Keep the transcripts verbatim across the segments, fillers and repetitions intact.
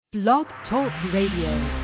Blog Talk Radio.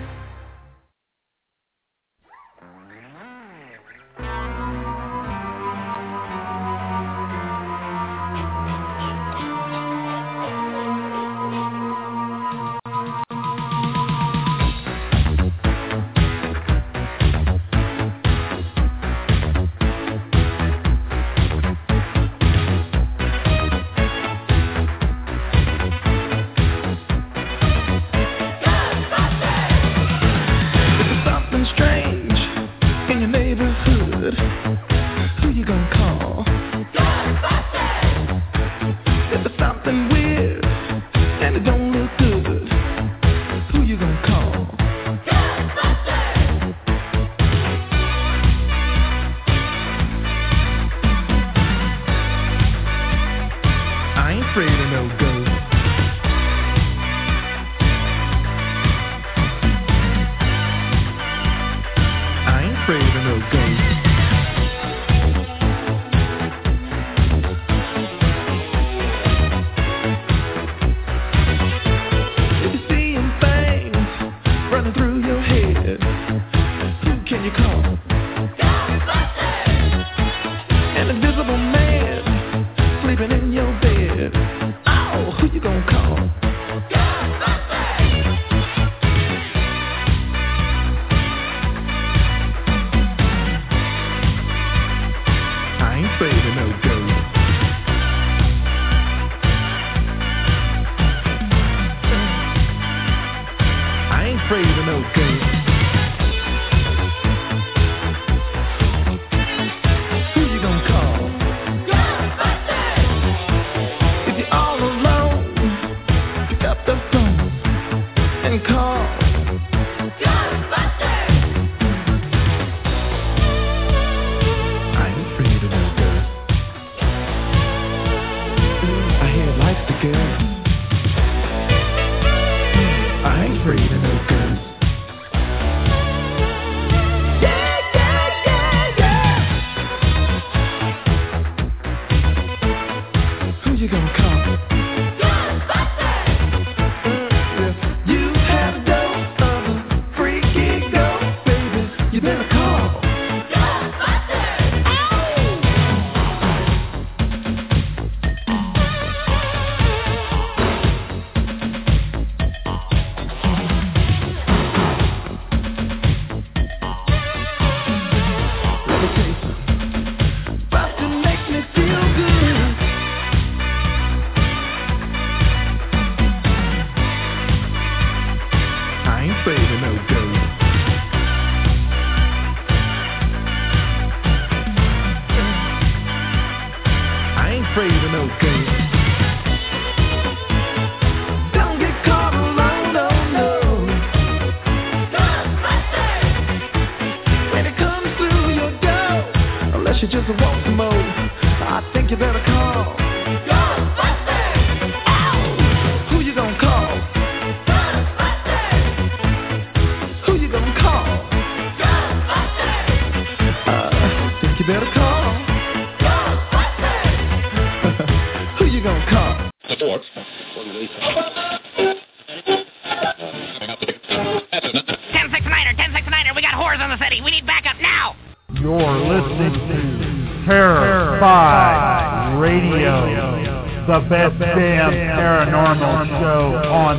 The best damn paranormal show on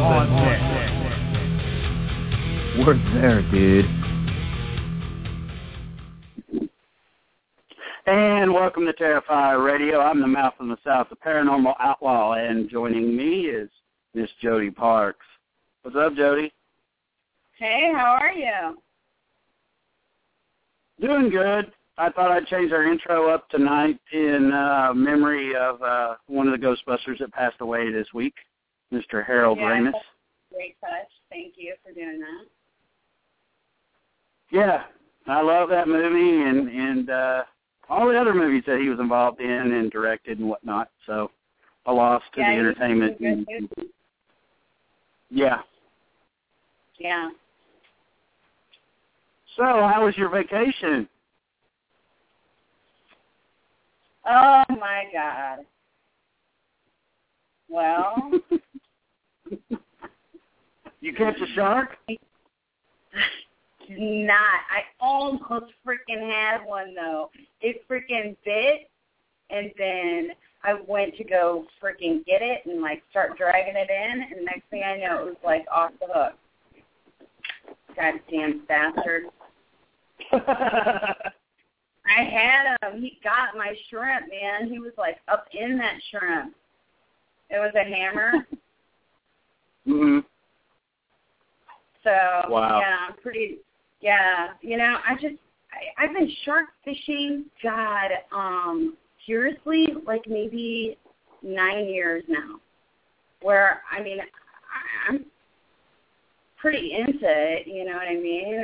the net. Word there, dude. And welcome to Terrify Radio. I'm the mouth from the south, the paranormal outlaw, and joining me is Miss Jody Parks. What's up, Jody? Hey, how are you? Doing good. I thought I'd change our intro up tonight in uh, memory of uh, one of the Ghostbusters that passed away this week, Mister Harold yeah, Ramis. Great touch. Thank you for doing that. Yeah, I love that movie and, and uh, all the other movies that he was involved in and directed and whatnot. So a loss to yeah, the entertainment. And, yeah. Yeah. So how was your vacation? Oh, my God. Well, You catch a shark? Not. I almost freaking had one, though. It freaking bit, and then I went to go freaking get it and, like, start dragging it in, and next thing I know, it was, like, off the hook. Goddamn bastard. I had him. He got my shrimp, man. He was, like, up in that shrimp. It was a hammer. Mm-hmm. So, wow. yeah, I'm pretty, yeah. You know, I just, I, I've been shark fishing, God, um, seriously, like maybe nine years now. Where, I mean, I, I'm pretty into it, you know what I mean?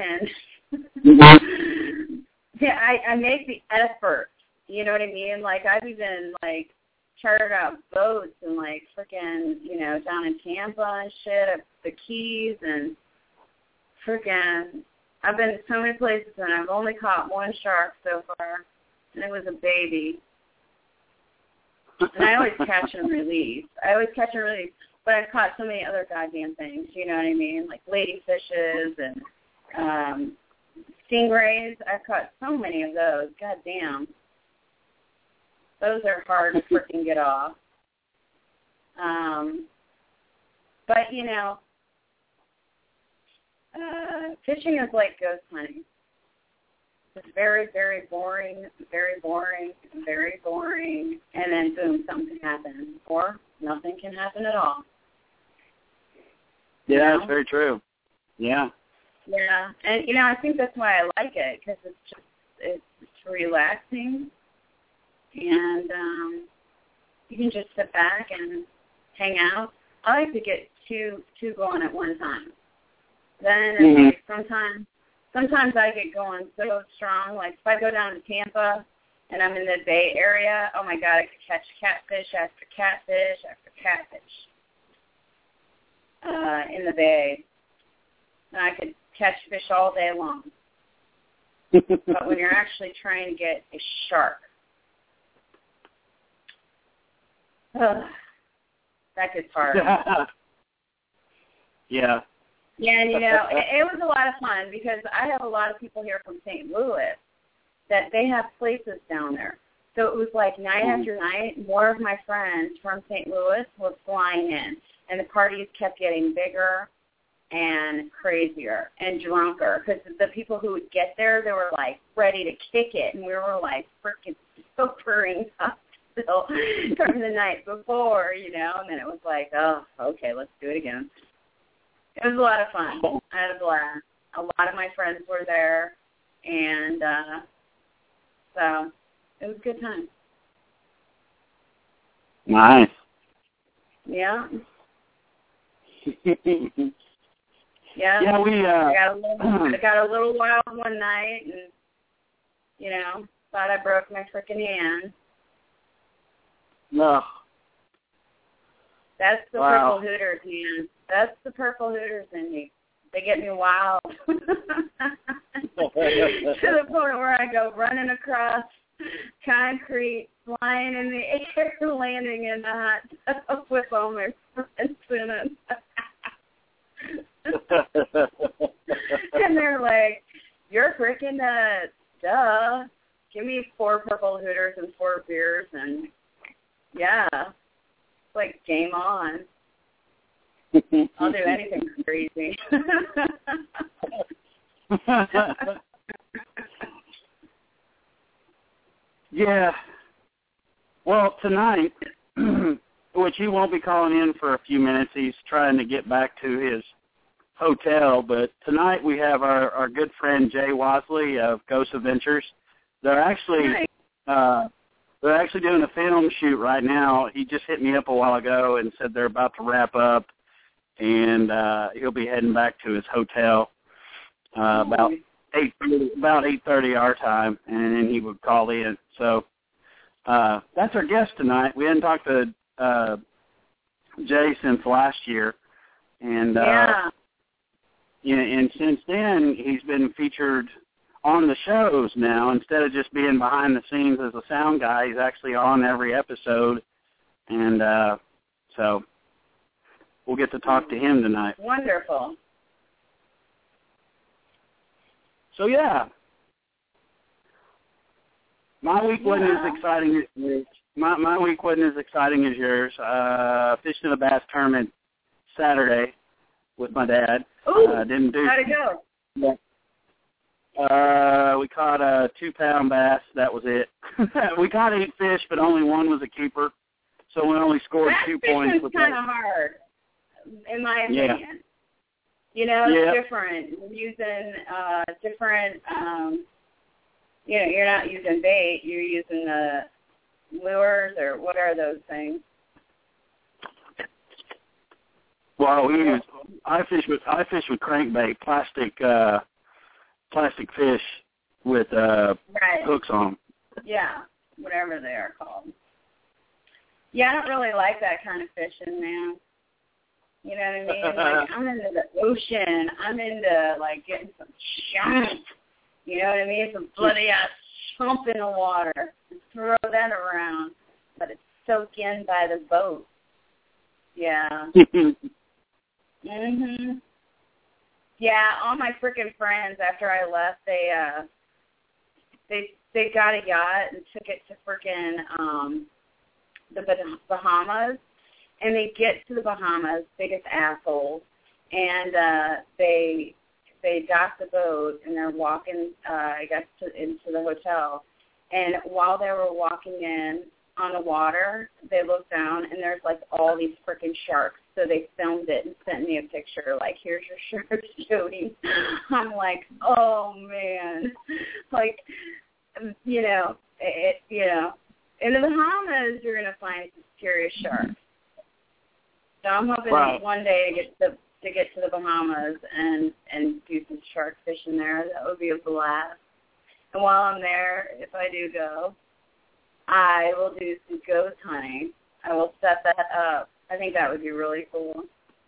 And yeah, I, I make the effort, you know what I mean? Like, I've even, like, chartered out boats and, like, freaking, you know, down in Tampa and shit, at the Keys, and freaking, I've been to so many places, and I've only caught one shark so far, and it was a baby. And I always catch and release. I always catch and release. But I've caught so many other goddamn things, you know what I mean? Like ladyfishes and um, stingrays. I've caught so many of those. Goddamn. Those are hard to freaking get off. Um, but, you know, uh, fishing is like ghost hunting. It's very, very boring, very boring, very boring, and then boom, something can happen, or nothing can happen at all. Yeah, you know? That's very true. Yeah. Yeah, and you know, I think that's why I like it, because it's just it's, it's relaxing, and um, you can just sit back and hang out. I like to get two two going at one time. Then it's mm-hmm. like sometimes. Sometimes I get going so strong. Like if I go down to Tampa and I'm in the Bay Area, oh my God, I could catch catfish after catfish after catfish uh, in the Bay. And I could catch fish all day long. But when you're actually trying to get a shark, ugh, that gets hard. Yeah. Yeah, and, you know, it, it was a lot of fun because I have a lot of people here from Saint Louis that they have places down there. So it was like night mm-hmm. after night, more of my friends from Saint Louis were flying in, and the parties kept getting bigger and crazier and drunker because the people who would get there, they were, like, ready to kick it, and we were, like, freaking sobering up still from the night before, you know, and then it was like, oh, okay, let's do it again. It was a lot of fun. I had a blast. A lot of my friends were there, and uh, so it was a good time. Nice. Yeah. yeah. Yeah, we. Uh, I got a little. I got a little wild one night, and you know, thought I broke my freaking hand. No. That's the wow. Purple Hooters, man. That's the Purple Hooters in me. They get me wild. To the point where I go running across concrete, flying in the air, landing in the hot tub with all my friends in it. And they're like, you're freaking nuts. Duh. Give me four Purple Hooters and four beers, and yeah. It's like game on. I'll do anything crazy. Yeah. Well, tonight, which he won't be calling in for a few minutes. He's trying to get back to his hotel. But tonight we have our, our good friend Jay Wasley of Ghost Adventures. They're actually uh, they're actually doing a film shoot right now. He just hit me up a while ago and said they're about to wrap up. And uh, he'll be heading back to his hotel uh, about eight about eight thirty our time, and then he would call in. So uh, that's our guest tonight. We hadn't talked to uh, Jay since last year, and uh, yeah, yeah, and since then he's been featured on the shows now. Instead of just being behind the scenes as a sound guy, he's actually on every episode, and uh, so. we'll get to talk to him tonight. Wonderful. So, yeah. My week wasn't Yeah. as exciting as yours. My, my week wasn't as exciting as yours. Uh, fished in a bass tournament Saturday with my dad. Ooh, uh, didn't do how'd it go? Yeah. Uh, we caught a two-pound bass. That was it. We caught eight fish, but only one was a keeper. So we only scored Bass two points. fishing's With kind of that. hard, in my Yeah. opinion. You know, it's Yep. different. You're using uh, different, um, you know, you're not using bait. You're using the lures, or what are those things? Well, we use, I fish with I fish with crankbait, plastic uh, plastic fish with uh, Right. hooks on them. Yeah, whatever they are called. Yeah, I don't really like that kind of fishing, man. You know what I mean? Like, I'm into the ocean. I'm into, like, getting some chump. You know what I mean? Some bloody-ass chump in the water. Throw that around. Let it soak in by the boat. Yeah. Mhm. Yeah, all my freaking friends, after I left, they, uh, they, they got a yacht and took it to freaking, um, the Bahamas. And they get to the Bahamas, biggest assholes, and uh, they they dock the boat, and they're walking, uh, I guess, to, into the hotel. And while they were walking in on the water, they looked down, and there's, like, all these freaking sharks. So they filmed it and sent me a picture, like, here's your shark, Jody. I'm like, oh, man. Like, you know, it, you know, in the Bahamas, you're going to find some serious sharks. So I'm hoping Wow. one day to get to to get to the Bahamas and and do some shark fishing there. That would be a blast. And while I'm there, if I do go, I will do some ghost hunting. I will set that up. I think that would be really cool.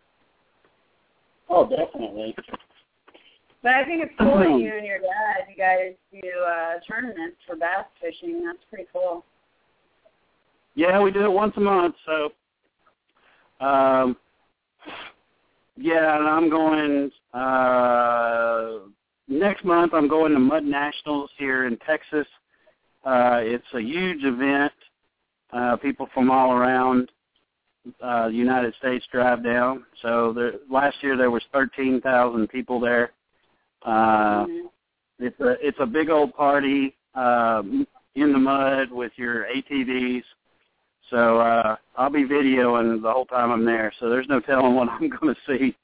Oh, definitely. But I think it's cool that you and your dad, you guys do uh, tournaments for bass fishing. That's pretty cool. Yeah, we do it once a month, so Um, yeah, and I'm going, uh, next month I'm going to Mud Nationals here in Texas. Uh, it's a huge event. Uh, people from all around uh, the United States drive down. So there, last year there was thirteen thousand people there. Uh, Mm-hmm. it's a, it's a big old party, uh, in the mud with your A T Vs. So uh, I'll be videoing the whole time I'm there, so there's no telling what I'm going to see.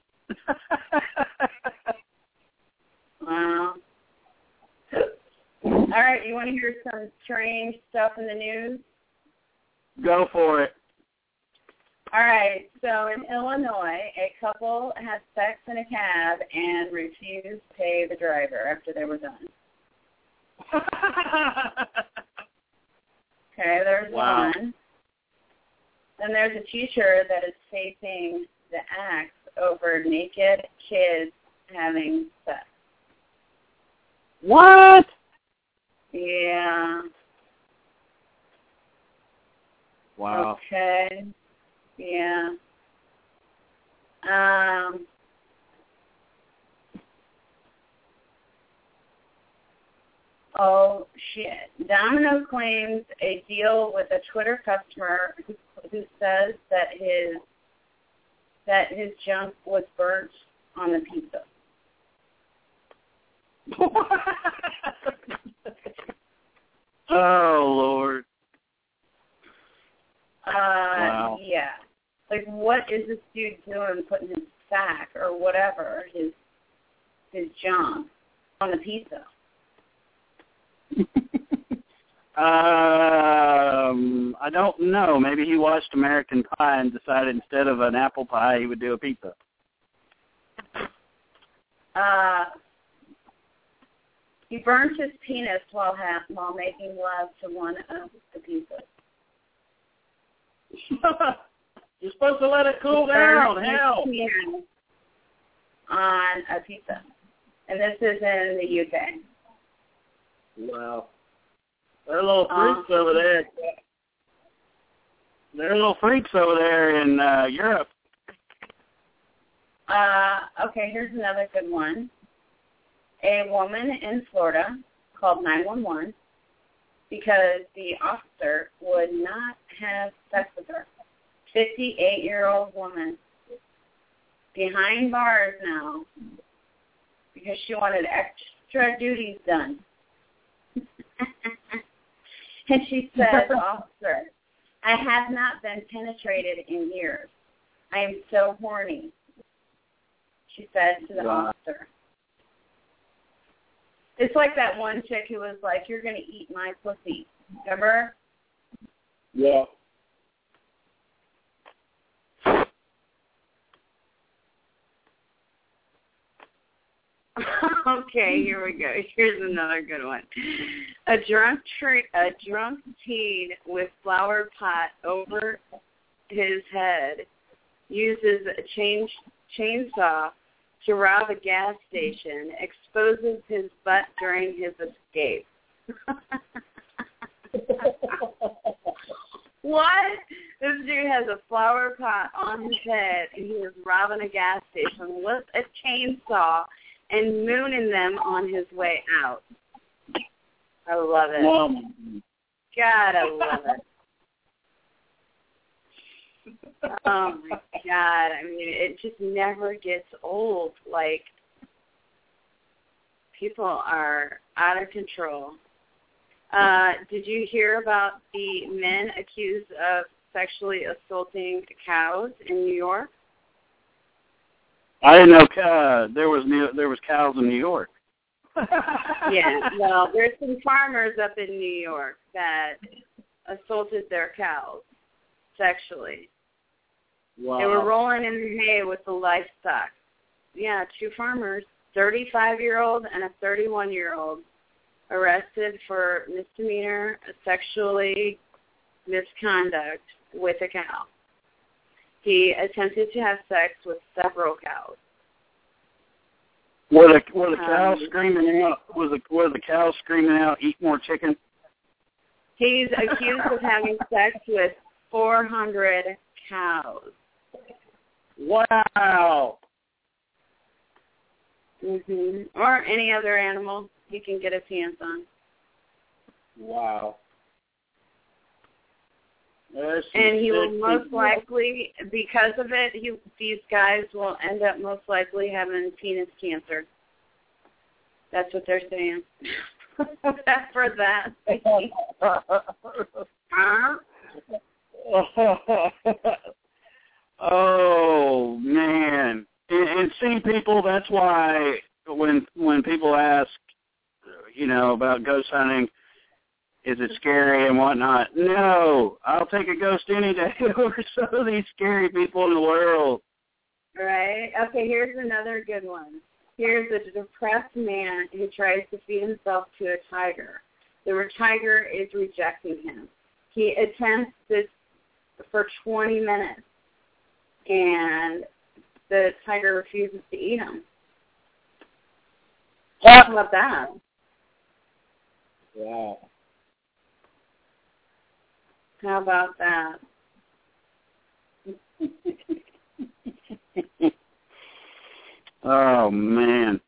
Wow. All right, you want to hear some strange stuff in the news? Go for it. All right, so in Illinois, a couple had sex in a cab and refused to pay the driver after they were done. Okay, there's Wow. one. Then there's a teacher that is facing the axe over naked kids having sex. What? Yeah. Wow. Okay. Yeah. Um. Oh, shit. Domino claims a deal with a Twitter customer who, who says that his that his junk was burnt on the pizza. Oh, Lord. Uh, Wow. Yeah. Like, what is this dude doing putting his sack or whatever, his his junk, on the pizza? um, I don't know. Maybe he watched American Pie and decided instead of an apple pie, he would do a pizza. Uh, he burnt his penis while ha- while making love to one of the pizzas. You're supposed to let it cool He down. burnt his Hell. penis on a pizza, and this is in the U K. Wow. They're little Uh, freaks over there. They're little freaks over there in uh, Europe. Uh, okay, here's another good one. A woman in Florida called nine one one because the officer would not have sex with her. fifty-eight-year-old woman behind bars now because she wanted extra duties done. And she says, officer, I have not been penetrated in years. I am so horny, she said to the wow. officer. It's like that one chick who was like, you're going to eat my pussy. Remember? Yeah. Okay, here we go. Here's another good one. A drunk tre- a drunk teen with flower pot over his head uses a chain- chainsaw to rob a gas station, exposes his butt during his escape. What? This dude has a flower pot on his head, and he was robbing a gas station with a chainsaw and mooning them on his way out. I love it. Um, God, I love it. Oh, my God. I mean, it just never gets old. Like, people are out of control. Uh, did you hear about the men accused of sexually assaulting cows in New York? I didn't know uh, there was new, there was cows in New York. Yeah, well, there's some farmers up in New York that assaulted their cows sexually. Wow. They were rolling in the hay with the livestock. Yeah, two farmers, thirty-five-year-old and a thirty-one-year-old, arrested for misdemeanor sexually misconduct with a cow. He attempted to have sex with several cows. Were the were the cows um, screaming out? Was the were the cows screaming out? Eat more chicken. He's accused of having sex with four hundred cows. Wow. Mhm. Or any other animal he can get his hands on. Wow. That's And he will most likely, because of it, he, these guys will end up most likely having penis cancer. That's what they're saying. That's for that. Huh? Oh man! And, and see, people. That's why when when people ask, you know, about ghost hunting, is it scary and whatnot? No, I'll take a ghost any day over some of these scary people in the world. Right. Okay. Here's another good one. Here's a depressed man who tries to feed himself to a tiger. The tiger is rejecting him. He attempts this for twenty minutes, and the tiger refuses to eat him. What? How about that? Wow. How about that? Oh, man.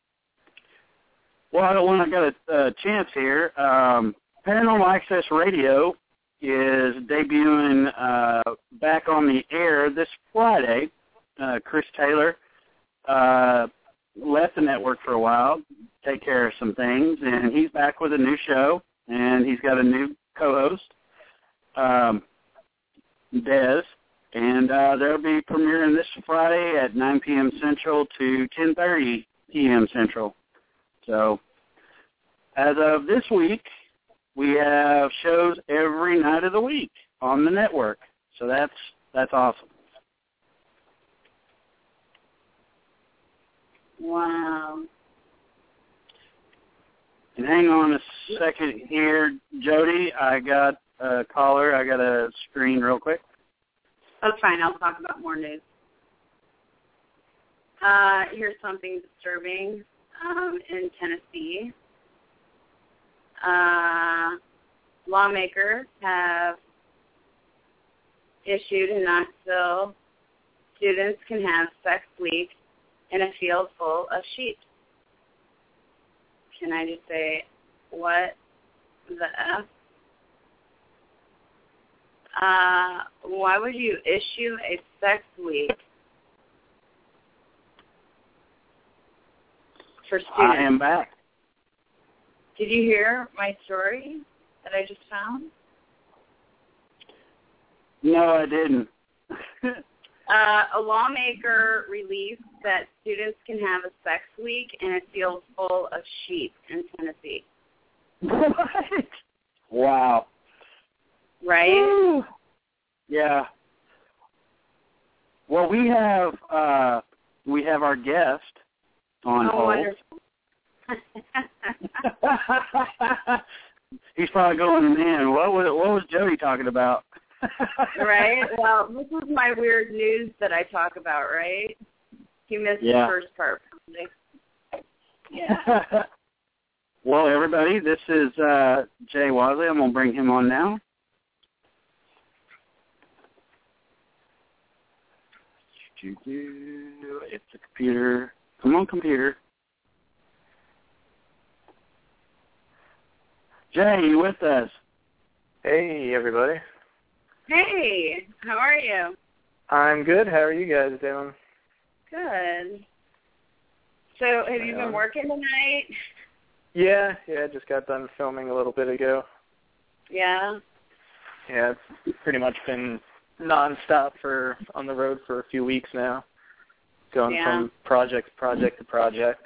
Well, when I got a, a chance here, um, Paranormal Access Radio is debuting uh, back on the air this Friday. Uh, Chris Taylor uh, left the network for a while, take care of some things, and he's back with a new show, and he's got a new co-host, um, Des, and uh, they'll be premiering this Friday at nine p.m. Central to ten thirty p.m. Central. So as of this week, we have shows every night of the week on the network. So that's that's awesome. Wow. And hang on a second here, Jody. I got a caller. I got a screen real quick. That's fine. I'll talk about more news. Uh, here's something disturbing um, in Tennessee. Uh, lawmakers have issued in Knoxville, students can have sex week in a field full of sheep. Can I just say, what the F? Uh, why would you issue a sex week for students? I am back. Did you hear my story that I just found? No, I didn't. uh, a lawmaker released that students can have a sex week in a field full of sheep in Tennessee. What? Wow. Right? Woo. Yeah. Well, we have uh, we have our guest on oh, hold. Wonderful. He's probably going, man, what was what was Jody talking about? Right? Well, this is my weird news that I talk about, right? You missed yeah. the first part. Yeah. Well, everybody, this is uh, Jay Wadley. I'm going to bring him on now. It's the computer. Come on, computer. Jay, you with us? Hey, everybody. Hey, how are you? I'm good. How are you guys doing? Good. So, have you been working tonight? Yeah, yeah, I just got done filming a little bit ago. Yeah? Yeah, it's pretty much been nonstop for on the road for a few weeks now, going yeah. from project to project to project.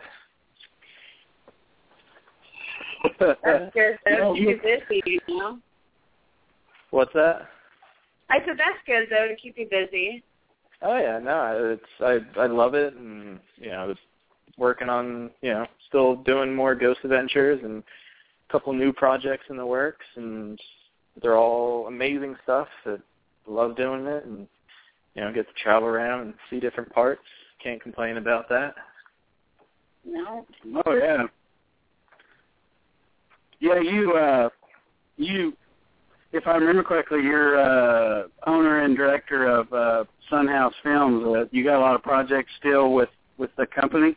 That's good. That'll keep you busy, you know? What's that? I said that's good, though, to keep you busy. Oh, yeah, no, it's I I love it, and, you know, it's working on, you know, still doing more Ghost Adventures and a couple new projects in the works, and they're all amazing stuff. I love doing it, and, you know, get to travel around and see different parts. Can't complain about that. No. Oh, yeah. Yeah, you, uh, you, if I remember correctly, you're uh, owner and director of uh, Sunhouse Films. Uh, you got a lot of projects still with, with the company?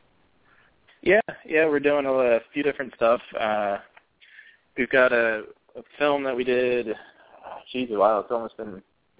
Yeah, yeah, we're doing a, a few different stuff. Uh, we've got a, a film that we did, oh, geez, wow, it's almost been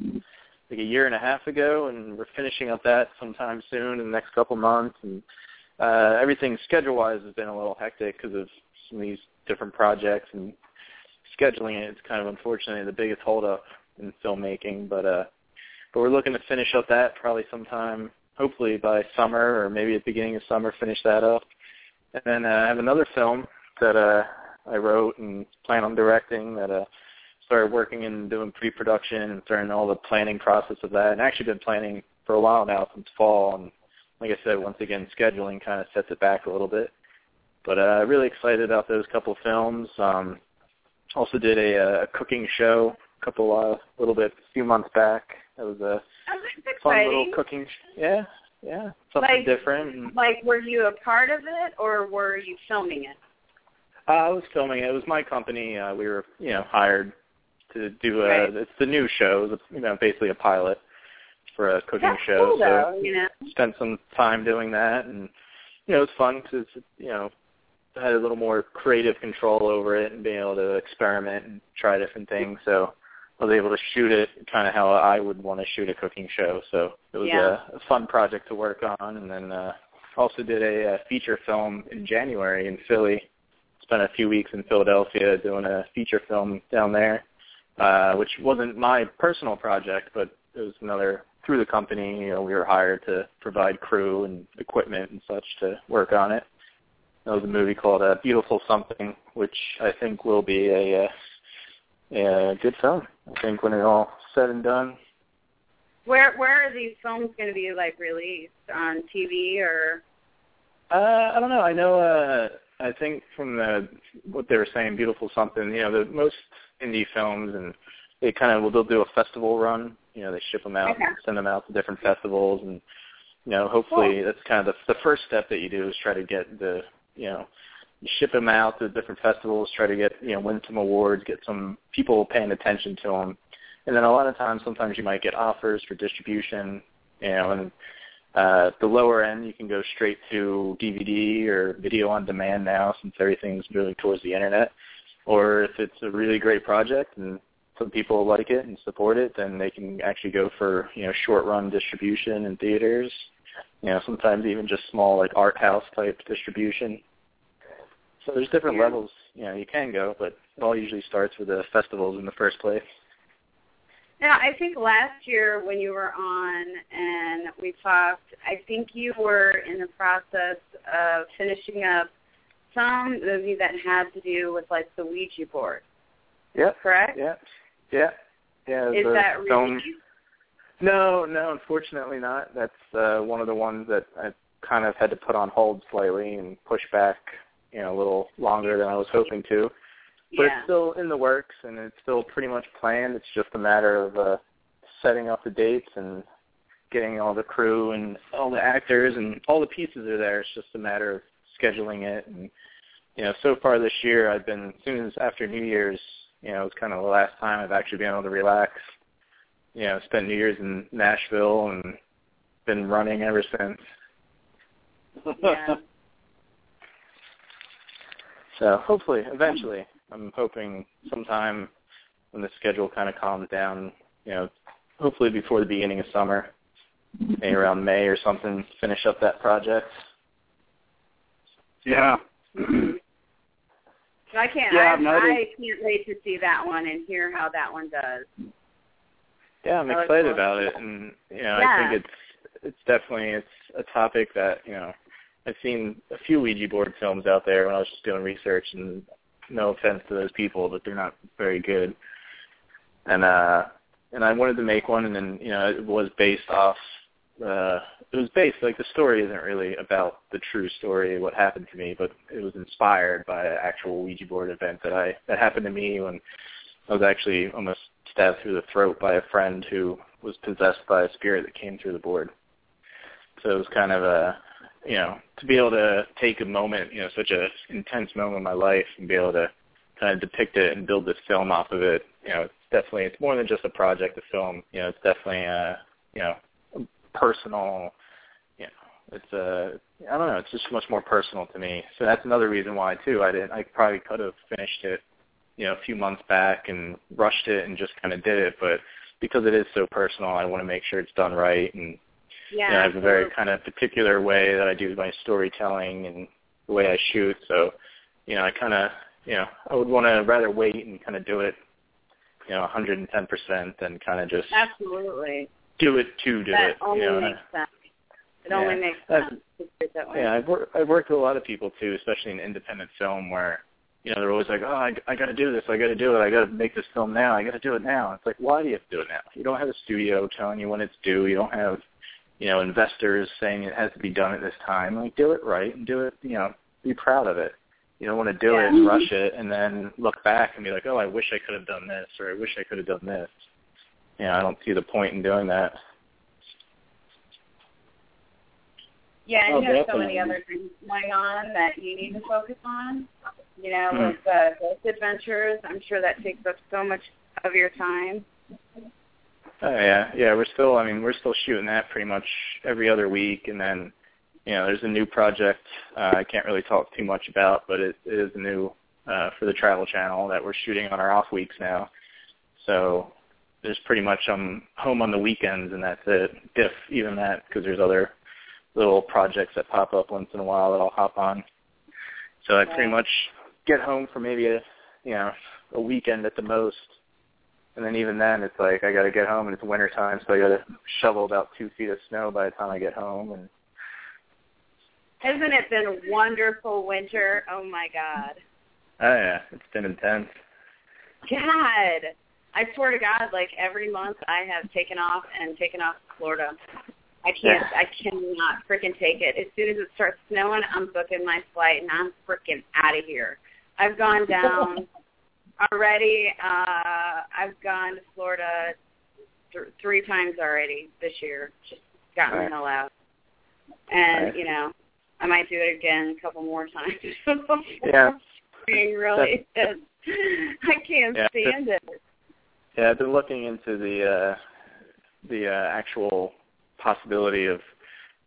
like a year and a half ago, and we're finishing up that sometime soon in the next couple months. And uh, everything schedule-wise has been a little hectic because of some of these different projects, and scheduling it is kind of unfortunately the biggest holdup in filmmaking. But uh, but we're looking to finish up that probably sometime, hopefully by summer or maybe at the beginning of summer, finish that up. And then uh, I have another film that uh, I wrote and plan on directing that uh, started working and doing pre-production and starting all the planning process of that. And actually been planning for a while now since fall. And like I said, once again, scheduling kind of sets it back a little bit. But uh, really excited about those couple films. Um, also did a, a cooking show a couple, uh, little bit, a few months back. That was a oh, fun little cooking. Sh- yeah, yeah, something like, different. Like, were you a part of it, or were you filming it? Uh, I was filming it. It was my company. Uh, we were, you know, hired to do a. Right. It's the new show. It's, you know, basically a pilot for a cooking That's show. Cool, so though, you know? Spent some time doing that, and you know, it was fun because you know, I had a little more creative control over it and being able to experiment and try different things. So I was able to shoot it kind of how I would want to shoot a cooking show. So it was yeah. a, a fun project to work on. And then uh, also did a, a feature film in January in Philly. Spent a few weeks in Philadelphia doing a feature film down there, uh, which wasn't my personal project, but it was another, through the company, you know, we were hired to provide crew and equipment and such to work on it. That was a movie called uh, Beautiful Something, which I think will be a, a, a good film. I think when it's all said and done. Where where are these films going to be, like, released? On T V or? Uh, I don't know. I know, uh, I think from the, what they were saying, Beautiful Something, you know, the most indie films, and they kind of, well, they'll do a festival run. You know, they ship them out, okay. send them out to different festivals, and, you know, hopefully cool. that's kind of the, the first step that you do is try to get the, you know, you ship them out to different festivals, try to get, you know, win some awards, get some people paying attention to them. And then a lot of times, sometimes you might get offers for distribution, you know, and Uh, the lower end, you can go straight to D V D or video on demand now, since everything's moving towards the internet. Or if it's a really great project and some people like it and support it, then they can actually go for, you know, short-run distribution in theaters. You know, sometimes even just small, like, art house type distribution. So there's different Yeah. levels, you know, you can go, but it all usually starts with the festivals in the first place. Now, I think last year when you were on and we talked, I think you were in the process of finishing up some movie that had to do with, like, the Ouija board. Yep. Correct? Yeah. Yeah. Yeah. Is that film... released? No, no, unfortunately not. That's uh, one of the ones that I kind of had to put on hold slightly and push back, you know, a little longer than I was hoping to. But Yeah. it's still in the works, and it's still pretty much planned. It's just a matter of uh, setting up the dates and getting all the crew and all the actors and all the pieces are there. It's just a matter of scheduling it. And, you know, so far this year, I've been, as soon as after New Year's, you know, it's kind of the last time I've actually been able to relax. You know, spent New Year's in Nashville and been running ever since. Yeah. So hopefully, eventually, I'm hoping sometime when the schedule kind of calms down, you know, hopefully before the beginning of summer, maybe around May or something, finish up that project. Yeah. I can't. Yeah, I, I've noticed. I can't wait to see that one and hear how that one does. Yeah, I'm I look excited forward about to it, and you know, Yeah. I think it's it's definitely it's a topic that you know I've seen a few Ouija board films out there when I was just doing research, and no offense to those people, but they're not very good. And uh, and I wanted to make one, and then you know it was based off. Uh, it was based like the story isn't really about the true story, what happened to me, but it was inspired by an actual Ouija board event that I that happened to me when I was actually almost stabbed through the throat by a friend who was possessed by a spirit that came through the board. So it was kind of a, you know, to be able to take a moment, you know, such a intense moment in my life and be able to kind of depict it and build this film off of it, you know, it's definitely, it's more than just a project to film. You know, it's definitely a, you know, a personal, you know, it's a, I don't know, it's just much more personal to me. So that's another reason why, too. I didn't, I probably could have finished it, you know, a few months back and rushed it and just kind of did it, but because it is so personal, I want to make sure it's done right. And Yeah. you know, I have a very kind of particular way that I do my storytelling and the way I shoot. So, you know, I kind of, you know, I would want to rather wait and kind of do it, you know, one hundred ten percent than kind of just Absolutely. do it to do that it. only you know, makes sense. It yeah. only makes That's- sense to do it that way. Yeah, I've, wor- I've worked with a lot of people, too, especially in independent film where, you know, they're always like, oh, I, I got to do this, I got to do it, I got to make this film now, I got to do it now. It's like, why do you have to do it now? You don't have a studio telling you when it's due. You don't have, you know, investors saying it has to be done at this time. Like, do it right and do it, you know, be proud of it. You don't want to do Yeah. it and rush it and then look back and be like, oh, I wish I could have done this or I wish I could have done this. You know, I don't see the point in doing that. Yeah, and Oh, you have so definitely. many other things going on that you need to focus on. You know, Hmm. with uh, Ghost Adventures, I'm sure that takes up so much of your time. Oh yeah, yeah. We're still. I mean, we're still shooting that pretty much every other week, and then, you know, there's a new project. Uh, I can't really talk too much about, but it, it is new uh, for the Travel Channel that we're shooting on our off weeks now. So there's pretty much I'm home on the weekends, and that's it. If even that, because there's other little projects that pop up once in a while that I'll hop on. So I pretty much get home for maybe a, you know, a weekend at the most. And then even then, it's like I got to get home, and it's winter time, so I got to shovel about two feet of snow by the time I get home. And Hasn't it been a wonderful winter? Oh, my God. oh yeah, it's been intense. God. I swear to God, like every month I have taken off and taken off to Florida. I can't, I cannot freaking take it. As soon as it starts snowing, I'm booking my flight, and I'm freaking out of here. I've gone down already. Uh, I've gone to Florida th- three times already this year. Just gotten Right. the hell out. And, Right. you know, I might do it again a couple more times. Yeah. Being really, I can't Yeah, stand it. Yeah, I've been looking into the uh, the uh, actual possibility of,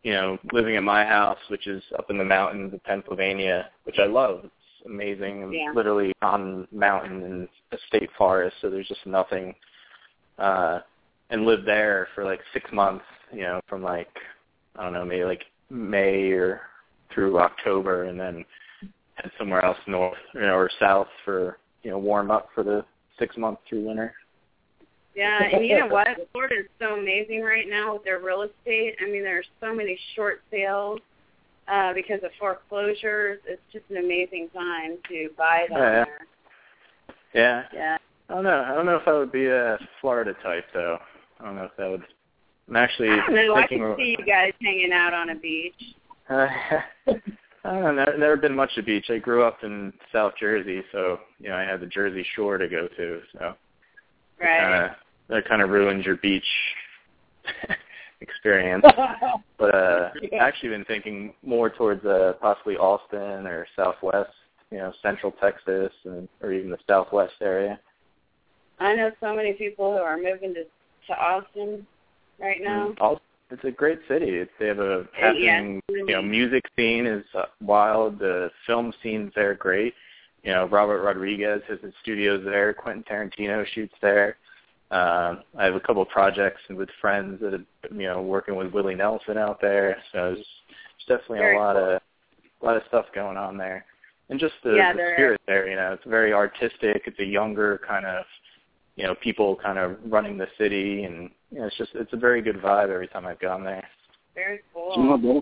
you know, living at my house, which is up in the mountains of Pennsylvania, which I love. It's amazing. I'm yeah. literally on mountain in a state forest, so there's just nothing. Uh, and lived there for like six months, you know, from like, I don't know, maybe like May or through October, and then head somewhere else north, you know, or south for, you know, warm up for the six months through winter. Yeah, and you know what? Florida is so amazing right now with their real estate. I mean, there's so many short sales uh, because of foreclosures. It's just an amazing time to buy down yeah. there. Yeah. Yeah. I don't know. I don't know if I would be a Florida type, though. I don't know if that would. I'm actually I don't know. I thinking. can of, see you guys hanging out on a beach. Uh, I don't know. I've never been much to beach. I grew up in South Jersey, so you know I had the Jersey Shore to go to. So right. Kinda, that kind of ruins your beach experience. But uh, yeah. I've actually been thinking more towards uh, possibly Austin or Southwest, you know, Central Texas, and or even the Southwest area. I know so many people who are moving to to Austin right now. Mm, it's a great city. It's, they have a happening, yeah. you know, music scene is uh, wild. The film scenes there are great. You know, Robert Rodriguez has his studios there. Quentin Tarantino shoots there. Uh, I have a couple of projects with friends that are, you know, working with Willie Nelson out there. So there's, there's definitely Very a lot cool. of a lot of stuff going on there. And just the, yeah, the spirit there, you know, it's very artistic. It's a younger kind of, you know, people kind of running the city, and you know, it's just it's a very good vibe every time I've gone there. Very cool.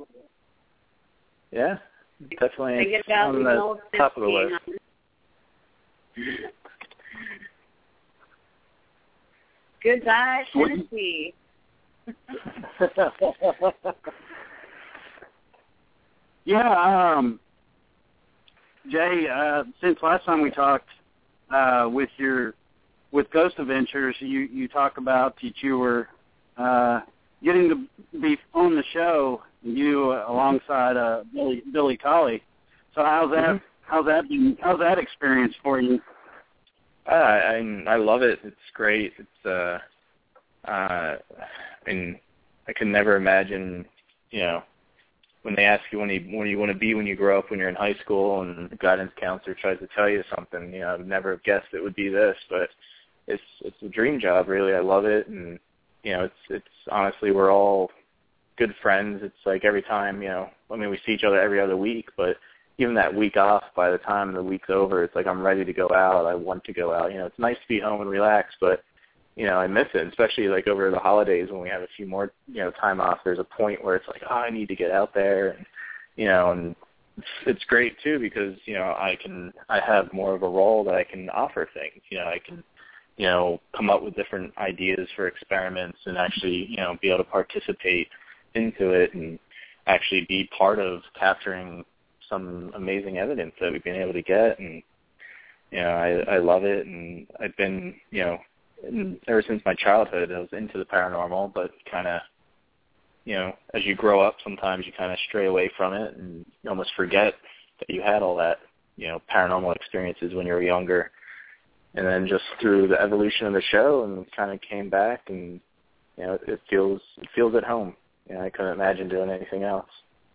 Yeah, definitely Think it's about on the top of the list. Goodbye, Tennessee. yeah, um, Jay, uh, since last time we talked uh, with your with Ghost Adventures, you, you talk about that you were uh, getting to be on the show, you uh, alongside uh, Billy Billy Colley. So how's that? Mm-hmm. How's that? Been, how's that experience for you? Uh, I I love it. It's great. It's uh, uh, I mean, I could never imagine, you know, when they ask you when you when you want to be when you grow up when you're in high school, and the guidance counselor tries to tell you something. You know, I'd never have guessed it would be this, but it's it's a dream job. Really, I love it, and you know, it's it's honestly we're all good friends. It's like every time, you know, I mean, we see each other every other week, but even that week off, by the time the week's over, it's like I'm ready to go out. I want to go out. You know, it's nice to be home and relax, but you know, I miss it, especially like over the holidays when we have a few more, you know, time off. There's a point where it's like, oh, I need to get out there, and you know, and it's, it's great too because you know I can I have more of a role that I can offer things. You know, I can, you know, come up with different ideas for experiments and actually, you know, be able to participate into it and actually be part of capturing some amazing evidence that we've been able to get. And you know, I I love it, and I've been, you know. And ever since my childhood, I was into the paranormal, but kind of, you know, as you grow up, sometimes you kind of stray away from it and you almost forget that you had all that, you know, paranormal experiences when you were younger. And then just through the evolution of the show, and kind of came back, and you know, it feels it feels at home. You know, I couldn't imagine doing anything else.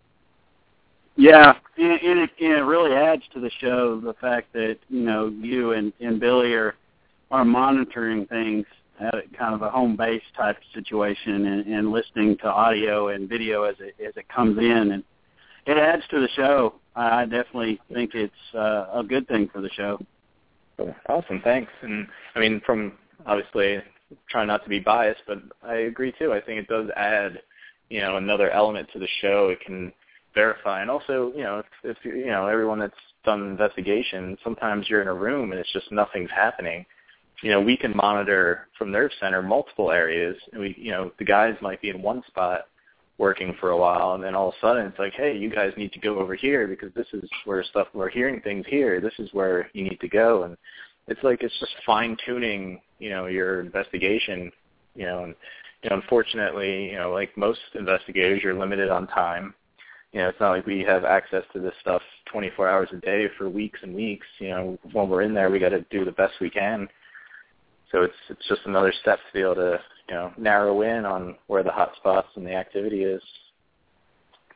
Yeah, and, and, it, and it really adds to the show the fact that you know you and, and Billy are. are monitoring things at kind of a home base type situation, and, and listening to audio and video as it as it comes in, and it adds to the show. I definitely think it's uh, a good thing for the show. Awesome, thanks. And I mean, from obviously trying not to be biased, but I agree too. I think it does add, you know, another element to the show. It can verify, and also, you know, if, if you know everyone that's done investigation, sometimes you're in a room and it's just nothing's happening. You know, we can monitor from Nerve Center multiple areas. And we, you know, the guys might be in one spot working for a while, and then all of a sudden it's like, hey, you guys need to go over here because this is where stuff, we're hearing things here. This is where you need to go. And it's like it's just fine-tuning, you know, your investigation, you know. And, you know, unfortunately, you know, like most investigators, you're limited on time. You know, it's not like we have access to this stuff twenty-four hours a day for weeks and weeks. You know, when we're in there, we got to do the best we can. So it's it's just another step to be able to, you know, narrow in on where the hot spots and the activity is.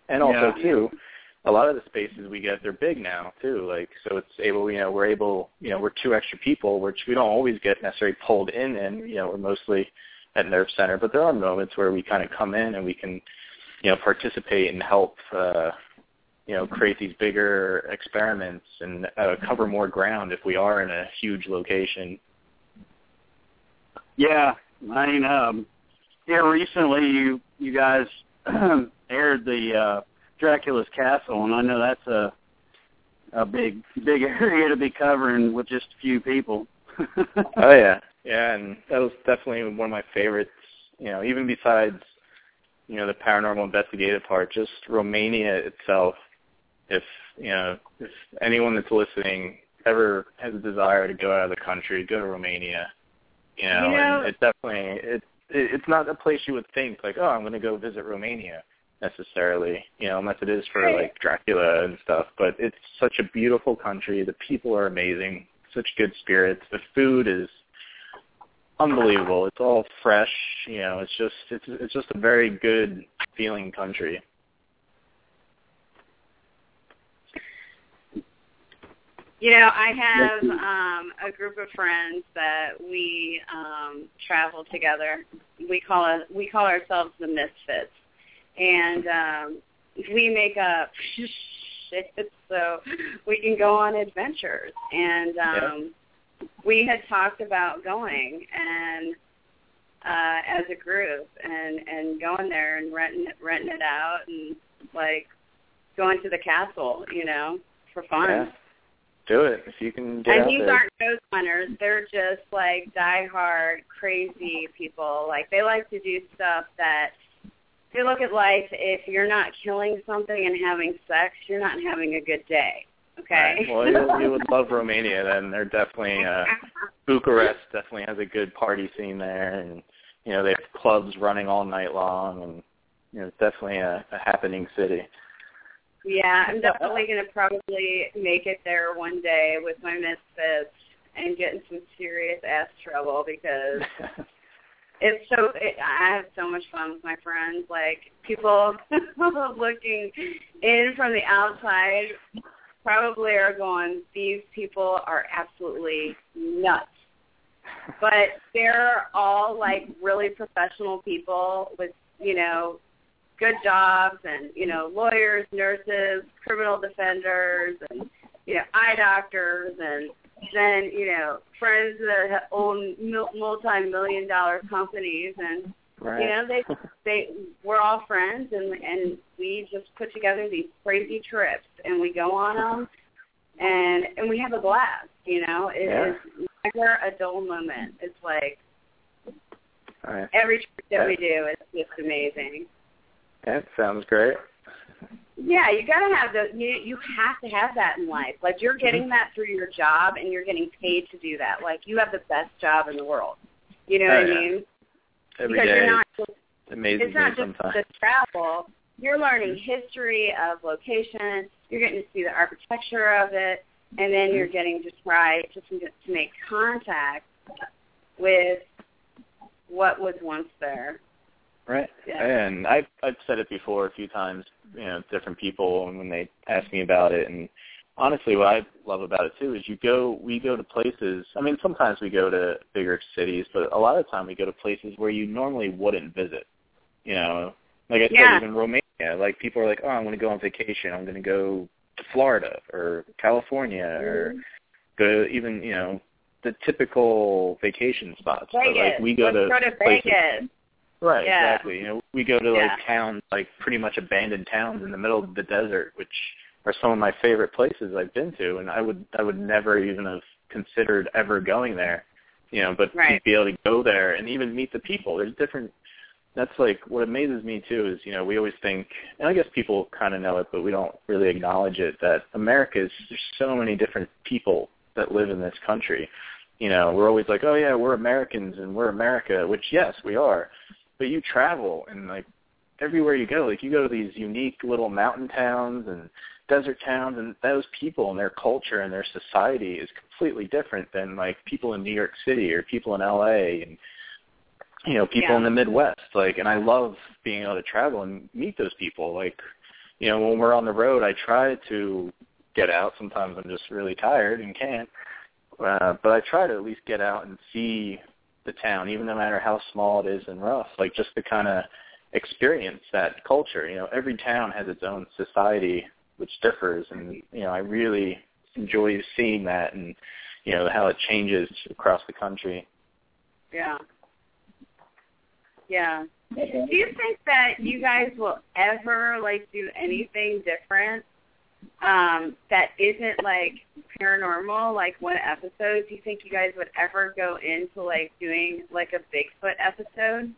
and also yeah. too, a lot of the spaces we get, they're big now too. Like, so it's able, you know, we're able, you know, we're two extra people, which we don't always get necessarily pulled in, and you know, we're mostly at Nerve Center, but there are moments where we kind of come in and we can, you know, participate and help, uh, you know, create these bigger experiments and uh, cover more ground if we are in a huge location. Yeah, I mean, um, yeah, recently you you guys aired the uh, Dracula's Castle, and I know that's a a big big area to be covering with just a few people. Oh yeah, yeah, and that was definitely one of my favorites. You know, even besides, you know, the paranormal investigative part, just Romania itself. If, you know, if anyone that's listening ever has a desire to go out of the country, go to Romania. You know, you know and it definitely, it, it it's not a place you would think, like, oh, I'm going to go visit Romania necessarily, you know, unless it is for, like, Dracula and stuff. But it's such a beautiful country. The people are amazing, such good spirits. The food is unbelievable. It's all fresh, you know, it's just, it's, it's just a very good feeling country. You know, I have um, a group of friends that we um, travel together. We call it, we call ourselves the Misfits, and um, we make up shit so we can go on adventures. And um, yeah. we had talked about going and uh, as a group and, and going there and renting renting it out and like going to the castle, you know, for fun. Yeah. Do it if you can get and out these there. aren't ghost hunters. They're just like diehard, crazy people. Like they like to do stuff that they look at life. If you're not killing something and having sex, you're not having a good day. Okay. Right. Well, you, you would love Romania. Then they're definitely uh, Bucharest definitely has a good party scene there, and you know they have clubs running all night long, and you know it's definitely a, a happening city. Yeah, I'm definitely going to probably make it there one day with my Misfits and get in some serious ass trouble because it's so, it, I have so much fun with my friends. Like, people looking in from the outside probably are going, these people are absolutely nuts. But they're all, like, really professional people with, you know, good jobs and, you know, lawyers, nurses, criminal defenders, and, you know, eye doctors, and then, you know, friends that own multi-million dollar companies. And, right. you know, they, they, we're all friends, and, and we just put together these crazy trips, and we go on them, and, and we have a blast, you know. It yeah. is never a dull moment. It's like right. every trip that yeah. we do is just amazing. That sounds great. Yeah, you gotta have the you you have to have that in life. Like you're getting mm-hmm. that through your job, and you're getting paid to do that. Like you have the best job in the world. You know oh, what yeah. I mean? Every because day you're not just, it's amazing. It's not just sometimes. the travel. You're learning history of location. You're getting to see the architecture of it, and then you're getting to try to to make contact with what was once there. Right. Yeah. And I've I've said it before a few times, you know, different people when they ask me about it. And honestly, what I love about it too is you go, we go to places. I mean, sometimes we go to bigger cities, but a lot of the time we go to places where you normally wouldn't visit. You know, like I said, yeah. even Romania. Like people are like, oh, I'm going to go on vacation. I'm going to go to Florida or California mm-hmm. or go to even you know the typical vacation spots. Vegas. But like we go Let's to go to places. Vegas. Right, yeah. exactly. You know, we go to yeah. like towns, like pretty much abandoned towns in the middle of the desert, which are some of my favorite places I've been to, and I would I would never even have considered ever going there. You know, but right. to be able to go there and even meet the people, there's different. That's like what amazes me too is you know we always think, and I guess people kind of know it, but we don't really acknowledge it that America is there's so many different people that live in this country. You know, we're always like, oh yeah, we're Americans and we're America, which yes, we are. But you travel, and, like, everywhere you go, like, you go to these unique little mountain towns and desert towns, and those people and their culture and their society is completely different than, like, people in New York City or people in L A and, you know, people yeah. in the Midwest. Like, and I love being able to travel and meet those people. Like, you know, when we're on the road, I try to get out. Sometimes I'm just really tired and can't. Uh, but I try to at least get out and see the town, even no matter how small it is and rough, like just to kind of experience that culture. You know, every town has its own society, which differs, and, you know, I really enjoy seeing that and, you know, how it changes across the country. Yeah. Yeah. Do you think that you guys will ever, like, do anything different um, that isn't, like, paranormal, like one episode? Do you think you guys would ever go into, like, doing, like, a Bigfoot episode?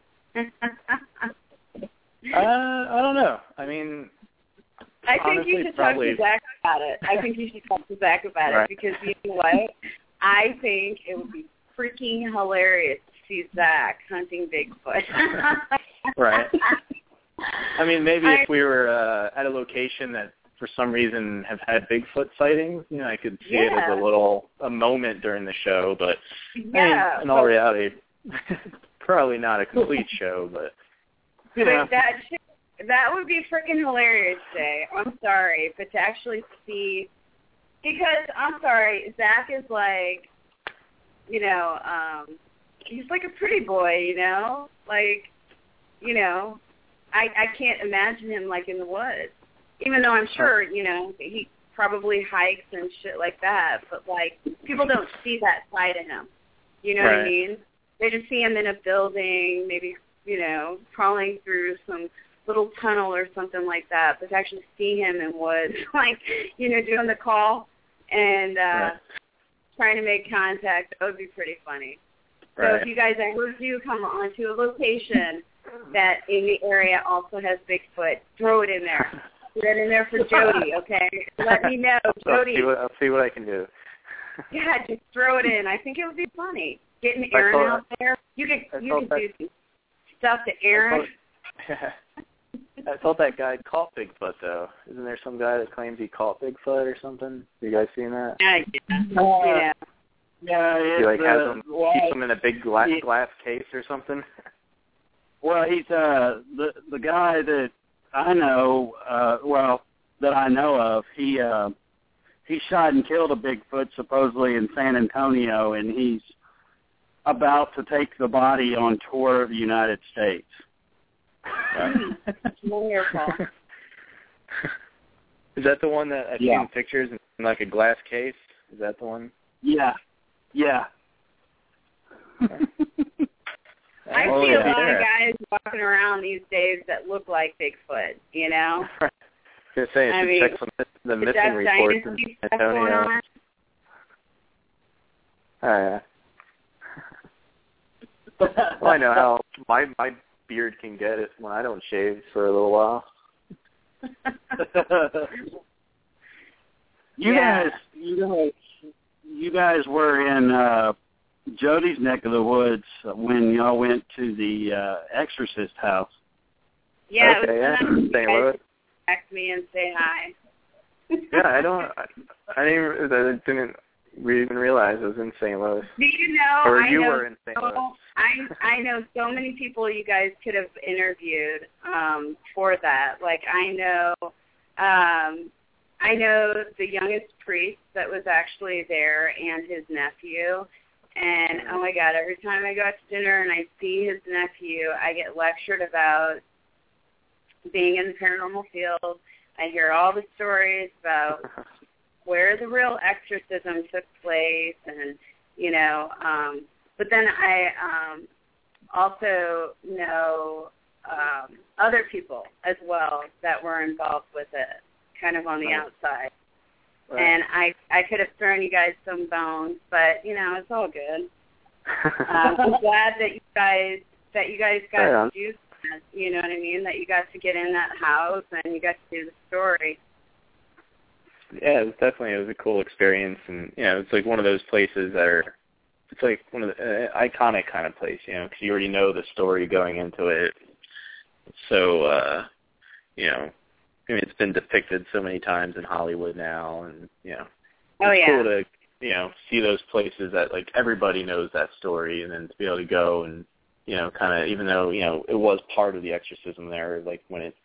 uh, I don't know. I mean, I think honestly, you should probably... talk to Zach about it. I think you should talk to Zach about right. it because, you know what? I think it would be freaking hilarious to see Zach hunting Bigfoot. Right. I mean, maybe I, if we were uh, at a location that for some reason have had Bigfoot sightings, you know, I could see yeah. it as a little, a moment during the show, but yeah, I mean, in all reality, probably not a complete show, but, you but know. that should, that would be freaking hilarious, Jay. I'm sorry, but to actually see, because, I'm sorry, Zach is like, you know, um, he's like a pretty boy, you know? Like, you know, I I can't imagine him, like, in the woods. Even though I'm sure, you know, he probably hikes and shit like that. But, like, people don't see that side of him. You know right. what I mean? They just see him in a building, maybe, you know, crawling through some little tunnel or something like that. But to actually see him in woods, like, you know, doing the call and uh, right. trying to make contact, that would be pretty funny. So right. if you guys ever do come onto a location that in the area also has Bigfoot, throw it in there. Throw it in there for Jody, okay? Let me know, Jody. I'll see what, I'll see what I can do. Yeah, just throw it in. I think it would be funny. Getting Aaron told, out there. You could you could that, do some stuff to Aaron. I thought, I thought that guy caught Bigfoot, though. Isn't there some guy that claims he caught Bigfoot or something? You guys seen that? Yeah, yeah. Uh, yeah. Yeah, it's, he like has uh, him, well, keeps him in a big glass, he, glass case or something. Well, he's uh the the guy that I know, uh, well, that I know of. He uh, he shot and killed a Bigfoot supposedly in San Antonio, and he's about to take the body on tour of the United States. Wonderful. Is that the one that I've yeah. seen pictures in like a glass case? Is that the one? Yeah. Yeah. I oh, see yeah. a lot yeah. of guys walking around these days that look like Bigfoot, you know? I was going to say, I should mean, check some, the missing Jeff reports in Dynasty San stuff going Antonio. on. Oh, yeah. Well, I know how my my beard can get it when I don't shave for a little while. you Yeah. guys, you guys, you guys were in uh, Jody's neck of the woods when y'all went to the uh, Exorcist house. Yeah, okay, it yeah, was fun. You Saint guys Louis. text me and say hi. Yeah, I don't. I, I didn't. I didn't even realize I was in Saint Louis. Do you know? Or I you know were in Saint Louis. So, I I know so many people you guys could have interviewed um, for that. Like I know, um, I know the youngest priest that was actually there and his nephew. And oh my God, every time I go out to dinner and I see his nephew, I get lectured about being in the paranormal field. I hear all the stories about where the real exorcism took place, and you know. Um, but then I um, also know um, other people as well that were involved with it, kind of on the right. outside. Right. And I I could have thrown you guys some bones, but you know it's all good. um, I'm glad that you guys that you guys got yeah. to do that. You know what I mean? That you got to get in that house and you got to do the story. Yeah, it was definitely it was a cool experience, and you know it's like one of those places that are it's like one of the uh, iconic kind of place, you know, because you already know the story going into it. So uh, you know. I mean, it's been depicted so many times in Hollywood now, and you know, it's oh, yeah. cool to you know see those places that like everybody knows that story, and then to be able to go and you know kind of even though you know it was part of the exorcism there, like when it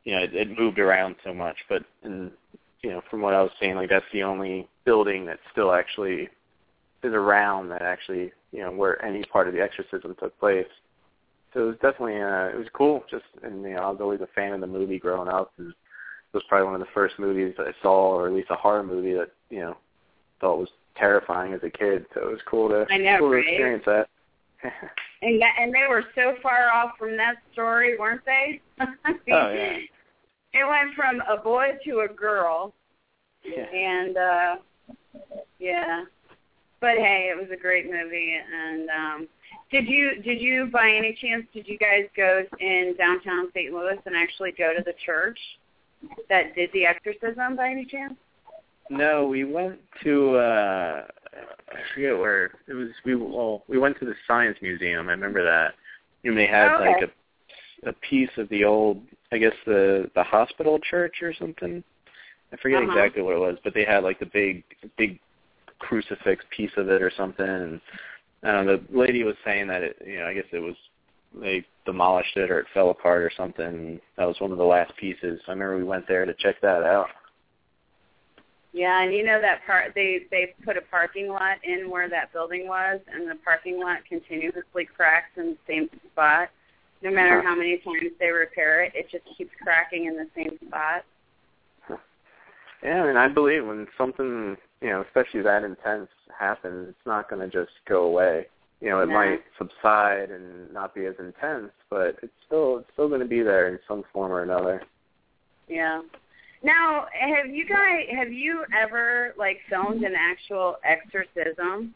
you know, it, it moved around so much. But, in, you know, from what I was saying, like, that's the only building that still actually is around that actually, you know, where any part of the exorcism took place. So it was definitely, uh, it was cool. Just, and, you know, I was always a fan of the movie growing up. And it was probably one of the first movies that I saw, or at least a horror movie that, you know, thought was terrifying as a kid. So it was cool to, I know, cool right? to experience that. and that, and they were so far off from that story, weren't they? Oh, yeah. It went from a boy to a girl. Yeah. And, uh, yeah. But, hey, it was a great movie. And um, did you, did you, by any chance, did you guys go in downtown Saint Louis and actually go to the church that did the exorcism, by any chance? No, we went to, uh, I forget where, it was, we well, we went to the Science Museum, I remember that. And they had, okay. like, a, a piece of the old, I guess, the, the hospital church or something. I forget uh-huh. exactly what it was, but they had, like, the big, big crucifix piece of it or something, and I don't know, the lady was saying that it, you know, I guess it was, they demolished it or it fell apart or something. That was one of the last pieces. I remember we went there to check that out. Yeah, and you know that part, they, they put a parking lot in where that building was, and the parking lot continuously cracks in the same spot. No matter huh. how many times they repair it, it just keeps cracking in the same spot. Yeah, I mean, I believe when something, you know, especially that intense happens, it's not going to just go away. You know, it no. might subside and not be as intense, but it's still it's still going to be there in some form or another. Yeah. Now, have you guys, have you ever, like, filmed an actual exorcism?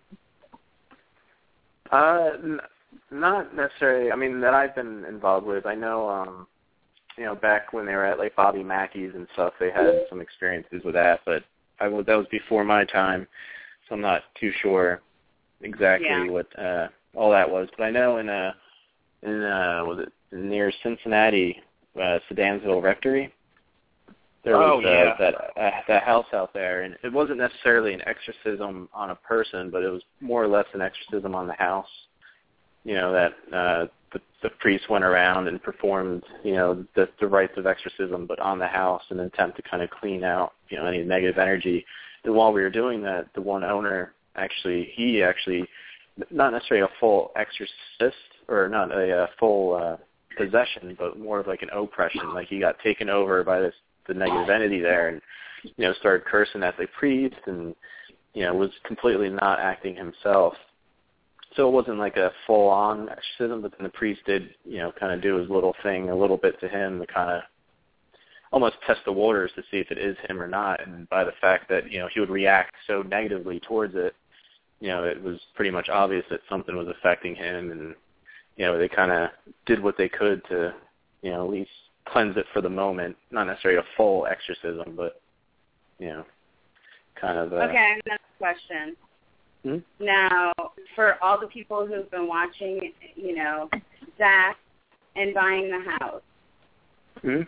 Uh, n- not necessarily. I mean, that I've been involved with. I know, um, you know, back when they were at, like, Bobby Mackey's and stuff, they had some experiences with that, but I, that was before my time, so I'm not too sure exactly yeah. what uh, all that was. But I know in, uh, in uh, was it near Cincinnati, uh, Sedansville Rectory, there was oh, uh, yeah. that uh, that house out there, and it wasn't necessarily an exorcism on a person, but it was more or less an exorcism on the house. You know, that uh, the, the priest went around and performed, you know, the, the rites of exorcism, but on the house in an attempt to kind of clean out, you know, any negative energy. And while we were doing that, the one owner actually, he actually, not necessarily a full exorcist, or not a, a full uh, possession, but more of like an oppression. Like he got taken over by this the negative entity there, and you know, started cursing at the priest, and you know, was completely not acting himself. So it wasn't like a full-on exorcism, but then the priest did, you know, kind of do his little thing a little bit to him to kind of almost test the waters to see if it is him or not. And by the fact that, you know, he would react so negatively towards it, you know, it was pretty much obvious that something was affecting him. And, you know, they kind of did what they could to, you know, at least cleanse it for the moment. Not necessarily a full exorcism, but, you know, kind of. Uh, okay, another question. Hmm? Now, for all the people who've been watching, you know, Zach and buying the house, hmm?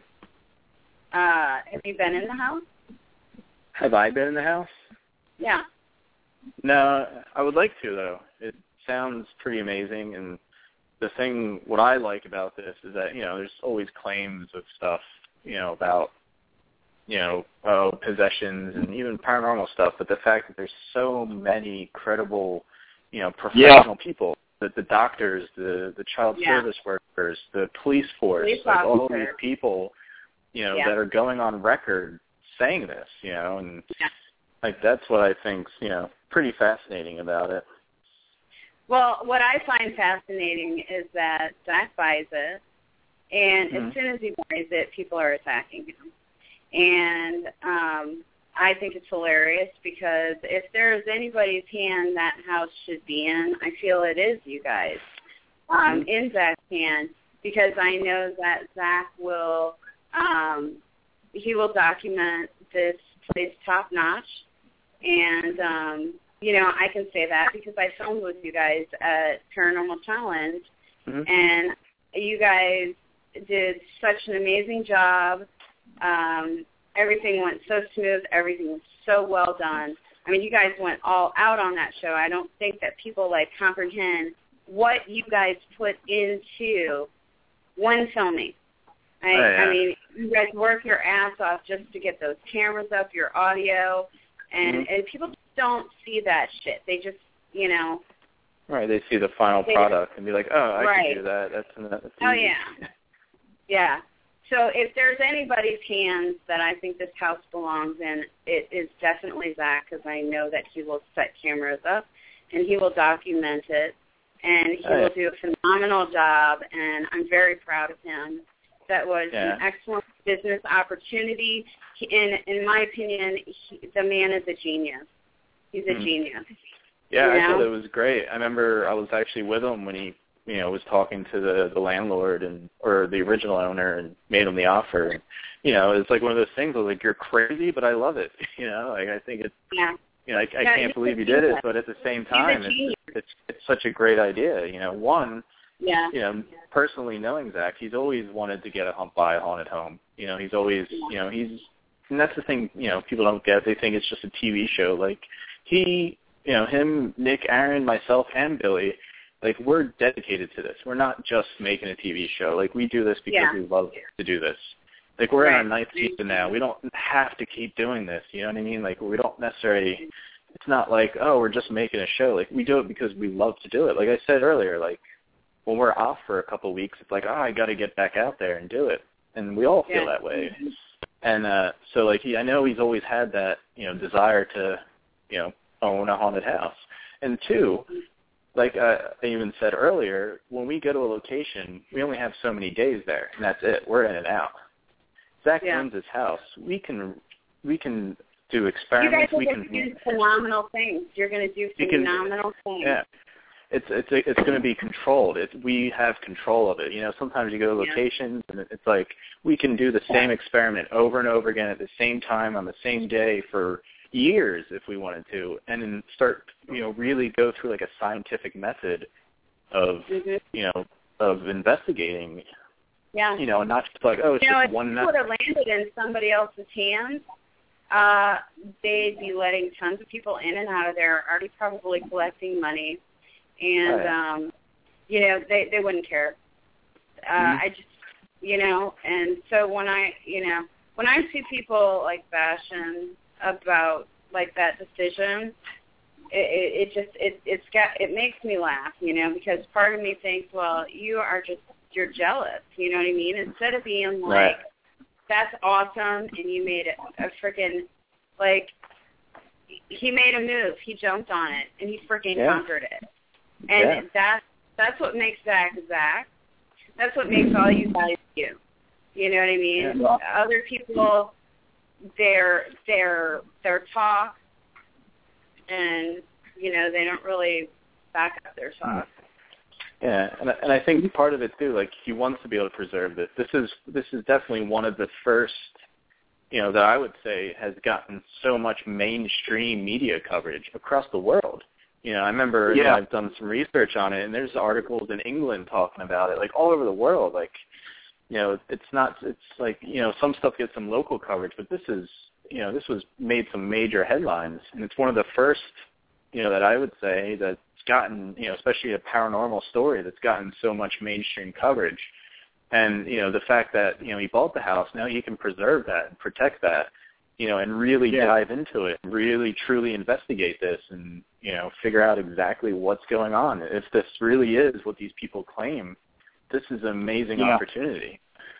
uh, have you been in the house? Have I been in the house? Yeah. No, I would like to, though. It sounds pretty amazing, and the thing, what I like about this is that, you know, there's always claims of stuff, you know, about, you know, oh, possessions and even paranormal stuff, but the fact that there's so many credible, you know, professional yeah. people, the, the doctors, the, the child yeah. service workers, the police force, police like all officer. these people, you know, yeah. that are going on record saying this, you know, and yeah. like that's what I think's, you know, pretty fascinating about it. Well, what I find fascinating is that Zach buys it, and mm-hmm. as soon as he buys it, people are attacking him. And um, I think it's hilarious because if there's anybody's hand that house should be in, I feel it is you guys, um, mm-hmm. in Zach's hand, because I know that Zach will, um, he will document this place top-notch. And, um, you know, I can say that because I filmed with you guys at Paranormal Challenge, mm-hmm. and you guys did such an amazing job. Um, everything went so smooth. Everything was so well done. I mean, you guys went all out on that show. I don't think that people, like, comprehend what you guys put into one filming. I, oh, yeah. I mean, you guys work your ass off just to get those cameras up, your audio, and, mm-hmm. and people just don't see that shit. They just, you know. Right, they see the final they, product and be like, oh, I right. can do that. That's, that's easy. Oh, yeah. Yeah. So if there's anybody's hands that I think this house belongs in, it is definitely Zach, because I know that he will set cameras up and he will document it, and he oh, will do a phenomenal job, and I'm very proud of him. That was yeah. an excellent business opportunity. He, in in my opinion, he, the man is a genius. He's a mm. genius. Yeah, you I know? thought it was great. I remember I was actually with him when he, you know, was talking to the the landlord and or the original owner and made him the offer. And, you know, it's like one of those things. I was like, you're crazy, but I love it. You know, like I think it's, yeah. you know, I, I no, can't believe you did it, but at the same time, it's, it's it's such a great idea. You know, one, yeah. you know, personally knowing Zach, he's always wanted to get a buy a haunted home. You know, he's always, yeah. you know, he's, and that's the thing. You know, people don't get. They think it's just a T V show. Like he. You know, him, Nick, Aaron, myself, and Billy, like, we're dedicated to this. We're not just making a T V show. Like, we do this because yeah. we love to do this. Like, we're right. in our ninth season now. We don't have to keep doing this. You know what I mean? Like, we don't necessarily, it's not like, oh, we're just making a show. Like, we do it because we love to do it. Like I said earlier, like, when we're off for a couple of weeks, it's like, oh, I got to get back out there and do it. And we all feel yeah. that way. And uh, so, like, he, I know he's always had that, you know, desire to, you know, own a haunted house. And two, like uh, I even said earlier, when we go to a location, we only have so many days there, and that's it. We're in and out. Zach yeah. owns his house. We can we can do experiments. You guys are we going can to do phenomenal things. You're going to do phenomenal can, things. Yeah, it's it's it's going to be controlled. It's we have control of it. You know, sometimes you go to locations, yeah. and it's like we can do the same experiment over and over again at the same time on the same day for years if we wanted to, and then start, you know, really go through like a scientific method of, mm-hmm. you know, of investigating. Yeah. You know, not just like, oh, it's you just know, one if method. would have landed in somebody else's hands, uh, they'd be letting tons of people in and out of there, already probably collecting money, and, right. um, you know, they, they wouldn't care. Uh, mm-hmm. I just, you know, and so when I, you know, when I see people like bashing about like that decision, it, it, it just it it's got it makes me laugh, you know, because part of me thinks, well, you are just you're jealous, you know what I mean? Instead of being like, right. that's awesome, and you made it a freaking like he made a move, he jumped on it, and he freaking yeah. conquered it, and yeah. that that's what makes Zach Zach. That's what makes all you guys you. You know what I mean? Yeah. Other people. Their their their talk, and you know they don't really back up their talk. Yeah, and and I think part of it too, like he wants to be able to preserve this. This is this is definitely one of the first, you know, that I would say has gotten so much mainstream media coverage across the world. You know, I remember yeah. you know, I've done some research on it, and there's articles in England talking about it, like all over the world, like. You know, it's not, it's like, you know, some stuff gets some local coverage, but this is, you know, this was made some major headlines. And it's one of the first, you know, that I would say that's gotten, you know, especially a paranormal story that's gotten so much mainstream coverage. And, you know, the fact that, you know, he bought the house, now he can preserve that and protect that, you know, and really yeah. dive into it, really truly investigate this and, you know, figure out exactly what's going on. If this really is what these people claim, this is an amazing yeah. opportunity.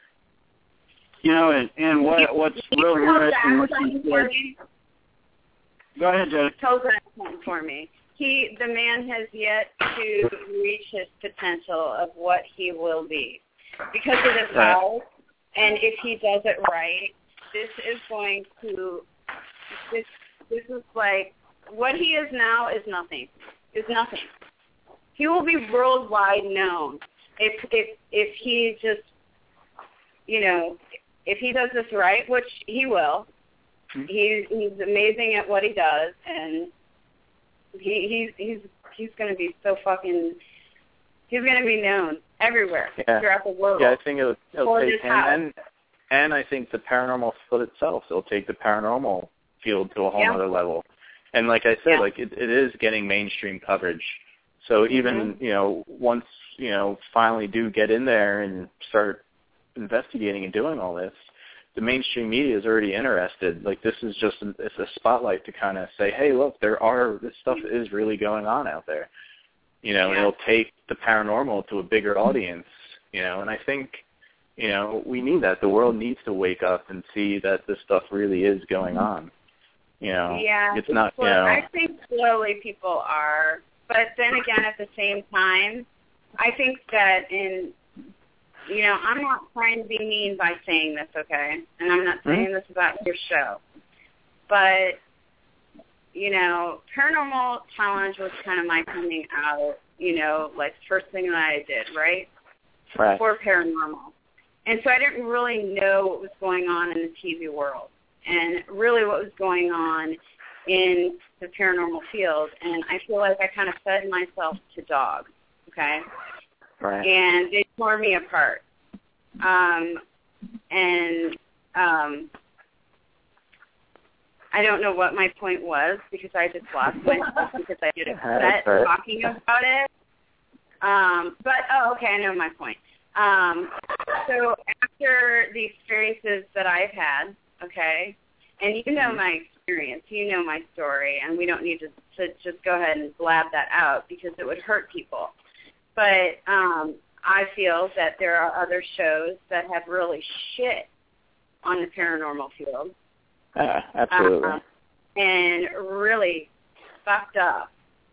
You know, and, and what what's really interesting, what you said. Go ahead, Joe. Tell that for me. He, the man, has yet to reach his potential of what he will be because of this house. And if he does it right, this is going to. This this is like what he is now is nothing. Is nothing. He will be worldwide known if if if he just, you know. If he does this right, which he will, mm-hmm. he's he's amazing at what he does, and he he's he's he's going to be so fucking. He's going to be known everywhere yeah. throughout the world. Yeah, I think it'll, it'll take him, house. and and I think the paranormal field itself. It'll take the paranormal field to a whole yeah. other level. And like I said, yeah. like it, it is getting mainstream coverage. So even mm-hmm. you know once you know finally do get in there and start investigating and doing all this, the mainstream media is already interested. Like, this is just a, it's a spotlight to kind of say, hey, look, there are, this stuff is really going on out there. You know, yeah. and it'll take the paranormal to a bigger audience, you know, and I think, you know, we need that. The world needs to wake up and see that this stuff really is going on. You know, yeah, it's not, well, you know. I think slowly people are. But then again, at the same time, I think that in, you know, I'm not trying to be mean by saying this, okay? And I'm not saying mm-hmm. this about your show. But, you know, Paranormal Challenge was kind of my coming out, you know, like first thing that I did, right? Right. For paranormal. And so I didn't really know what was going on in the T V world and really what was going on in the paranormal field. And I feel like I kind of fed myself to dogs, okay? Right. And they tore me apart. Um, and um, I don't know what my point was because I just lost myself because I get upset right. talking about it. Um, but, oh, okay, I know my point. Um, so after the experiences that I've had, okay, and you know my experience, you know my story, and we don't need to, to just go ahead and blab that out because it would hurt people. But um, I feel that there are other shows that have really shit on the paranormal field. Uh, absolutely. Uh, and really fucked up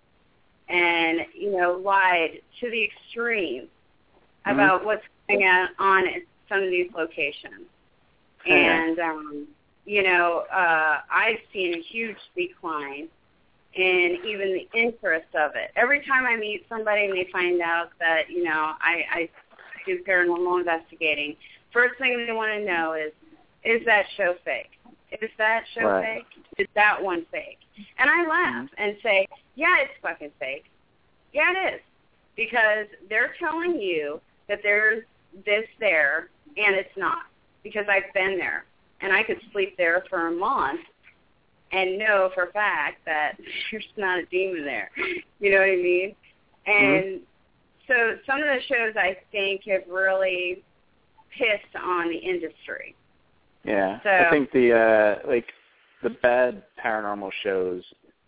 and, you know, lied to the extreme mm-hmm. about what's going on at some of these locations. Uh-huh. And, um, you know, uh, I've seen a huge decline in even the interest of it. Every time I meet somebody and they find out that, you know, I, I do paranormal investigating, first thing they want to know is, is that show fake? Is that show right. fake? Is that one fake? And I laugh mm-hmm. and say, yeah, it's fucking fake. Yeah, it is. Because they're telling you that there's this there, and it's not. Because I've been there. And I could sleep there for a month and know for a fact that there's not a demon there. You know what I mean? And mm-hmm. so some of the shows I think have really pissed on the industry. Yeah, so, I think the uh, like the bad paranormal shows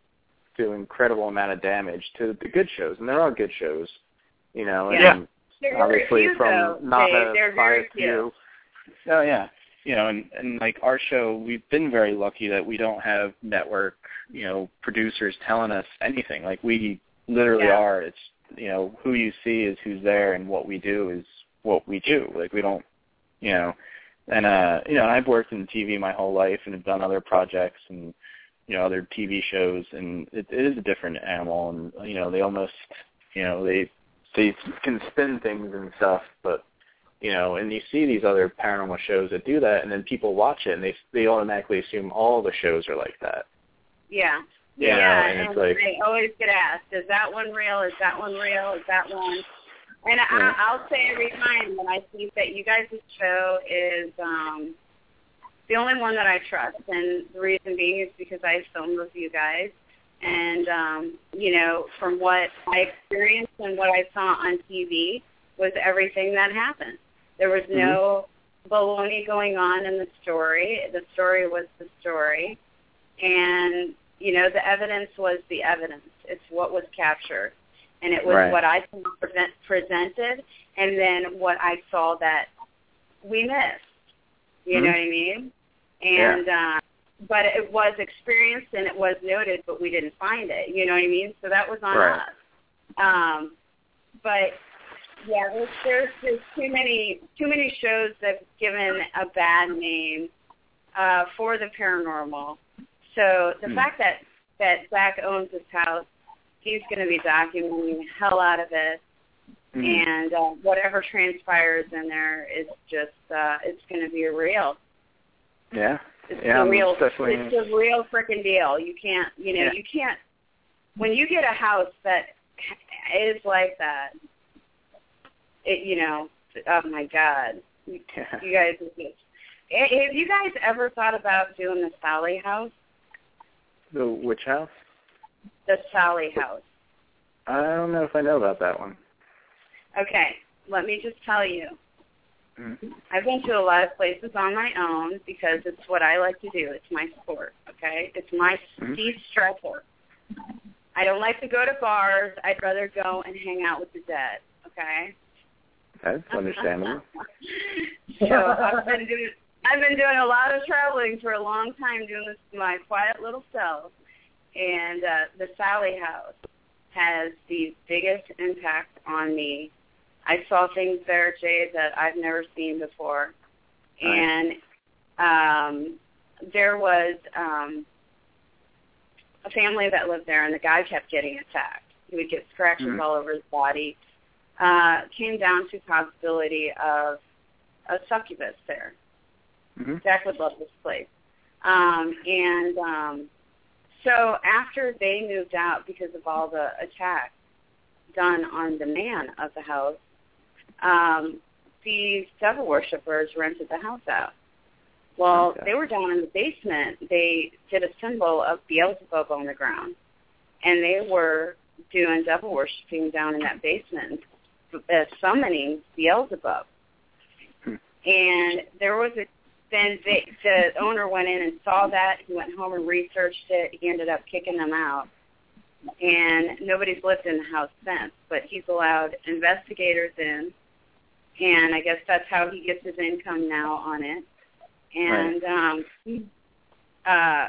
do incredible amount of damage to the good shows, and there are good shows, you know. Yeah, and they're obviously very few, from though. not they, a they're very biased view. Oh yeah, you know, and and like our show, we've been very lucky that we don't have network, you know, producers telling us anything. Like we literally yeah. are. It's you know who you see is who's there, and what we do is what we do. Like we don't, you know. And, uh, you know, I've worked in T V my whole life and have done other projects and, you know, other T V shows, and it, it is a different animal. And, you know, they almost, you know, they they can spin things and stuff, but, you know, and you see these other paranormal shows that do that, and then people watch it, and they they automatically assume all the shows are like that. Yeah. You yeah, know, and, and it's like, they always get asked, is that one real? Is that one real? Is that one? And yeah. I, I'll say every time that I think that you guys' show is um, the only one that I trust. And the reason being is because I filmed with you guys. And, um, you know, from what I experienced and what I saw on T V was everything that happened. There was no mm-hmm. baloney going on in the story. The story was the story. And, you know, the evidence was the evidence. It's what was captured. And it was right. what I present, presented and then what I saw that we missed. You mm-hmm. know what I mean? And yeah. uh, but it was experienced and it was noted, but we didn't find it. You know what I mean? So that was on right. us. Um, but, yeah, there's, there's, there's too many too many shows that have given a bad name uh, for the paranormal. So the mm. fact that, that Zach owns this house, he's going to be documenting the hell out of it, mm-hmm. and uh, whatever transpires in there is just, uh, it's going to be real. Yeah. It's yeah, a real, definitely... it's a real freaking deal. You can't, you know, yeah. you can't, when you get a house that is like that, it, you know, oh my God, you, yeah. you guys, have you guys ever thought about doing the Sally house? The which house? The Sally house. I don't know if I know about that one. Okay, let me just tell you. Mm-hmm. I've been to a lot of places on my own because it's what I like to do. It's my sport, okay? It's my mm-hmm. de-stressor. I don't like to go to bars. I'd rather go and hang out with the dead, okay? That's understandable. So I've been doing I've been doing a lot of traveling for a long time, doing this in my quiet little self. And uh, the Sally House has the biggest impact on me. I saw things there, Jay, that I've never seen before. And um, there was um, a family that lived there, and the guy kept getting attacked. He would get scratches mm-hmm. all over his body. Uh, came down to possibility of a succubus there. Mm-hmm. Jack would love this place. Um, and um, so after they moved out because of all the attacks done on the man of the house, um, these devil worshippers rented the house out. Well, okay. They were down in the basement. They did a symbol of Beelzebub on the ground, and they were doing devil worshiping down in that basement, uh, summoning Beelzebub. Hmm. And there was a Then they, the owner went in and saw that. He went home and researched it. He ended up kicking them out. And nobody's lived in the house since. But he's allowed investigators in. And I guess that's how he gets his income now on it. And, right. um, uh,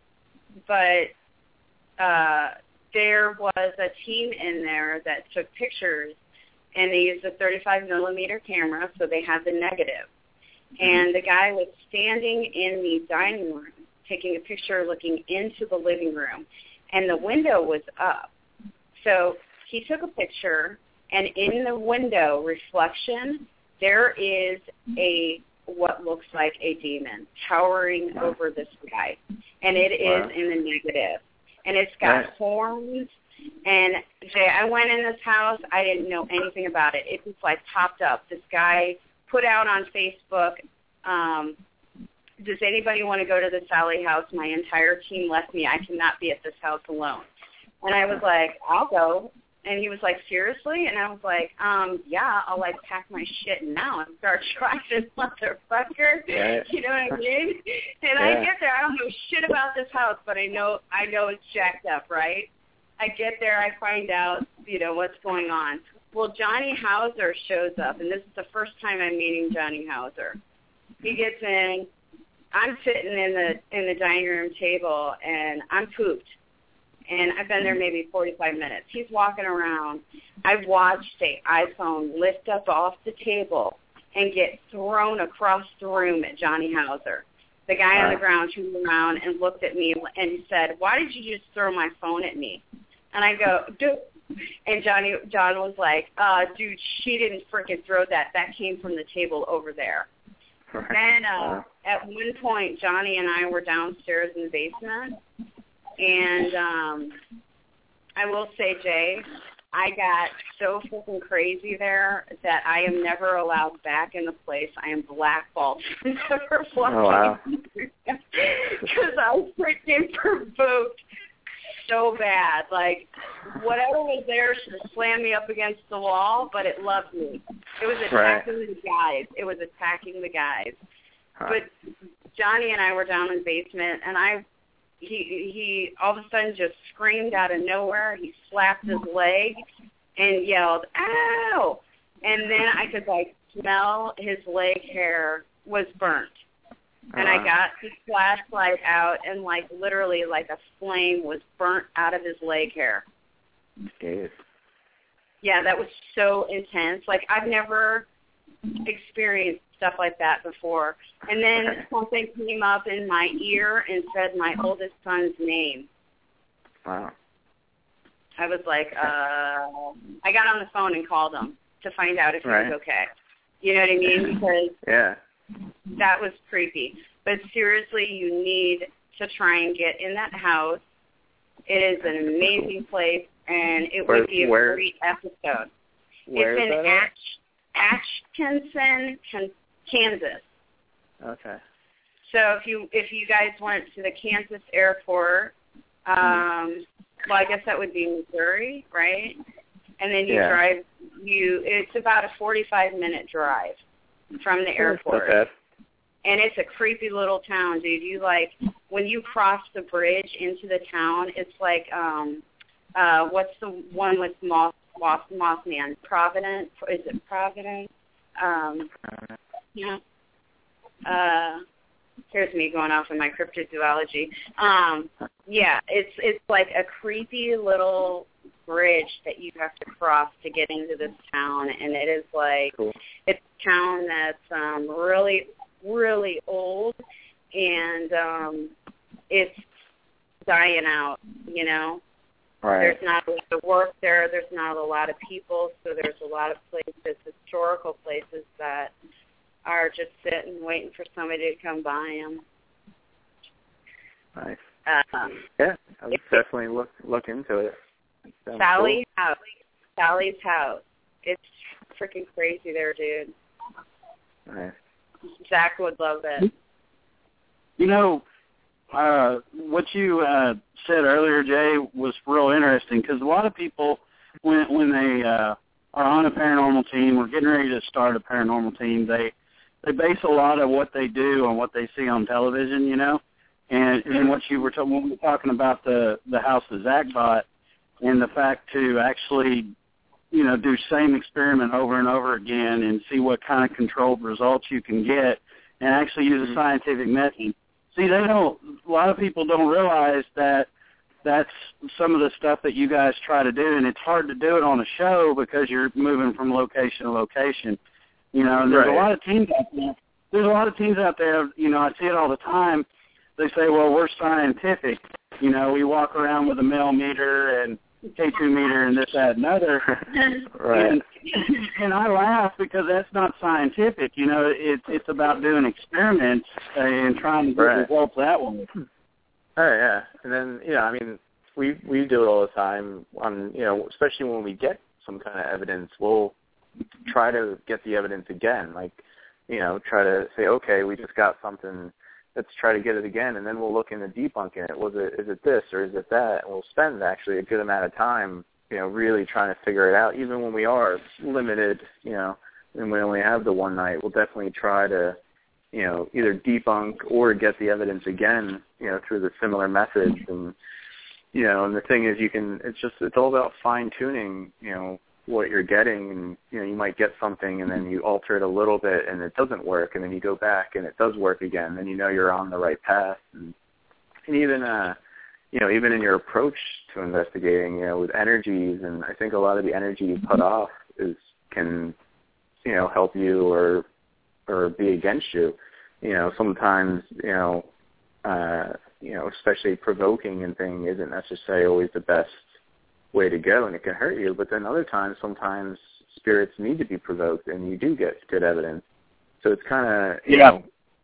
but uh, there was a team in there that took pictures. And they used a thirty-five millimeter camera, so they had the negative. And the guy was standing in the dining room, taking a picture, looking into the living room, and the window was up. So he took a picture, and in the window reflection, there is a what looks like a demon towering over this guy, and it is wow. in the negative. And it's got right. horns. And Jay, I went in this house. I didn't know anything about it. It was like popped up. This guy put out on Facebook, um, does anybody want to go to the Sally House? My entire team left me. I cannot be at this house alone. And I was like, I'll go. And he was like, seriously? And I was like, um, yeah, I'll like pack my shit now and start driving, motherfucker. Yeah. You know what I mean? And yeah. I get there. I don't know shit about this house, but I know I know it's jacked up, right? I get there. I find out, you know, what's going on. Well, Johnny Hauser shows up, and this is the first time I'm meeting Johnny Hauser. He gets in. I'm sitting in the in the dining room table, and I'm pooped. And I've been there maybe forty-five minutes. He's walking around. I've watched the iPhone lift up off the table and get thrown across the room at Johnny Hauser. The guy on the ground turned around and looked at me and he said, why did you just throw my phone at me? And I go, dude. And Johnny, John was like, uh, dude, she didn't freaking throw that. That came from the table over there. Right. Then uh, at one point, Johnny and I were downstairs in the basement. And um, I will say, Jay, I got so freaking crazy there that I am never allowed back in the place. I am blackballed from never walking. Oh, wow. Because I was freaking provoked so bad. Like, whatever was there should have slammed me up against the wall, but it loved me. It was attacking right. the guys. It was attacking the guys. Huh. But Johnny and I were down in the basement, and I He he all of a sudden just screamed out of nowhere. He slapped his leg and yelled, ow! And then I could, like, smell his leg hair was burnt. And uh-huh. I got the flashlight out, and, like, literally, like, a flame was burnt out of his leg hair. Scared. Yeah, that was so intense. Like, I've never experienced stuff like that before. And then okay. something came up in my ear and said my oldest son's name. Wow. I was like, uh, I got on the phone and called him to find out if he right. was okay. You know what I mean? Because yeah. that was creepy. But seriously, you need to try and get in that house. It is an amazing cool. place, and it where, would be a where, great episode. Where it's is in that Atch, Atchison, Kansas. Okay. So if you if you guys went to the Kansas airport, um, well, I guess that would be Missouri, right? And then you yeah. drive. You it's about a forty-five minute drive. from the airport. Okay. And it's a creepy little town, dude. You like when you cross the bridge into the town, it's like um uh what's the one with Moth Moth Mothman? Providence? Is it Providence? Um yeah. Uh here's me going off in my cryptozoology. Um yeah, it's it's like a creepy little bridge that you have to cross to get into this town, and it is like cool. It's a town that's um really really old, and um, it's dying out, you know. Right. There's not a lot of work there. There's not a lot of people, so there's a lot of places, historical places, that are just sitting, waiting for somebody to come buy them. Nice. Um, yeah, I would definitely look look into it. Sally's cool. house. Sally's house. It's freaking crazy there, dude. Nice. Zach would love it. You know, uh, what you uh, said earlier, Jay, was real interesting, because a lot of people, when when they uh, are on a paranormal team or getting ready to start a paranormal team, they they base a lot of what they do on what they see on television, you know. And and what you were talking, when we were talking about the the house that Zach bought, and the fact to actually, you know, do same experiment over and over again and see what kind of controlled results you can get, and actually use a scientific method. See, they don't. A lot of people don't realize that that's some of the stuff that you guys try to do, and it's hard to do it on a show because you're moving from location to location. You know, and there's right. a lot of teams out there. There's a lot of teams out there. You know, I see it all the time. They say, "Well, we're scientific." You know, we walk around with a millimeter and K two meter and this, that, and other. right. And, and I laugh because that's not scientific. You know, it's it's about doing experiments and trying to get right. results that way. Oh yeah, and then you know, I mean, we we do it all the time. On you know, especially when we get some kind of evidence, we'll try to get the evidence again. Like, you know, try to say, okay, we just got something. Let's try to get it again, and then we'll look into debunking it. Was it is it this or is it that? And we'll spend actually a good amount of time, you know, really trying to figure it out. Even when we are limited, you know, and we only have the one night, we'll definitely try to, you know, either debunk or get the evidence again, you know, through the similar methods. And you know, and the thing is, you can. It's just it's all about fine tuning, you know, what you're getting, and you know, you might get something and then you alter it a little bit and it doesn't work, and then you go back and it does work again, then you know you're on the right path. And, and even uh you know, even in your approach to investigating, you know, with energies, and I think a lot of the energy you put off is can, you know, help you or or be against you. You know, sometimes, you know, uh you know, especially provoking and thing isn't necessarily always the best way to go, and it can hurt you. But then other times, sometimes spirits need to be provoked, and you do get good evidence. So it's kind of, you yeah. know,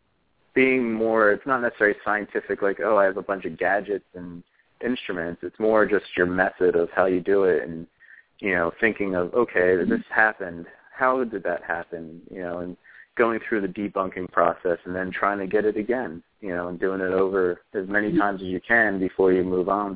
being more, it's not necessarily scientific, like, oh, I have a bunch of gadgets and instruments. It's more just your method of how you do it, and, you know, thinking of, okay, this happened. How did that happen? You know, and going through the debunking process and then trying to get it again, you know, and doing it over as many times as you can before you move on.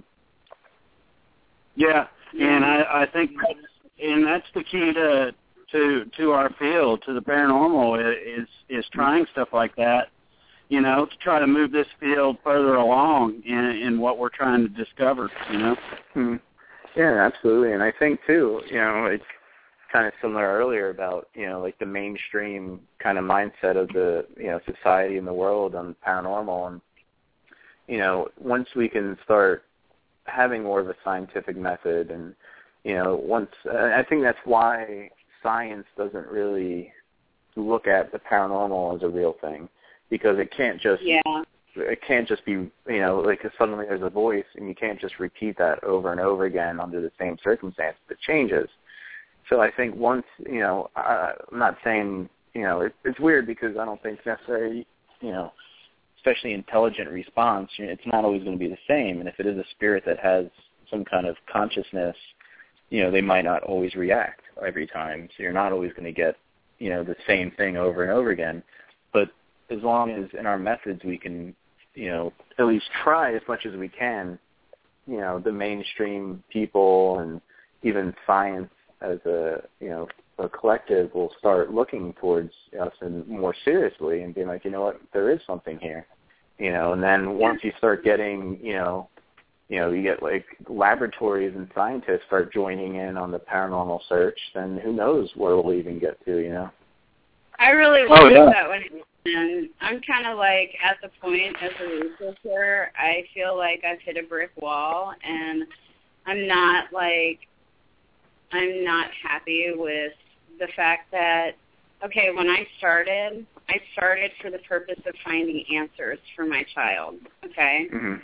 Yeah, and I, I think that's, and that's the key to to to our field, to the paranormal, is is trying stuff like that, you know, to try to move this field further along in, in what we're trying to discover, you know. Hmm. Yeah, absolutely, and I think too, you know, it's kind of similar earlier about, you know, like the mainstream kind of mindset of the, you know, society and the world on paranormal, and you know, once we can start having more of a scientific method, and you know, once uh, I think that's why science doesn't really look at the paranormal as a real thing, because it can't just yeah. it can't just be, you know, like suddenly there's a voice and you can't just repeat that over and over again under the same circumstances. It changes. So I think once, you know, I, I'm not saying, you know, it, it's weird because I don't think necessarily, you know, especially intelligent response, it's not always going to be the same. And if it is a spirit that has some kind of consciousness, you know, they might not always react every time. So you're not always going to get, you know, the same thing over and over again. But as long as in our methods we can, you know, at least try as much as we can, you know, the mainstream people and even science as a, you know, a collective will start looking towards us and more seriously and being like, you know what, there is something here, you know. And then once you start getting, you know, you know, you get like laboratories and scientists start joining in on the paranormal search, then who knows where we'll even get to, you know. I really wish oh, yeah. that would happen. I'm kind of like at the point as a researcher, I feel like I've hit a brick wall, and I'm not like, I'm not happy with the fact that, okay, when I started, I started for the purpose of finding answers for my child, okay? Mm-hmm.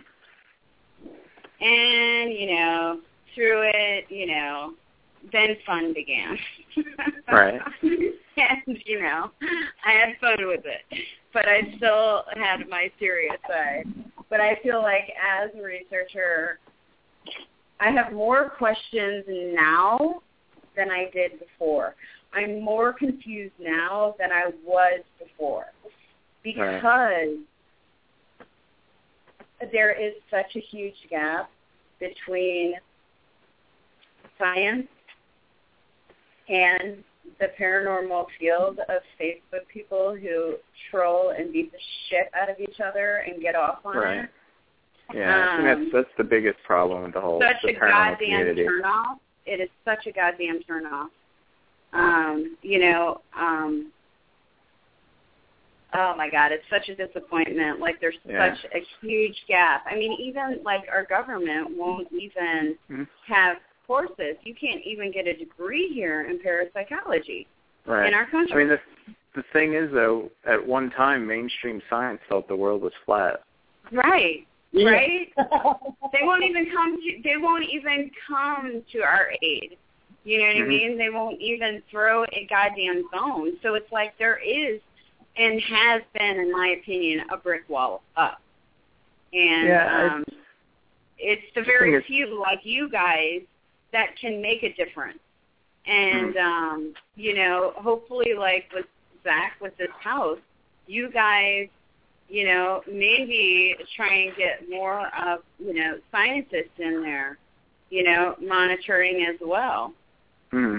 And, you know, through it, you know, then fun began. Right. And, you know, I had fun with it. But I still had my serious side. But I feel like as a researcher, I have more questions now than I did before. I'm more confused now than I was before. Because right. there is such a huge gap between science and the paranormal field of Facebook people who troll and beat the shit out of each other and get off on right. it. Yeah, um, I think that's that's the biggest problem with the whole such the a paranormal goddamn community. turnoff. It is such a goddamn turnoff. Um, you know, um, oh my God, it's such a disappointment. Like there's yeah. such a huge gap. I mean, even like our government won't even mm-hmm. have courses. You can't even get a degree here in parapsychology right. in our country. I mean, the the thing is though, at one time, mainstream science thought the world was flat. Right. Yeah. Right? They won't even come to they won't even come to our aid. You know what mm-hmm. I mean? They won't even throw a goddamn bone. So it's like there is and has been, in my opinion, a brick wall up. And yeah, um, it's the very few like you guys that can make a difference. And, mm-hmm. um, you know, hopefully like with Zach, with this house, you guys, you know, maybe try and get more of, you know, scientists in there, you know, monitoring as well. Hmm.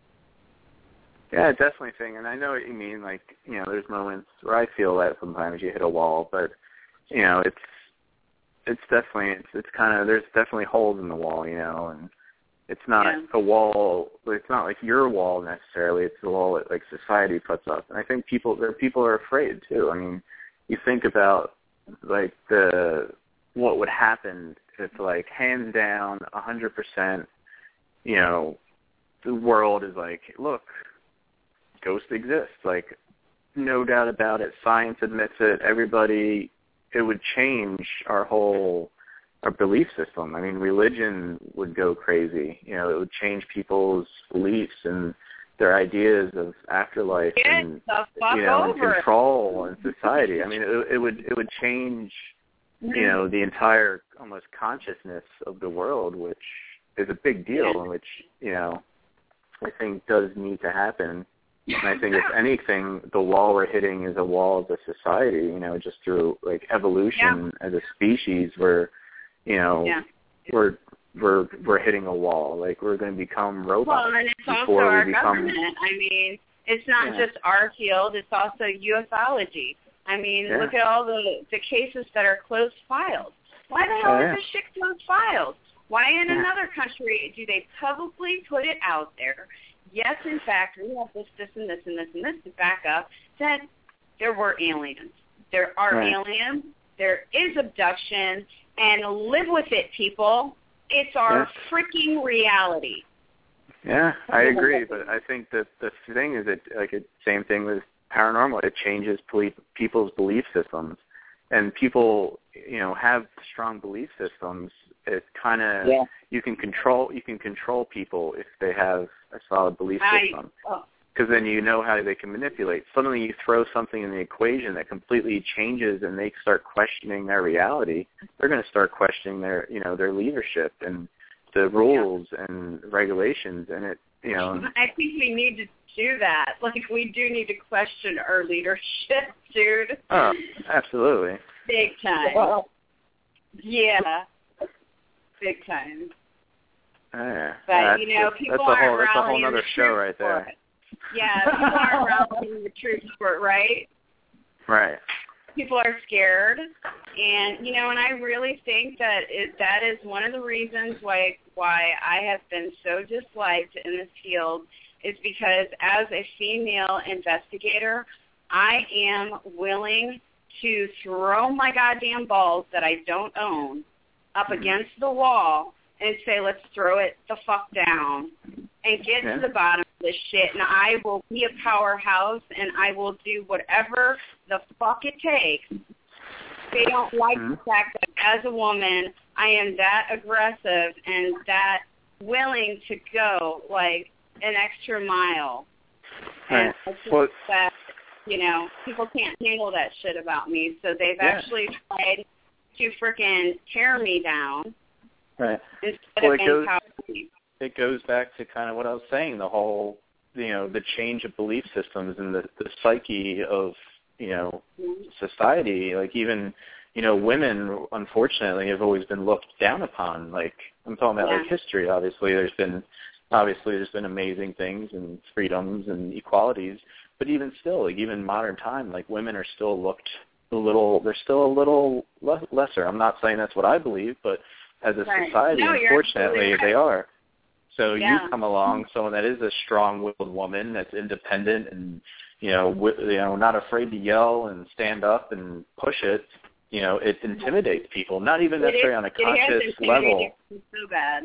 Yeah, definitely thing, and I know what you mean. Like, you know, there's moments where I feel that sometimes you hit a wall, but you know, it's it's definitely it's it's kind of there's definitely holes in the wall, you know, and it's not yeah. a wall. It's not like your wall necessarily. It's the wall that like society puts up, and I think people there people are afraid too. I mean, you think about like the what would happen if like hands down a hundred percent, you know. The world is like, look, ghosts exist. Like, no doubt about it. Science admits it. Everybody, it would change our whole, our belief system. I mean, religion would go crazy. You know, it would change people's beliefs and their ideas of afterlife Get and, you know, and control and society. I mean, it, it would it would change, you know, the entire almost consciousness of the world, which is a big deal, yeah. in which, you know, I think does need to happen. And I think if anything, the wall we're hitting is a wall of the society, you know, just through like evolution yeah. as a species where, you know, yeah. we're we're we're hitting a wall. Like we're going to become robots. Well, and it's before also we our become, government. I mean, it's not yeah. just our field, it's also ufology. I mean, yeah. look at all the the cases that are closed files. Why the hell oh, is yeah. this shit closed files? Why in yeah. another country do they publicly put it out there? Yes, in fact, we have this, this, and this, and this, and this to back up that there were aliens. There are right. aliens. There is abduction. And live with it, people. It's our yeah. freaking reality. Yeah, I agree. But I think that the thing is that, like, the same thing with paranormal. It changes ple- people's belief systems. And people, you know, have strong belief systems. It kind of yeah. you can control you can control people if they have a solid belief system, because oh. then you know how they can manipulate. Suddenly, you throw something in the equation that completely changes, and they start questioning their reality. They're going to start questioning their you know their leadership and the rules yeah. and regulations, and it you know. I think we need to do that. Like we do need to question our leadership, dude. Oh, absolutely. Big time. Well, yeah. Big time. Oh, yeah. But, yeah, you know, that's, people that's a whole, aren't that's a whole rallying other the show troops right for there. it. Yeah, people aren't rallying the troops for it, right? Right. People are scared, and you know, and I really think that it, that is one of the reasons why why I have been so disliked in this field is because as a female investigator, I am willing to throw my goddamn balls that I don't own up against the wall and say, let's throw it the fuck down and get yeah. to the bottom of this shit, and I will be a powerhouse, and I will do whatever the fuck it takes. They don't like mm-hmm. the fact that as a woman, I am that aggressive and that willing to go, like, an extra mile. Right. And I well, think that, you know, people can't handle that shit about me, so they've yeah. actually tried to frickin' tear me down right. instead well, of it goes, empowering me. It goes back to kind of what I was saying, the whole, you know, the change of belief systems and the, the psyche of, you know, mm-hmm. society. Like even, you know, women, unfortunately, have always been looked down upon. Like, I'm talking about, yeah. like, history, obviously. There's been, obviously, there's been amazing things and freedoms and equalities. But even still, like, even modern time, like, women are still looked a little, they're still a little le- lesser. I'm not saying that's what I believe, but as a right. society, no, unfortunately, right. they are. So yeah. you come along, someone that is a strong-willed woman, that's independent and, you know, w- you know, not afraid to yell and stand up and push it. You know, it intimidates people, not even necessarily on a conscious level. So bad.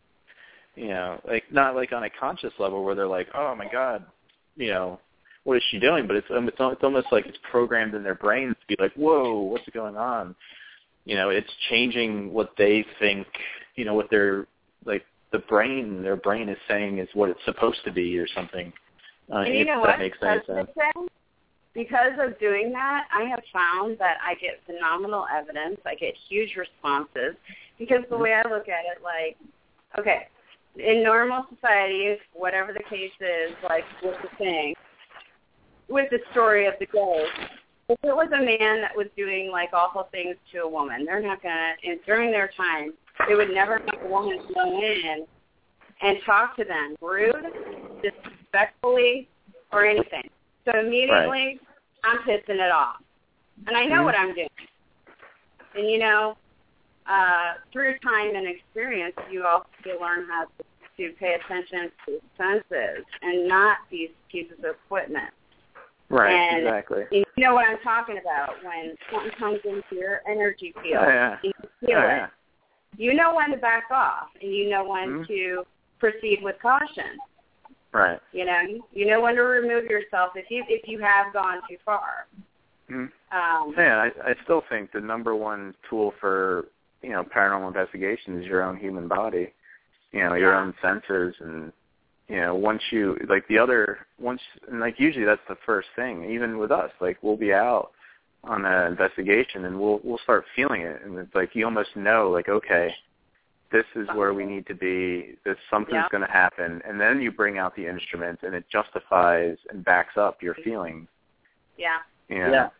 You know, like not like on a conscious level where they're like, oh my God, you know, what is she doing? But it's it's it's almost like it's programmed in their brains to be like, whoa, what's going on? You know, it's changing what they think. You know, what their like the brain their brain is saying is what it's supposed to be or something. Uh, and you if know that what? makes any sense. Because of doing that, I have found that I get phenomenal evidence. I get huge responses because the way I look at it, like, okay, in normal society, whatever the case is, like with the thing, with the story of the day, if it was a man that was doing like awful things to a woman, they're not gonna. And during their time, they would never have a woman go in and talk to them rude, disrespectfully, or anything. So immediately, right. I'm pissing it off. And I know mm-hmm. what I'm doing. And, you know, uh, through time and experience, you also learn how to, to pay attention to senses and not these pieces of equipment. Right, and exactly. You know what I'm talking about when something comes into your energy field. Oh, yeah. You feel oh, it. Yeah. You know when to back off, and you know when mm-hmm. to proceed with caution. Right. You know, you know when to remove yourself if you if you have gone too far. Mm-hmm. Um, yeah, I, I still think the number one tool for, you know, paranormal investigation is your own human body. You know, your yeah. own senses, and you know, once you like the other once, and like usually that's the first thing. Even with us, like we'll be out on an investigation and we'll we'll start feeling it, and it's like you almost know, like okay, this is where we need to be, this something's yeah. going to happen, and then you bring out the instrument and it justifies and backs up your feelings. Yeah. You know? Yeah.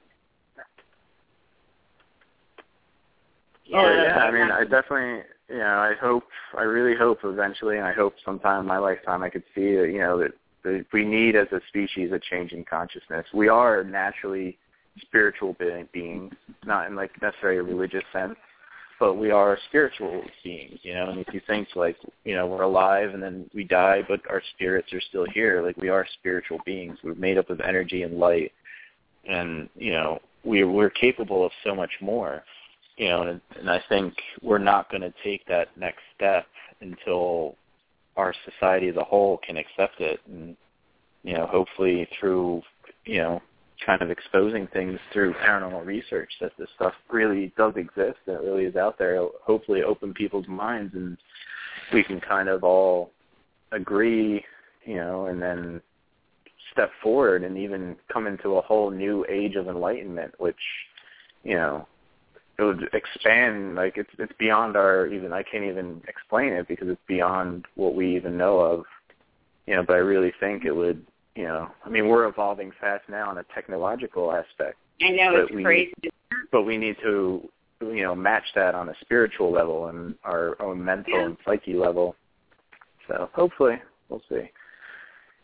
Yeah. Oh, yeah, I mean, I definitely, you know, I hope, I really hope eventually, and I hope sometime in my lifetime I could see that, you know, that, that we need as a species a change in consciousness. We are naturally spiritual beings, not in like necessarily a religious sense, but we are spiritual beings, you know, and if you think like, you know, we're alive and then we die, but our spirits are still here, like we are spiritual beings. We're made up of energy and light, and, you know, we, we're capable of so much more, you know, and, and I think we're not going to take that next step until our society as a whole can accept it, and, you know, hopefully through, you know, kind of exposing things through paranormal research that this stuff really does exist, that it really is out there, it'll hopefully open people's minds and we can kind of all agree, you know, and then step forward and even come into a whole new age of enlightenment, which, you know, it would expand, like it's it's beyond our even, I can't even explain it because it's beyond what we even know of, you know, but I really think it would, you know, I mean, we're evolving fast now in a technological aspect. I know, it's we, crazy. But we need to, you know, match that on a spiritual level and our own mental yeah. and psyche level. So hopefully, we'll see.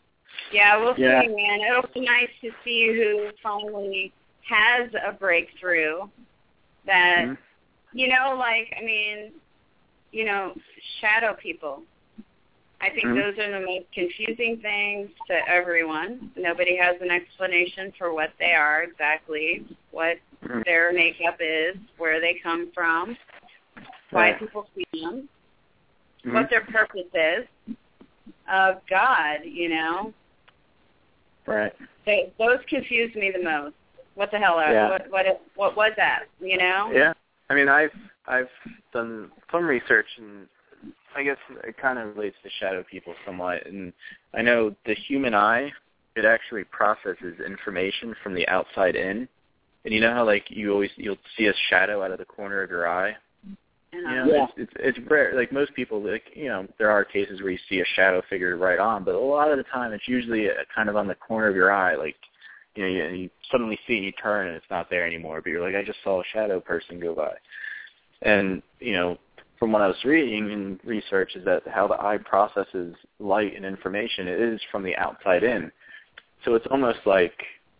Yeah, we'll Yeah. see, man. It'll be nice to see who finally has a breakthrough that, Mhm. you know, like, I mean, you know, shadow people. I think Mhm. those are the most confusing things to everyone. Nobody has an explanation for what they are exactly, what Mhm. their makeup is, where they come from, why Right. people see them, Mhm. what their purpose is of God, you know. Right. They, those confuse me the most. What the hell? Are, Yeah. What what what was that? You know? Yeah. I mean, I've I've done some research, and I guess it kind of relates to shadow people somewhat. And I know the human eye, it actually processes information from the outside in. And you know how like you always you'll see a shadow out of the corner of your eye. You know, Yeah. it's, it's it's rare. Like most people, like you know, there are cases where you see a shadow figure right on, but a lot of the time it's usually a, kind of on the corner of your eye. Like you know, you, you suddenly see it, and you turn, and it's not there anymore. But you're like, I just saw a shadow person go by. And you know, from what I was reading and research, is that how the eye processes light and information, it is from the outside in. So it's almost like,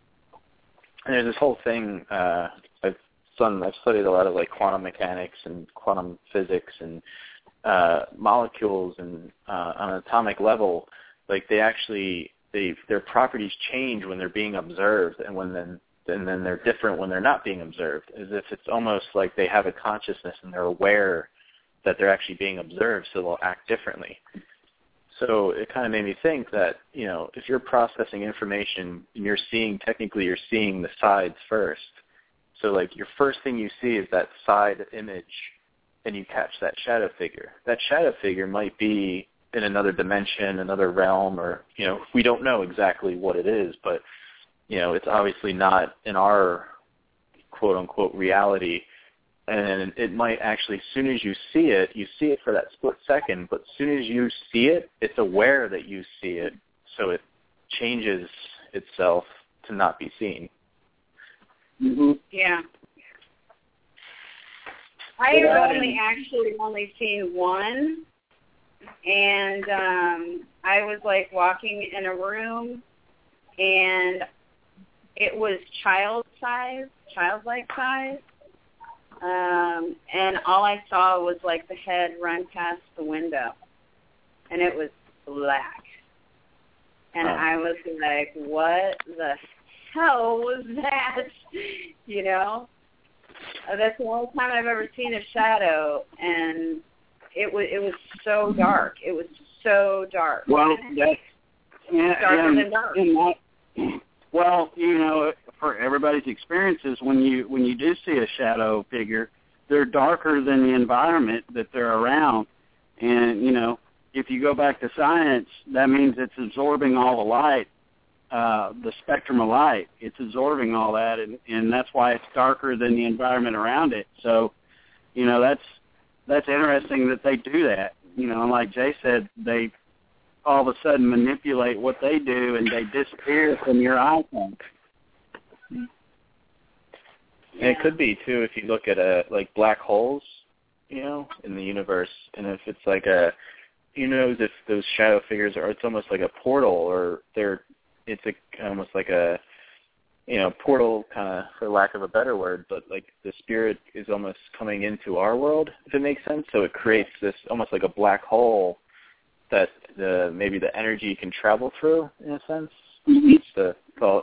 and there's this whole thing. Uh, I've done, I've studied a lot of like quantum mechanics and quantum physics and uh, molecules, and uh, on an atomic level, like they actually, they their properties change when they're being observed, and when then and then they're different when they're not being observed. As if it's almost like they have a consciousness and they're aware that they're actually being observed, so they'll act differently. So it kind of made me think that, you know, if you're processing information and you're seeing, technically you're seeing the sides first. So like your first thing you see is that side image, and you catch that shadow figure. That shadow figure might be in another dimension, another realm, or, you know, we don't know exactly what it is, but, you know, it's obviously not in our quote-unquote reality. And it might actually, as soon as you see it, you see it for that split second, but as soon as you see it, it's aware that you see it, so it changes itself to not be seen. Mm-hmm. Yeah. I have only actually only seen one, and um, I was like walking in a room, and it was child size, childlike size. Um, and all I saw was like the head run past the window, and it was black. And Oh. I was like, what the hell was that? You know? Uh, that's the only time I've ever seen a shadow, and it was it was so dark. It was so dark. Well, that's yeah, Darker and, than dark. and that, well, you know, for everybody's experiences, when you when you do see a shadow figure, they're darker than the environment that they're around. And, you know, if you go back to science, that means it's absorbing all the light, uh, the spectrum of light. It's absorbing all that, and, and that's why it's darker than the environment around it. So, you know, that's that's interesting that they do that. You know, and like Jay said, they all of a sudden manipulate what they do, and they disappear from your iPhone. And it could be, too, if you look at a, like black holes, you know, in the universe, and if it's like a, who knows if those shadow figures are, it's almost like a portal, or they're, it's a, almost like a, you know, portal kind of, for lack of a better word, but like the spirit is almost coming into our world, if it makes sense. So it creates this almost like a black hole that the maybe the energy can travel through, in a sense. Mm-hmm. It's the thought.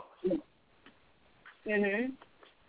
Mhm.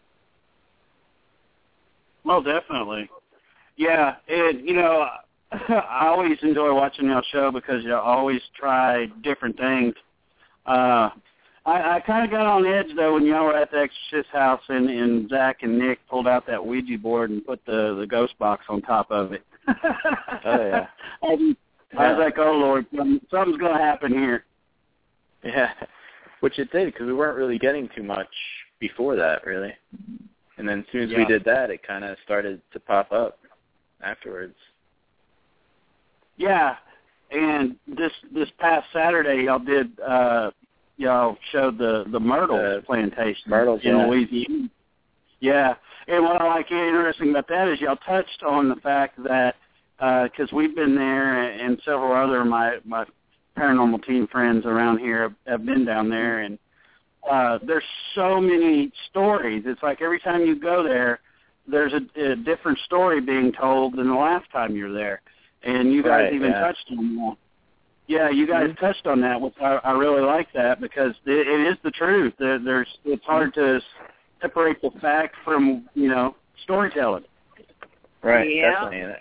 Well, definitely. Yeah, and, you know, I always enjoy watching your show because you always try different things. Uh, I, I kind of got on edge, though, when y'all were at the Exorcist house and, and Zach and Nick pulled out that Ouija board and put the, the ghost box on top of it. Oh, yeah. I, was, I was like, oh, Lord, something's going to happen here. Yeah, which it did, because we weren't really getting too much before that, really. And then as soon as Yeah. we did that, it kind of started to pop up afterwards. Yeah, and this this past Saturday, y'all did uh, y'all showed the the Myrtles Uh, plantation Myrtles, in yeah. Louisiana. Yeah, and what I like interesting about that is y'all touched on the fact that because uh, we've been there and several other of my my paranormal team friends around here have, have been down there, and uh, there's so many stories. It's like every time you go there, there's a, a different story being told than the last time you're there. And you guys right, even yeah. touched on that. Yeah, you guys mm-hmm. touched on that, which I, I really like that because it, it is the truth. There, there's it's hard to separate the fact from, you know, storytelling. Right, yeah. definitely. And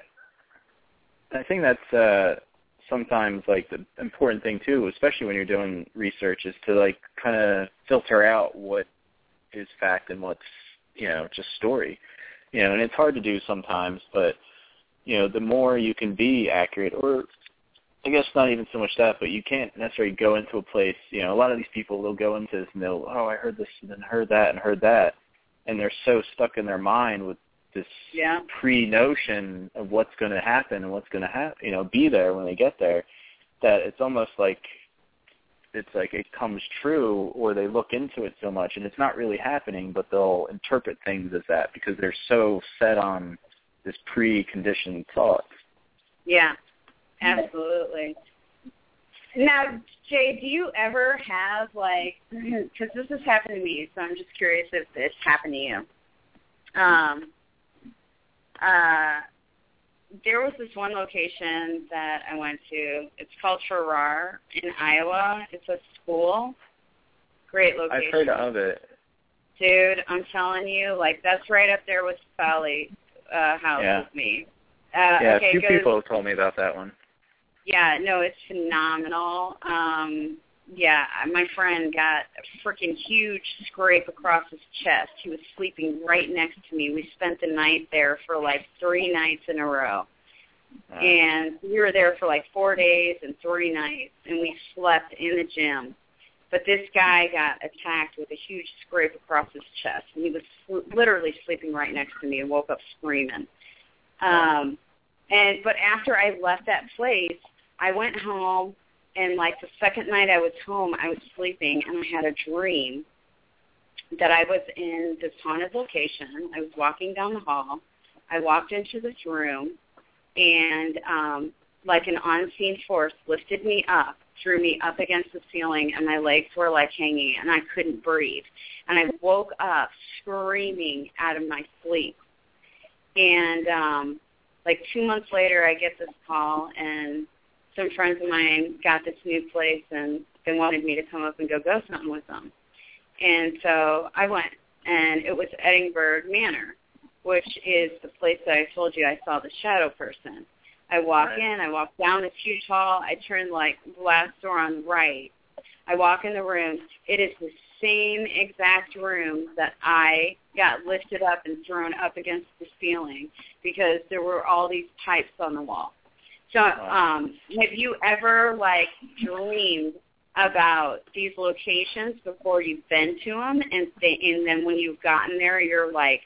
I think that's uh, sometimes like the important thing too, especially when you're doing research, is to like kind of filter out what is fact and what's, you know, just story. You know, and it's hard to do sometimes, but you know, the more you can be accurate, or I guess not even so much that, but you can't necessarily go into a place, you know, a lot of these people, they'll go into this and they'll, oh, I heard this and then heard that and heard that, and they're so stuck in their mind with this yeah. pre-notion of what's going to happen and what's going to ha- you know, be there when they get there, that it's almost like it's like it comes true, or they look into it so much and it's not really happening, but they'll interpret things as that because they're so set on this preconditioned thought. Yeah, absolutely. Now, Jay, do you ever have, like, because this has happened to me, so I'm just curious if this happened to you. Um, uh, there was this one location that I went to. It's called Farrar in Iowa. It's a school. Great location. I've heard of it. Dude, I'm telling you, like, that's right up there with Valley uh, House yeah. with me. Uh, yeah, okay, a few goes, people have told me about that one. Yeah, no, it's phenomenal. Um, yeah, my friend got a freaking huge scrape across his chest. He was sleeping right next to me. We spent the night there for like three nights in a row. Wow. And we were there for like four days and three nights, and we slept in the gym. But this guy got attacked with a huge scrape across his chest, and he was sl- literally sleeping right next to me and woke up screaming. Um, and but after I left that place, I went home, and like the second night I was home, I was sleeping, and I had a dream that I was in this haunted location. I was walking down the hall. I walked into this room, and um, like an unseen force lifted me up, threw me up against the ceiling, and my legs were like hanging, and I couldn't breathe. And I woke up screaming out of my sleep. And um, like two months later, I get this call, and some friends of mine got this new place, and they wanted me to come up and go go something with them. And so I went, and it was Edinburgh Manor, which is the place that I told you I saw the shadow person. I walk right. in, I walk down this huge hall, I turn like the last door on the right. I walk in the room. It is the same exact room that I got lifted up and thrown up against the ceiling because there were all these pipes on the wall. So um, have you ever, like, dreamed about these locations before you've been to them, and, th- and then when you've gotten there, you're like,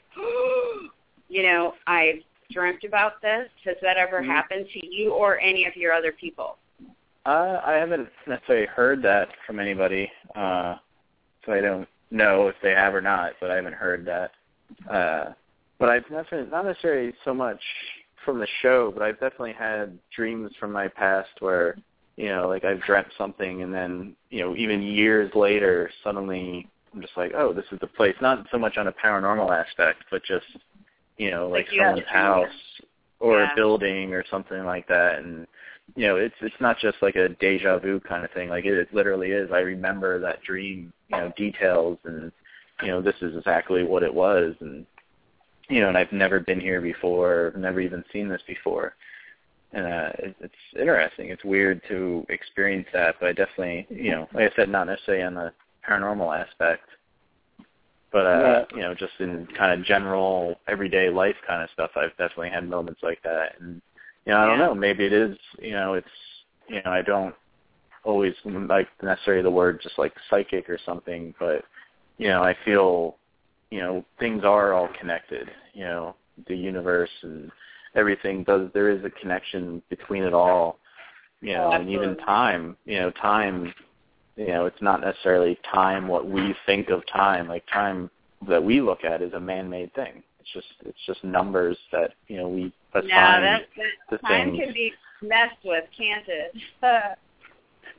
you know, I've dreamt about this? Has that ever mm-hmm. happened to you or any of your other people? Uh, I haven't necessarily heard that from anybody, uh, so I don't know if they have or not, but I haven't heard that. Uh, but I've never, not necessarily so much from the show, but I've definitely had dreams from my past where, you know, like I've dreamt something and then, you know, even years later, suddenly I'm just like, oh, this is the place. Not so much on a paranormal aspect, but just, you know, like, like someone's house or yeah. a building or something like that. And, you know, it's it's not just like a deja vu kind of thing. Like it, it literally is. I remember that dream, you know, details and, you know, this is exactly what it was. And, you know, and I've never been here before, never even seen this before. And uh, it, it's interesting. It's weird to experience that, but I definitely, you know, like I said, not necessarily on the paranormal aspect, but, uh, yeah. you know, just in kind of general everyday life kind of stuff, I've definitely had moments like that. And, you know, I don't yeah. know, maybe it is, you know, it's, you know, I don't always like necessarily the word just like psychic or something, but, you know, I feel, you know, things are all connected, you know, the universe and everything does, there is a connection between it all, you know, oh, and even time, you know, time, you know, it's not necessarily time what we think of time, like time that we look at is a man-made thing. It's just, it's just numbers that, you know, we assign no, that, that to time things. Can be messed with, can't it?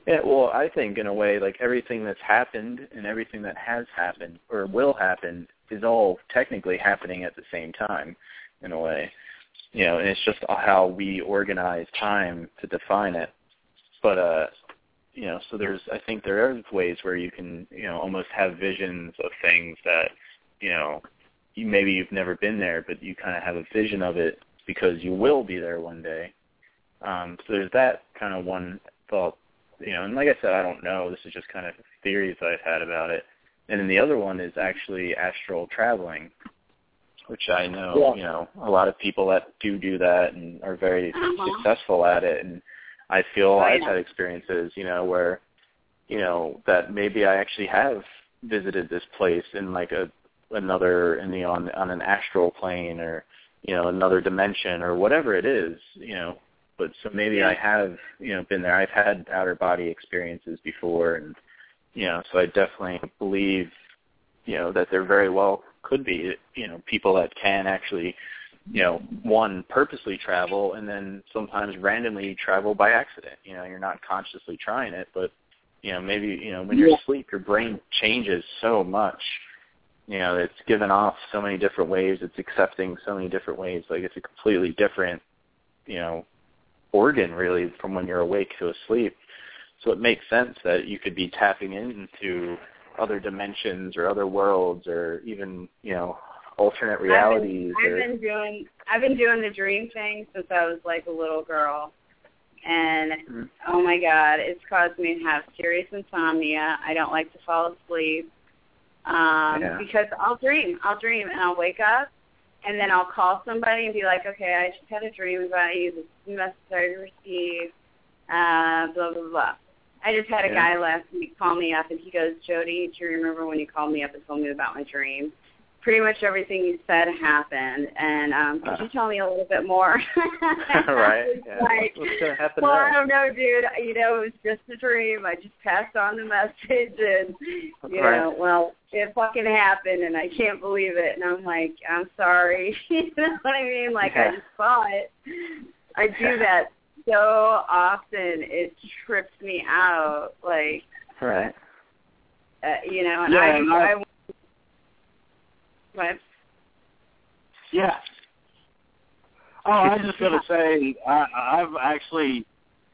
Yeah, well, I think in a way, like everything that's happened and everything that has happened or will happen is all technically happening at the same time, in a way. You know, and it's just how we organize time to define it. But, uh, you know, so there's, I think there are ways where you can, you know, almost have visions of things that, you know, you maybe you've never been there, but you kind of have a vision of it because you will be there one day. Um, so there's that kind of one thought, you know, and like I said, I don't know. This is just kind of theories I've had about it. And then the other one is actually astral traveling, which I know, yeah. you know, a lot of people that do do that and are very uh-huh. successful at it. And I feel oh, I've yeah. had experiences, you know, where, you know, that maybe I actually have visited this place in like a another, in the on on an astral plane or, you know, another dimension or whatever it is, you know. But so maybe yeah. I have, you know, been there. I've had outer body experiences before, and you know, so I definitely believe, you know, that there very well could be, you know, people that can actually, you know, one, purposely travel, and then sometimes randomly travel by accident. You know, you're not consciously trying it, but, you know, maybe, you know, when you're asleep, your brain changes so much. You know, it's given off so many different waves. It's accepting so many different ways. Like, it's a completely different, you know, organ, really, from when you're awake to asleep. So it makes sense that you could be tapping into other dimensions or other worlds or even, you know, alternate realities. I've been, or... I've been doing I've been doing the dream thing since I was like a little girl, and mm-hmm. oh my God, it's caused me to have serious insomnia. I don't like to fall asleep um, yeah. because I'll dream, I'll dream, and I'll wake up, and then I'll call somebody and be like, okay, I just had a dream about you. This is necessary to receive. Uh, blah blah blah. I just had a yeah. guy last week call me up, and he goes, Jody, do you remember when you called me up and told me about my dream? Pretty much everything you said happened, and um, could uh, you tell me a little bit more? Right. Yeah. Like, what's going to happen well, there? I don't know, dude. You know, it was just a dream. I just passed on the message, and, you right. know, well, it fucking happened, and I can't believe it. And I'm like, I'm sorry. You know what I mean? Like, yeah. I just saw it. I do that so often. It trips me out. Like, right. Uh, you know, and yeah, I, and I, I What? Yeah. Oh, I was just going to say, I, I've actually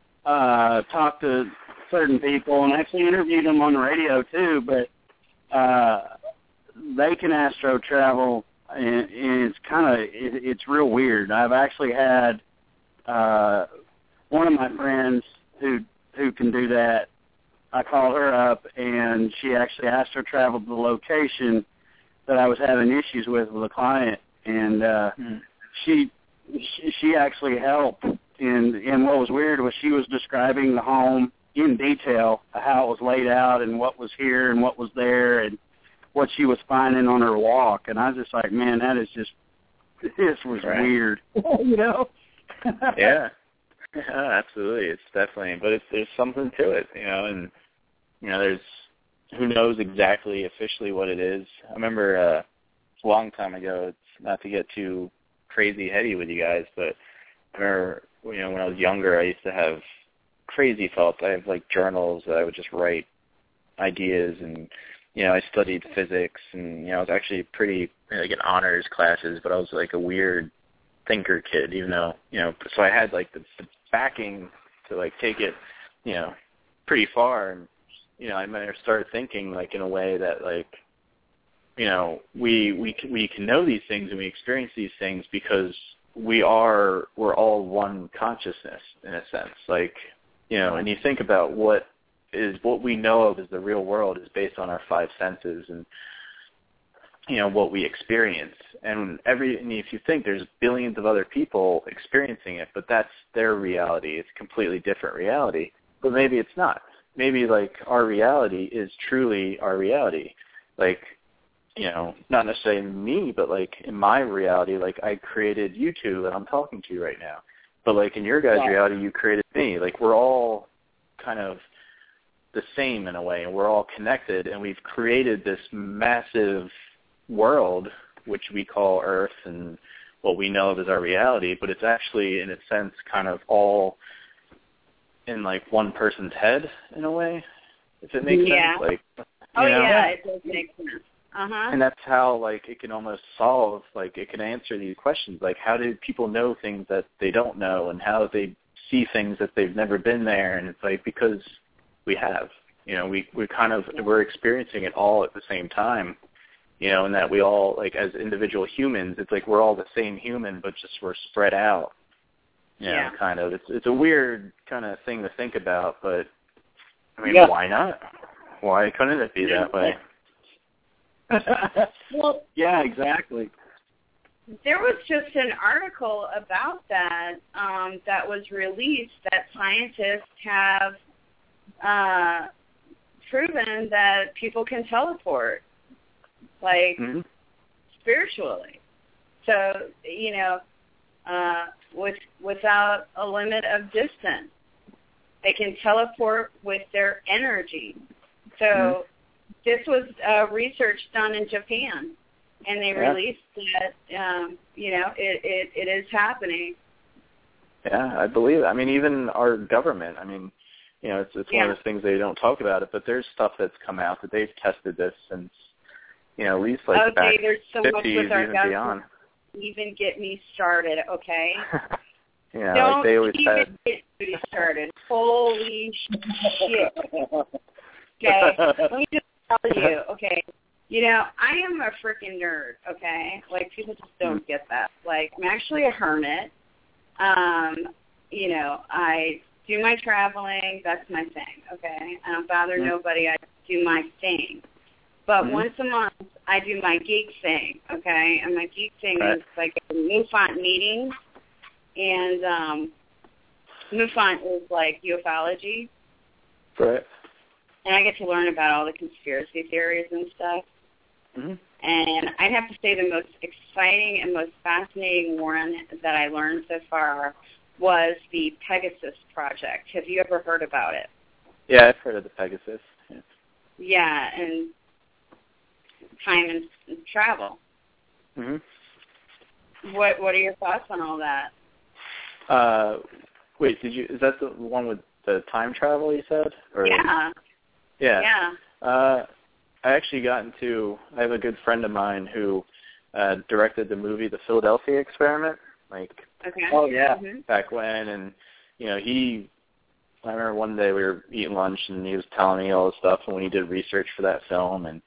uh, talked to certain people and actually interviewed them on the radio too, but uh, they can astro travel, and, and it's kind of, it, it's real weird. I've actually had uh, one of my friends who who can do that. I called her up, and she actually astro traveled to the location that I was having issues with with a client, and uh, mm. she, she she actually helped. And and what was weird was she was describing the home in detail, how it was laid out and what was here and what was there and what she was finding on her walk. And I was just like, man, that is just, this was right. weird, you know? yeah. yeah, absolutely. It's definitely, but it's, there's something to it, you know, and you know, there's. Who knows exactly officially what it is. I remember uh, a long time ago, it's not to get too crazy heady with you guys, but I remember, you know, when I was younger, I used to have crazy thoughts. I have, like, journals that I would just write ideas, and, you know, I studied physics, and, you know, I was actually pretty, like, in honors classes, but I was, like, a weird thinker kid, even though, you know, so I had, like, the, the backing to, like, take it, you know, pretty far, and you know, I might have started thinking, like, in a way that, like, you know, we we can, we can know these things and we experience these things because we are, we're all one consciousness, in a sense. Like, you know, and you think about what is, what we know of as the real world is based on our five senses and, you know, what we experience. And every, and if you think there's billions of other people experiencing it, but that's their reality. It's a completely different reality. But maybe it's not. Maybe, like, our reality is truly our reality. Like, you know, not necessarily me, but, like, in my reality, like, I created you two that I'm talking to right now. But, like, in your guys' yeah. reality, you created me. Like, we're all kind of the same in a way, and we're all connected, and we've created this massive world, which we call Earth and what we know of as our reality, but it's actually, in a sense, kind of all in like one person's head in a way, if it makes yeah. sense. Like, oh you know? yeah, it does make sense. Uh-huh. And that's how like it can almost solve, like it can answer these questions, like how do people know things that they don't know, and how they see things that they've never been there, and it's like because we have, you know, we we kind of we're experiencing it all at the same time, you know, and that we all like as individual humans, it's like we're all the same human, but just we're spread out. You know, yeah. kind of. It's it's a weird kind of thing to think about, but I mean, Yeah. why not? Why couldn't it be that way? Well, yeah, exactly. there was just an article about that um, that was released that scientists have uh, proven that people can teleport, like Mm-hmm. spiritually. So, you know, uh, with without a limit of distance, they can teleport with their energy. So. Mm-hmm. This was uh, research done in Japan, and they yeah. released that, um, you know, it, it, it is happening. Yeah, I believe it. I mean, even our government, I mean, you know, it's, it's yeah. one of those things they don't talk about it, but there's stuff that's come out that they've tested this since, you know, at least like okay, back there's so fifties, much with our even government. beyond. Even get me started, okay? yeah, Don't like they always even had. get me started. Holy shit. Okay, let me just tell you, okay, you know, I am a freaking nerd, okay? Like, people just don't get that. Like, I'm actually a hermit. Um, you know, I do my traveling. That's my thing, okay? I don't bother mm-hmm. nobody. I do my thing. But mm-hmm. once a month, I do my geek thing, okay? And my geek thing right. is like a MUFON meeting. And um, MUFON is like ufology. Right. And I get to learn about all the conspiracy theories and stuff. Mm-hmm. And I'd have to say the most exciting and most fascinating one that I learned so far was the Pegasus Project. Have you ever heard about it? Yeah, I've heard of the Pegasus. Yeah, yeah and time and, and travel. Mm-hmm. What What are your thoughts on all that? Uh, wait, did you? Is that the one with the time travel you said? Or, yeah. Yeah. Yeah. Uh, I actually got into, I have a good friend of mine who uh, directed the movie The Philadelphia Experiment, like okay. oh, yeah. Mm-hmm. back when. And, you know, he, I remember one day we were eating lunch and he was telling me all this stuff and when he did research for that film. And,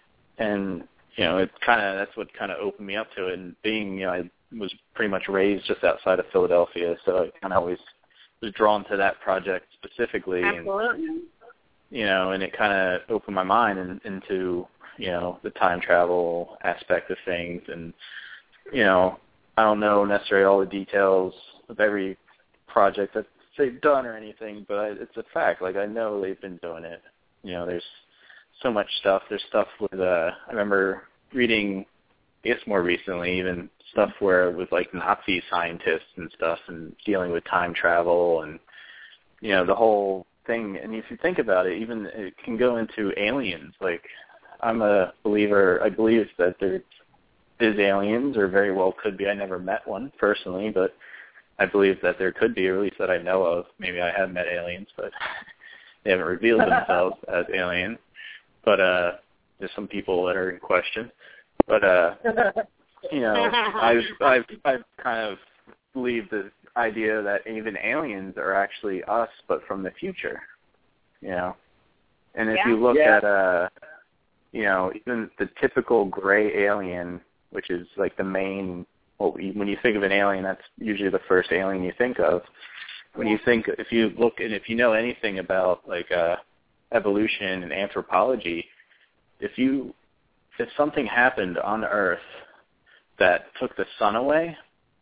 and you know, it kind of, that's what kind of opened me up to it. And being, you know, I was pretty much raised just outside of Philadelphia, so I kind of always was drawn to that project specifically. Absolutely. And, you know, and it kind of opened my mind in, into, you know, the time travel aspect of things. And, you know, I don't know necessarily all the details of every project that they've done or anything, but I, it's a fact. Like, I know they've been doing it. You know, there's so much stuff. There's stuff with, uh, I remember reading, I guess more recently, even stuff where it was like Nazi scientists and stuff and dealing with time travel and, you know, the whole thing. And if you think about it, even it can go into aliens. Like, I'm a believer, I believe that there is aliens, or very well could be. I never met one personally, but I believe that there could be, or at least that I know of. Maybe I have met aliens, but they haven't revealed themselves as aliens. But uh, there's some people that are in question. But, uh, you know, I've, I've, I've kind of believed the idea that even aliens are actually us, but from the future, you know. And if yeah. you look yeah. at, uh, you know, even the typical gray alien, which is like the main, well, when you think of an alien, that's usually the first alien you think of. When you think, if you look, and if you know anything about like uh, evolution and anthropology, if you, if something happened on Earth that took the sun away,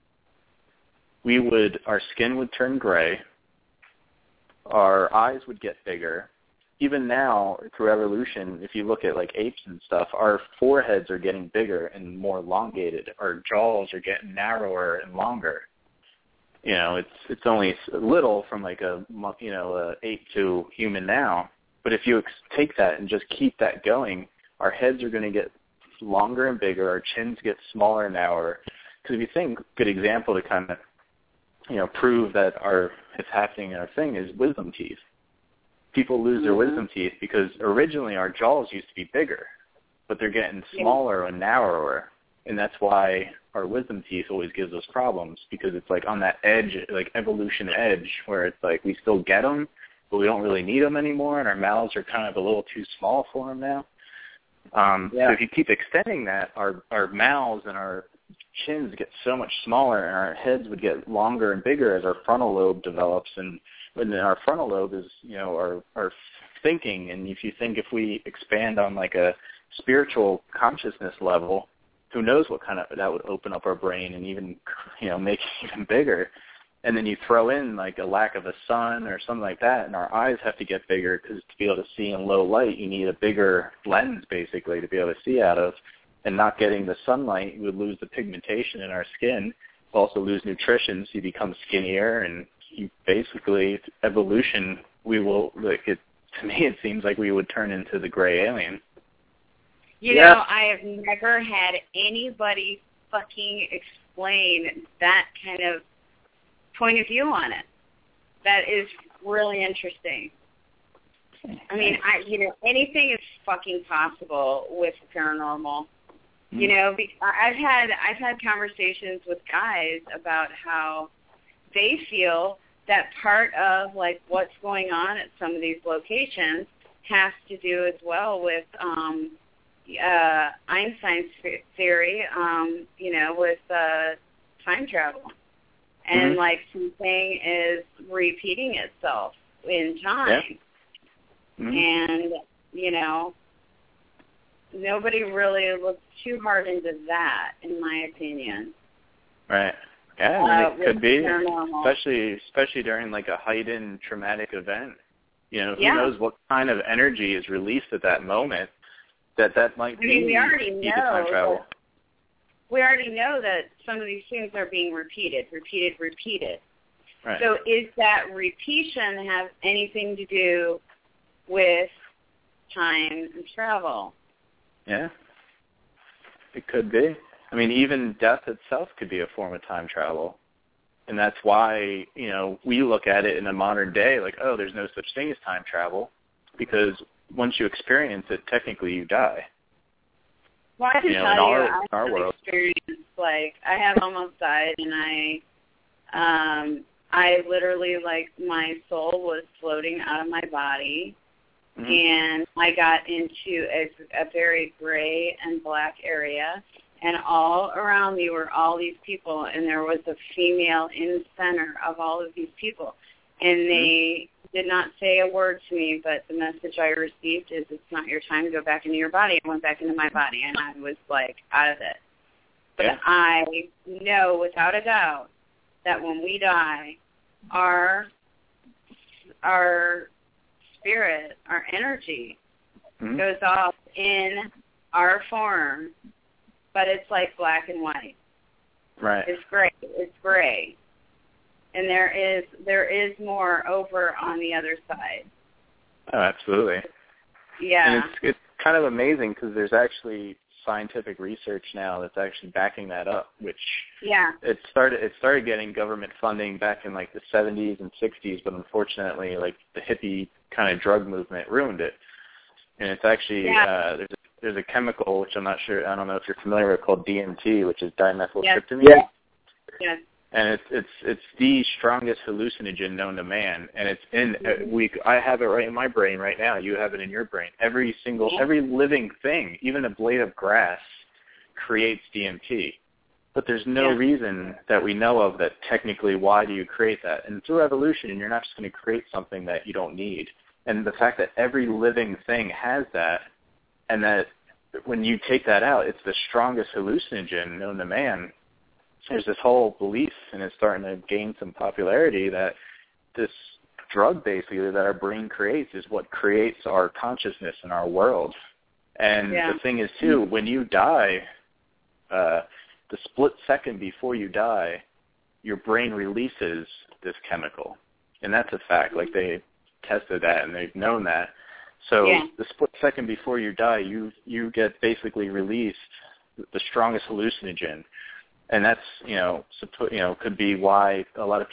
we would, our skin would turn gray, our eyes would get bigger. Even now, through evolution, if you look at like apes and stuff, our foreheads are getting bigger and more elongated. Our jaws are getting narrower and longer. You know, it's it's only a little from like a you know a ape to human now. But if you ex- take that and just keep that going, our heads are going to get longer and bigger. Our chins get smaller and narrower. Because if you think, good example to kind of you know prove that our it's happening in our thing is wisdom teeth. People lose their wisdom teeth because originally our jaws used to be bigger, but they're getting smaller and narrower, and that's why our wisdom teeth always gives us problems, because it's like on that edge, like evolution edge, where it's like we still get them, but we don't really need them anymore, and our mouths are kind of a little too small for them now. Um, yeah. So if you keep extending that, our our mouths and our chins get so much smaller, and our heads would get longer and bigger as our frontal lobe develops. And when our frontal lobe is, you know, our our thinking. And if you think if we expand on like a spiritual consciousness level, who knows what kind of that would open up our brain and even, you know, make it even bigger. And then you throw in like a lack of a sun or something like that, and our eyes have to get bigger because to be able to see in low light, you need a bigger lens basically to be able to see out of. And not getting the sunlight, you would lose the pigmentation in our skin. You also lose nutrition, so you become skinnier. And you basically, evolution, we will, like it, to me it seems like we would turn into the gray alien. You yeah. know, I have never had anybody fucking explain that kind of point of view on it. That is really interesting. I mean, I you know, anything is fucking possible with paranormal. Mm-hmm. You know, I've had I've had conversations with guys about how they feel that part of like what's going on at some of these locations has to do as well with um, uh, Einstein's theory. Um, you know, with uh, time travel. And, mm-hmm. like, something is repeating itself in time. Yeah. Mm-hmm. And, you know, nobody really looks too hard into that, in my opinion. Right. Yeah, I mean, uh, it could be, especially especially during, like, a heightened traumatic event. You know, who yeah. knows what kind of energy is released at that moment that that might I mean, be we already know time travel. That- We already know that some of these things are being repeated, repeated, repeated. Right. So is that repetition have anything to do with time and travel? Yeah. It could be. I mean, even death itself could be a form of time travel. And that's why, you know, we look at it in the modern day like, oh, there's no such thing as time travel, because once you experience it, technically you die. Well, I can you know, tell in our, you, I our have world. experienced, like, I have almost died, and I, um, I literally, like, my soul was floating out of my body, mm-hmm. and I got into a, a very gray and black area, and all around me were all these people, and there was a female in the center of all of these people, and they mm-hmm. did not say a word to me, but the message I received is, it's not your time to go back into your body. I went back into my body, and I was, like, out of it. But yeah. I know without a doubt that when we die, our our spirit, our energy, mm-hmm. goes off in our form, but it's like black and white. Right. It's gray. It's gray. And there is there is more over on the other side. Oh, absolutely. Yeah. And it's it's kind of amazing because there's actually scientific research now that's actually backing that up, which yeah. it started it started getting government funding back in like the seventies and sixties, but unfortunately, like the hippie kind of drug movement ruined it. And it's actually yeah. uh, there's a, there's a chemical which I'm not sure I don't know if you're familiar with called D M T, which is dimethyltryptamine. Yes. Yes. And it's it's it's the strongest hallucinogen known to man, and it's in uh, we. I have it right in my brain right now. You have it in your brain. Every single, every living thing, even a blade of grass, creates D M T. But there's no yeah. reason that we know of that technically why do you create that? And through evolution, you're not just going to create something that you don't need. And the fact that every living thing has that, and that when you take that out, it's the strongest hallucinogen known to man. There's this whole belief, and it's starting to gain some popularity, that this drug basically that our brain creates is what creates our consciousness in our world. And yeah. the thing is, too, when you die, uh, the split second before you die, your brain releases this chemical. And that's a fact. Like, they tested that, and they've known that. So yeah. the split second before you die, you, you get basically released the strongest hallucinogen. And that's, you know, you know, could be why a lot of people that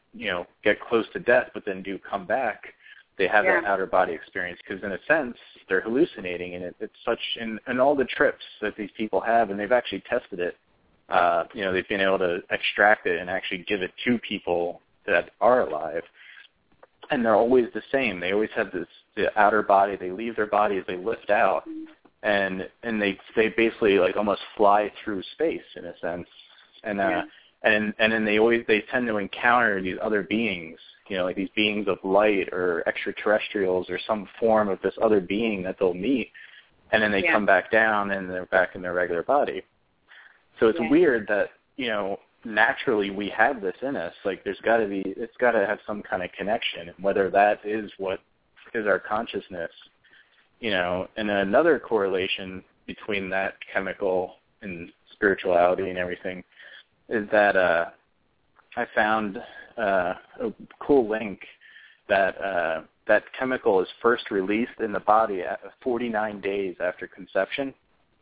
you know, get close to death but then do come back, they have yeah. that outer body experience because in a sense they're hallucinating, and it, it's such in, in all the trips that these people have, and they've actually tested it. Uh, you know, they've been able to extract it and actually give it to people that are alive, and they're always the same. They always have this the outer body. They leave their bodies, they lift out, and and they they basically like almost fly through space in a sense, and uh, yeah. and and then they always they tend to encounter these other beings, you know, like these beings of light or extraterrestrials or some form of this other being that they'll meet, and then they yeah. come back down and they're back in their regular body. So it's yeah. weird that, you know, naturally we have this in us. Like there's got to be, it's got to have some kind of connection, and whether that is what is our consciousness, you know. And another correlation between that chemical and spirituality and everything is that uh, I found uh, a cool link that uh, that chemical is first released in the body at forty-nine days after conception.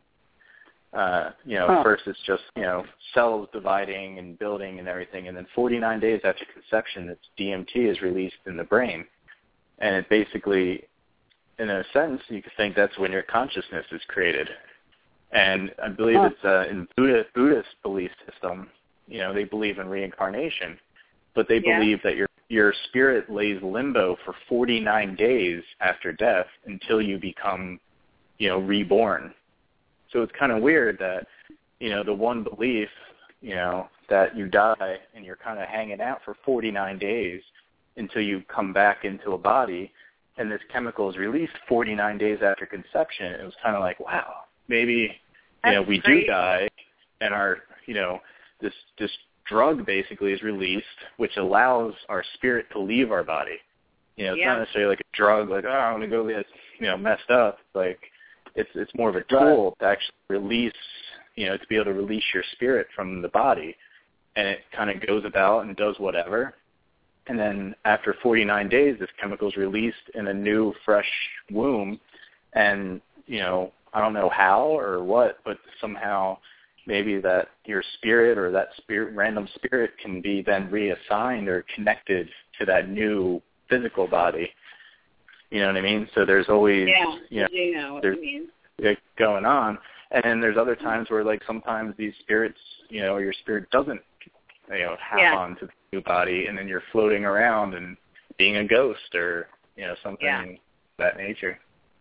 Uh, you know, huh. First it's just, you know, cells dividing and building and everything, and then forty-nine days after conception, it's D M T is released in the brain. And it basically, in a sense, you could think that's when your consciousness is created. And I believe huh. it's uh, in Buddha, Buddhist belief system, you know, they believe in reincarnation, but they yeah. believe that your your spirit lays limbo for forty-nine days after death until you become, you know, reborn. So it's kind of weird that, you know, the one belief, you know, that you die and you're kind of hanging out for forty-nine days until you come back into a body, and this chemical is released forty-nine days after conception. It was kind of like, wow, maybe, you know, we do die, and our, you know, this this drug basically is released, which allows our spirit to leave our body. You know, it's yeah. not necessarily like a drug, like, oh, I'm going to go get, you know, messed up. Like, It's it's more of a tool right. to actually release, you know, to be able to release your spirit from the body, and it kind of goes about and does whatever, and then after forty-nine days, this chemical is released in a new, fresh womb, and you know, I don't know how or what, but somehow maybe that your spirit or that spirit, random spirit, can be then reassigned or connected to that new physical body. You know what I mean? So there's always, yeah, you know, you know what there's I mean. Like going on, and then there's other times where, like, sometimes these spirits, you know, your spirit doesn't, you know, hop yeah. on to the new body, and then you're floating around and being a ghost or, you know, something yeah. of that nature.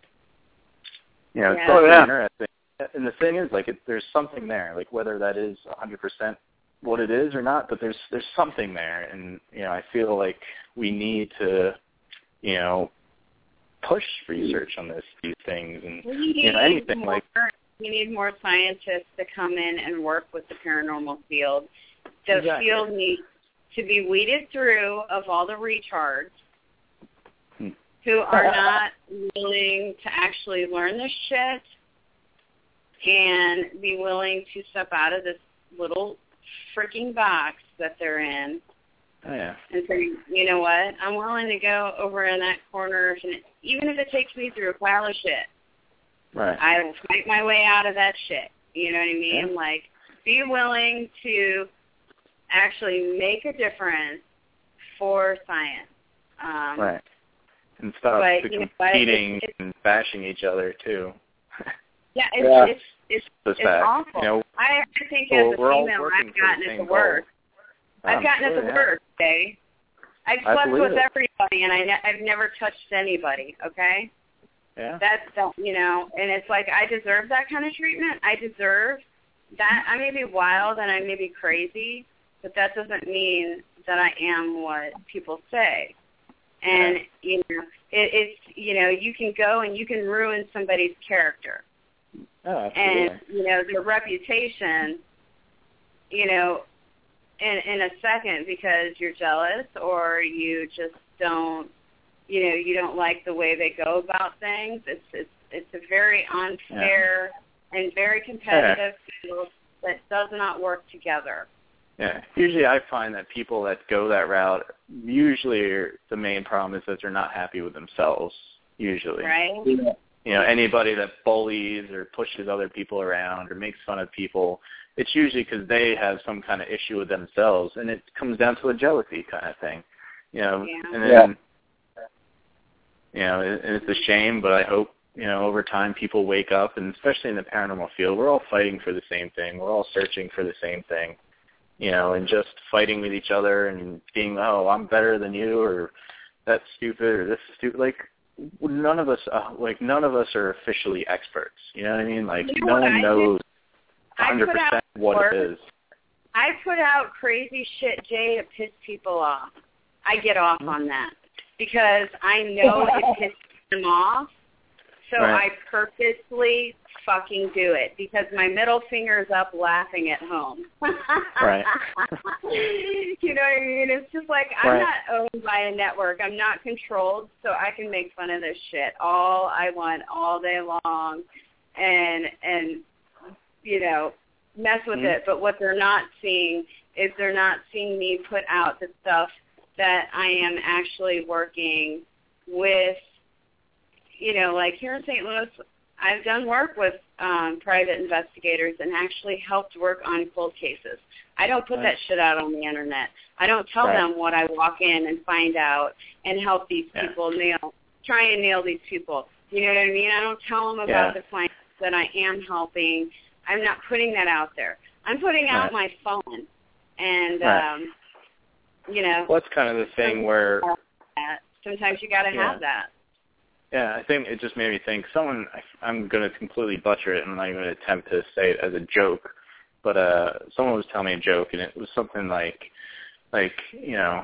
You know, it's yeah. definitely Oh, yeah. interesting. And the thing is, like, it, there's something there, like whether that is one hundred percent what it is or not, but there's there's something there, and you know, I feel like we need to, you know, push research on this these things, and we you know, anything more, like we need more scientists to come in and work with the paranormal field. The exactly. field needs to be weeded through of all the retards hmm. who are not willing to actually learn this shit and be willing to step out of this little freaking box that they're in. Oh, yeah. And say, you know what, I'm willing to go over in that corner, and even if it takes me through a pile of shit, right. I will fight my way out of that shit. You know what I mean? Yeah. Like, be willing to actually make a difference for science. Um, right. And stop but, the you know, competing it's, it's, and bashing each other, too. yeah, it's, yeah. it's, it's, it's, it's awful. You know, I, I think well, as a we're all female, working I've for gotten the it same to work. goal. I've gotten sure, it to yeah. work, okay? I've I slept with it. everybody, and I ne- I've never touched anybody, okay? Yeah. That's, you know, and it's like I deserve that kind of treatment. I deserve that. I may be wild and I may be crazy, but that doesn't mean that I am what people say. And, yeah. you know, it, it's, you know, you can go and you can ruin somebody's character. Oh, absolutely. And, you know, their reputation, you know, in in a second because you're jealous or you just don't, you know, you don't like the way they go about things. It's it's it's a very unfair yeah. and very competitive yeah. field that does not work together. Yeah. Usually I find that people that go that route, usually the main problem is that they're not happy with themselves, usually. Right. You know, anybody that bullies or pushes other people around or makes fun of people, it's usually because they have some kind of issue with themselves, and it comes down to a jealousy kind of thing, you know. Yeah. And then, yeah. you know, it, it's a shame, but I hope, you know, over time people wake up, and especially in the paranormal field, we're all fighting for the same thing. We're all searching for the same thing, you know, and just fighting with each other and being, oh, I'm better than you, or that's stupid, or this is stupid. Like, none of us, uh, like, none of us are officially experts. You know what I mean? Like, you know no one knows one hundred percent what work. it is. I put out crazy shit, Jay, to piss people off. I get off Mm-hmm. on that because I know it pisses them off. So Right. I purposely fucking do it because my middle finger's up laughing at home. Right. You know what I mean? It's just like I'm Right. not owned by a network. I'm not controlled, so I can make fun of this shit all I want all day long and and you know, mess with Mm-hmm. it. But what they're not seeing is they're not seeing me put out the stuff that I am actually working with. You know, like here in Saint Louis, I've done work with um, private investigators and actually helped work on cold cases. I don't put Right. that shit out on the internet. I don't tell Right. them what I walk in and find out and help these Yeah. people nail, try and nail these people. You know what I mean? I don't tell them about Yeah. the clients that I am helping. I'm not putting that out there. I'm putting out Right. my phone. And, Right. um, you know. Well, that's kind of the thing where... Sometimes you got to Yeah. have that. Yeah, I think it just made me think. Someone, I'm going to completely butcher it, and I'm not even going to attempt to say it as a joke, but uh, someone was telling me a joke, and it was something like, like you know,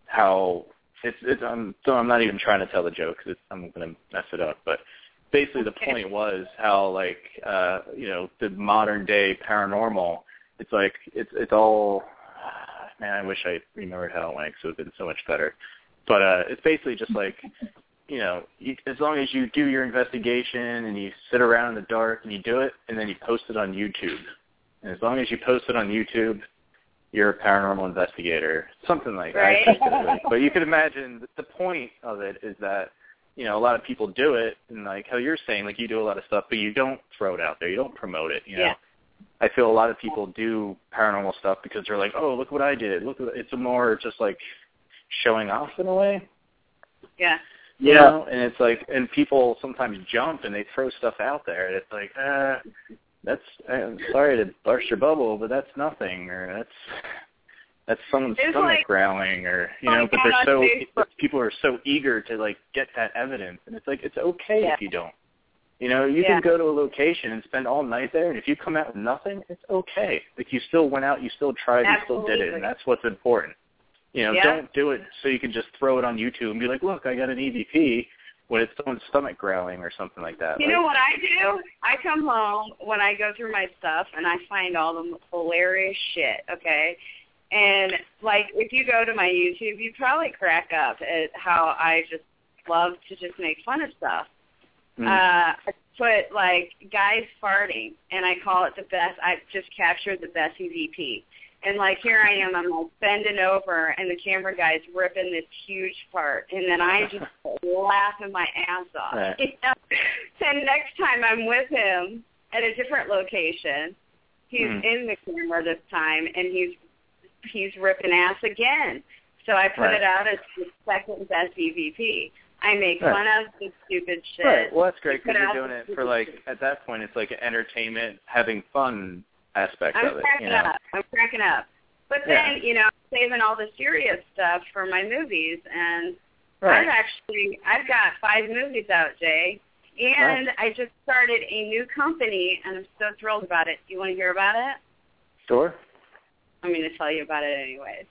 how it's. it's I'm, so I'm not even trying to tell the joke because I'm going to mess it up. But basically, the point was how, like, uh, you know, the modern day paranormal. It's like it's it's all. Man, I wish I remembered how it went because it would have been so much better. But uh, it's basically just like. You know, you, as long as you do your investigation and you sit around in the dark and you do it, and then you post it on YouTube. And as long as you post it on YouTube, you're a paranormal investigator, something like right. that. But you can imagine that the point of it is that, you know, a lot of people do it, and like how you're saying, like you do a lot of stuff, but you don't throw it out there. You don't promote it, you know. Yeah. I feel a lot of people do paranormal stuff because they're like, oh, look what I did. Look, what, it's more just like showing off in a way. Yeah. You know, and it's like, and people sometimes jump and they throw stuff out there, and it's like, uh, that's, I'm sorry to burst your bubble, but that's nothing, or that's, that's someone's It's stomach like, growling, or, you know, like but they're on so, Facebook. people are so eager to, like, get that evidence, and it's like, it's okay Yeah. if you don't. You know, you Yeah. can go to a location and spend all night there, and if you come out with nothing, it's okay. Like, you still went out, you still tried, you still did it, Absolutely. and that's what's important. You know, Yeah. don't do it so you can just throw it on YouTube and be like, look, I got an E V P when it's someone's stomach growling or something like that. You like, know what I do? I come home when I go through my stuff and I find all the hilarious shit, okay? And, like, if you go to my YouTube, you probably crack up at how I just love to just make fun of stuff. Mm. Uh, I put, like, guys farting, and I call it the best. I just captured the best E V P. And, like, here I am, I'm like bending over, and the camera guy's ripping this huge fart. And then I just laughing my ass off. Right. You know? Then next time I'm with him at a different location, he's Mm. in the camera this time, and he's he's ripping ass again. So I put Right. it out as the second best E V P. I make Right. fun of the stupid shit. Right. Well, that's great Put because out you're doing the it stupid for, like, shit. at that point, it's like an entertainment, having fun aspect I'm of it. cracking You know? up. I'm cracking up. But Yeah. then, you know, I'm saving all the serious stuff for my movies, and Right. I've actually, I've got five movies out, Jay, and Nice. I just started a new company, and I'm so thrilled about it. Do you want to hear about it? Sure. I'm going to tell you about it anyways.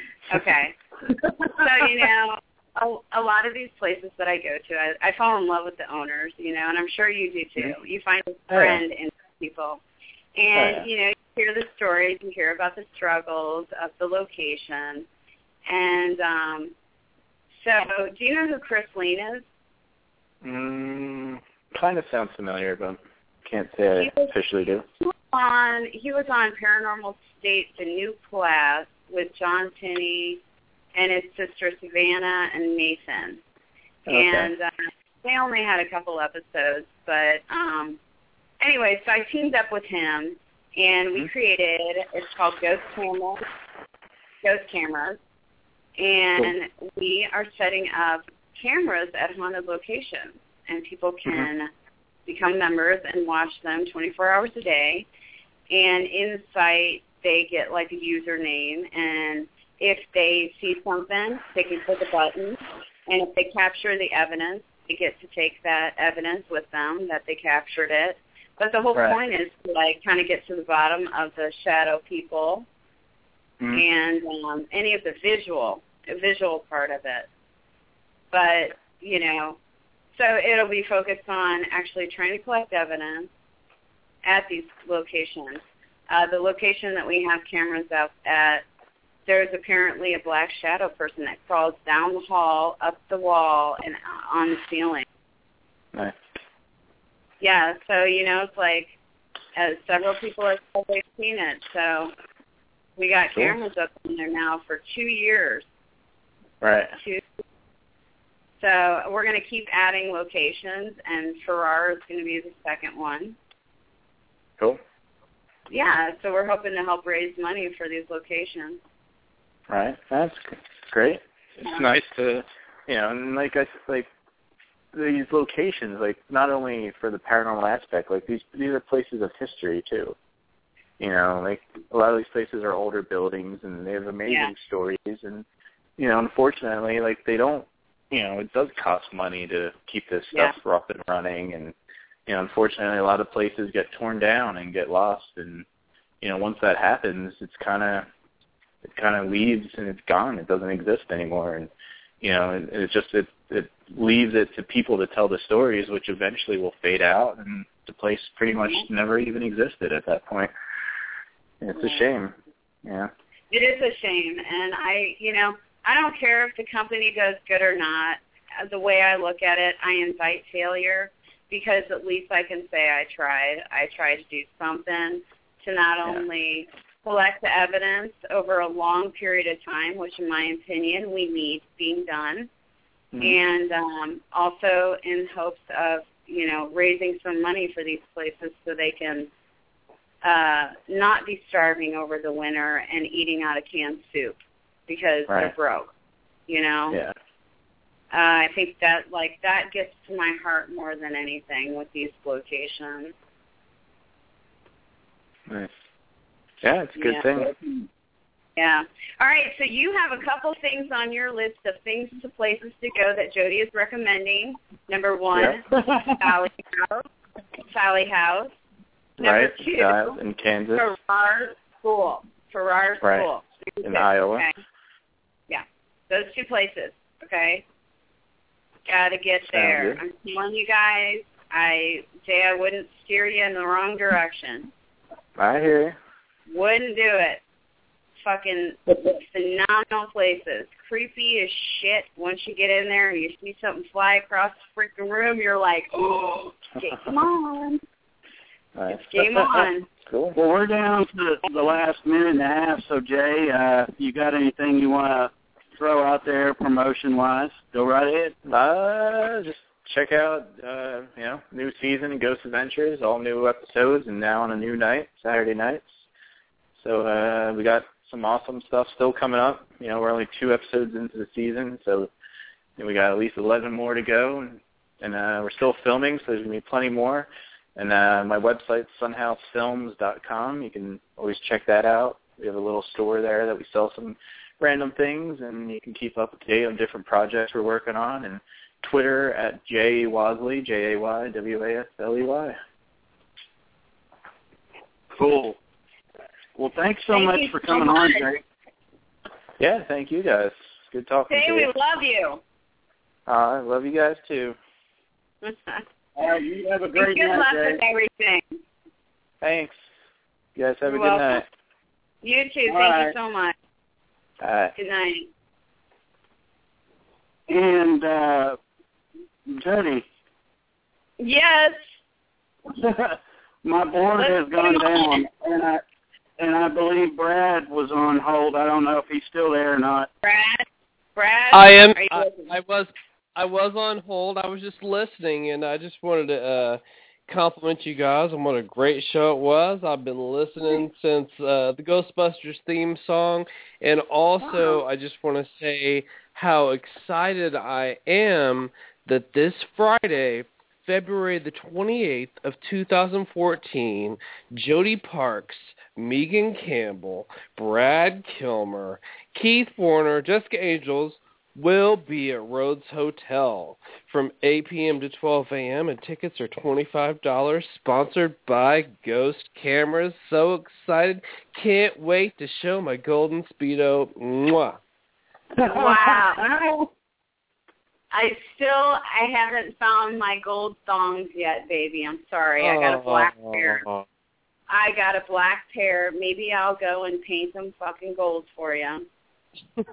Okay. So, you know, a, a lot of these places that I go to, I, I fall in love with the owners, you know, and I'm sure you do too. Mhm. You find a Oh, yeah. friend in people. And, Oh, yeah. you know, you hear the stories, you hear about the struggles of the location. And um, so, do you know who Chris Lean is? Mm, kind of sounds familiar, but can't say I officially do. He was on, he was on Paranormal State, the new class, with John Tinney and his sister Savannah and Nathan. Okay. And uh, they only had a couple episodes, but um, anyway, so I teamed up with him, and we created, it's called Ghost Cameras, Ghost Cameras, and cool. we are setting up cameras at haunted locations, and people can mm-hmm. become members and watch them twenty-four hours a day, and in the site, they get like a username, and if they see something, they can click a button, and if they capture the evidence, they get to take that evidence with them that they captured it. But the whole right. point is to like kind of get to the bottom of the shadow people mm-hmm. and um, any of the visual, visual part of it. But, you know, so it'll be focused on actually trying to collect evidence at these locations. Uh, the location that we have cameras up at, there's apparently a black shadow person that crawls down the hall, up the wall, and on the ceiling. Nice. Yeah, so, you know, it's like uh, several people have always seen it. So we got cool. cameras up in there now for two years. Right. Two. So we're going to keep adding locations, and Farrar is going to be the second one. Cool. Yeah, so we're hoping to help raise money for these locations. Right, that's great. It's yeah. nice to, you know, and like I like these locations, like not only for the paranormal aspect, like these these are places of history too. You know, like a lot of these places are older buildings and they have amazing yeah. stories, and you know, unfortunately, like they don't, you know, it does cost money to keep this stuff yeah. up and running, and you know, unfortunately, a lot of places get torn down and get lost, and you know, once that happens, it's kind of it kind of leaves and it's gone. It doesn't exist anymore, and you know, it, it just it it leaves it to people to tell the stories, which eventually will fade out, and the place pretty much never even existed at that point. And it's a shame. Yeah. It is a shame, and I, you know, I don't care if the company does good or not. The way I look at it, I invite failure because at least I can say I tried. I tried to do something to not yeah. only collect the evidence over a long period of time, which in my opinion we need being done, mm-hmm. and um, also in hopes of, you know, raising some money for these places so they can uh, not be starving over the winter and eating out of canned soup because right. they're broke, you know? Yeah. Uh, I think that, like, that gets to my heart more than anything with these locations. Nice. Yeah, it's a good yeah. thing. Yeah. All right, so you have a couple things on your list of things to places to go that Jody is recommending. Number one, yeah. Sally House. Sally House. Number right. two, uh, in Kansas. Farrar School. Farrar right. School. In places, Iowa. Okay? Yeah. Those two places, okay? Got to get there. I'm telling you guys, I say I wouldn't steer you in the wrong direction. I hear you. Wouldn't do it. Fucking phenomenal places. Creepy as shit. Once you get in there and you see something fly across the freaking room, you're like, oh, game on. Right. It's game on. Cool. Well, we're down to the last minute and a half, so Jay, uh, you got anything you want to throw out there promotion-wise? Go right ahead. Uh, just check out, uh, you know, new season, Ghost Adventures, all new episodes, and now on a new night, Saturday nights. So uh, we got some awesome stuff still coming up. You know, we're only two episodes into the season, so you know, we got at least eleven more to go, and, and uh, we're still filming, so there's going to be plenty more. And uh, my website's sunhouse films dot com. You can always check that out. We have a little store there that we sell some random things, and you can keep up to date on different projects we're working on. And Twitter at Jay Wasley, J A Y W A S L E Y. Cool. Well, thanks so thank much for coming so on, Jay. Yeah, thank you guys. Good talking Jay, to you. we love you. Uh, I love you guys, too. All right, you have a great good night, luck Jay. with everything. Thanks. You guys have You're a good welcome. night. You too. All Thank right. you so much. All right. Good night. And, uh, Jody. Yes. My board Let's has gone down, and I and I believe Brad was on hold. I don't know if he's still there or not. Brad? Brad? I am. Are you I, I was. I was on hold. I was just listening, and I just wanted to uh, compliment you guys on what a great show it was. I've been listening since uh, the Ghostbusters theme song, and also wow. I just want to say how excited I am that this Friday, February the twenty-eighth of two thousand fourteen, Jody Parks, Megan Campbell, Brad Kilmer, Keith Warner, Jessica Angels will be at Rhodes Hotel from eight p.m. to twelve a.m. and tickets are twenty-five dollars, sponsored by Ghost Cameras. So excited. Can't wait to show my golden Speedo. Mwah. Wow. I still, I haven't found my gold thongs yet, baby. I'm sorry. I got a black pair. I got a black pair. Maybe I'll go and paint them fucking gold for you. you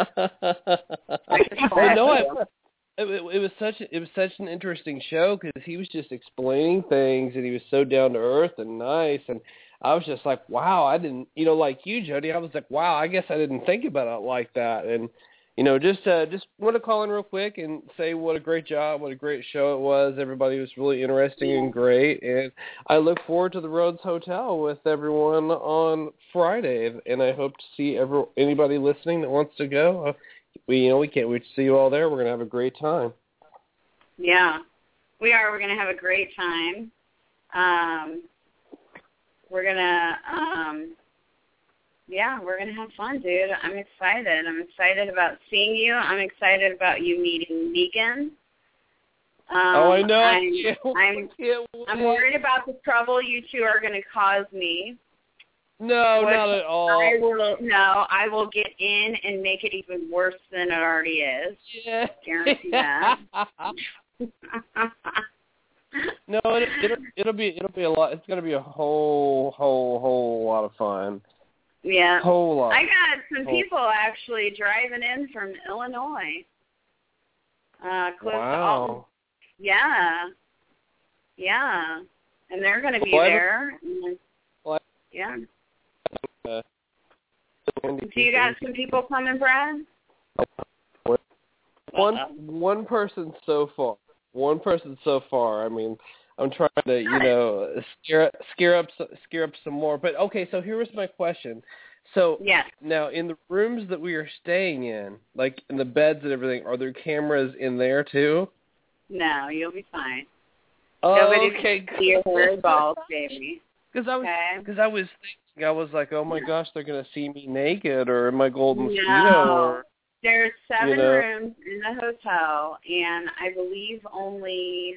know, I, it, it was such it was such an interesting show because he was just explaining things and he was so down to earth and nice, and I was just like, wow, I didn't, you know, like you, Jody, I was like, wow, I guess I didn't think about it like that, and you know, just uh, just want to call in real quick and say what a great job, what a great show it was. Everybody was really interesting and great, and I look forward to the Rhodes Hotel with everyone on Friday, and I hope to see every, anybody listening that wants to go. Uh, we, you know, we can't wait to see you all there. We're going to have a great time. Yeah, we are. We're going to have a great time. Um, we're going to... Um, Yeah, we're going to have fun, dude. I'm excited. I'm excited about seeing you. I'm excited about you meeting Megan. Um, oh, I know. I'm, I I'm, I'm worried about the trouble you two are going to cause me. No, not at all. I will, no, I will get in and make it even worse than it already is. Yeah. Guarantee that. No, it, it'll, it'll be it'll be a lot. It's going to be a whole, whole, whole lot of fun. Yeah. Whole lot. I got some people actually driving in from Illinois. Uh, close wow. to Alton. Yeah. Yeah. And they're going to be well, there. Well, yeah. Uh, Do you got some people coming, Brad? One one person so far. One person so far. I mean, I'm trying to, you know, scare scare up scare up some more. But okay, so here was my question. So yes. Now in the rooms that we are staying in, like in the beds and everything, are there cameras in there too? No, you'll be fine. Oh, Nobody's okay. Gonna see your hair balls, baby. Because I was because okay. I was thinking, I was like, oh my gosh, they're gonna see me naked or in my golden no. Speedo. Or, There's seven you know. rooms in the hotel, and I believe only.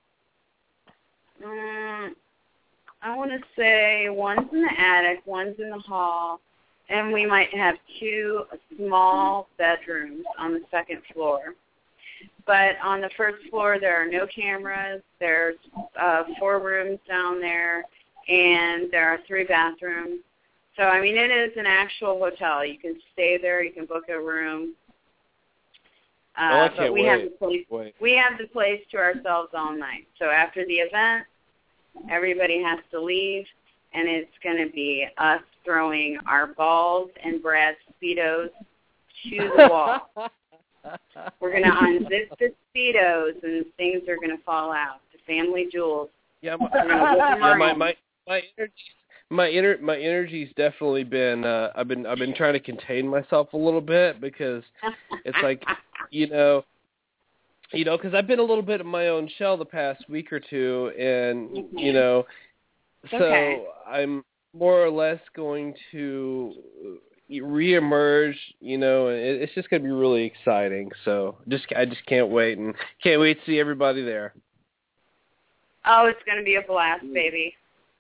Um, I want to say one's in the attic, one's in the hall, and we might have two small bedrooms on the second floor. But on the first floor, there are no cameras. There's uh, four rooms down there, and there are three bathrooms. So, I mean, it is an actual hotel. You can stay there. You can book a room. Uh, oh, I can't but we wait. have the place. Wait. We have the place to ourselves all night. So after the event, everybody has to leave, and it's going to be us throwing our balls and Brad's Speedos to the wall. We're going to unzip the Speedos, and things are going to fall out. The family jewels. Yeah, my, yeah, my my my energy. My ener- my energy's definitely been. Uh, I've been I've been trying to contain myself a little bit because it's like, you know, you know, because I've been a little bit in my own shell the past week or two, and you know, so okay. I'm more or less going to reemerge. You know, and it, it's just going to be really exciting. So just I just can't wait and can't wait to see everybody there. Oh, it's going to be a blast, baby.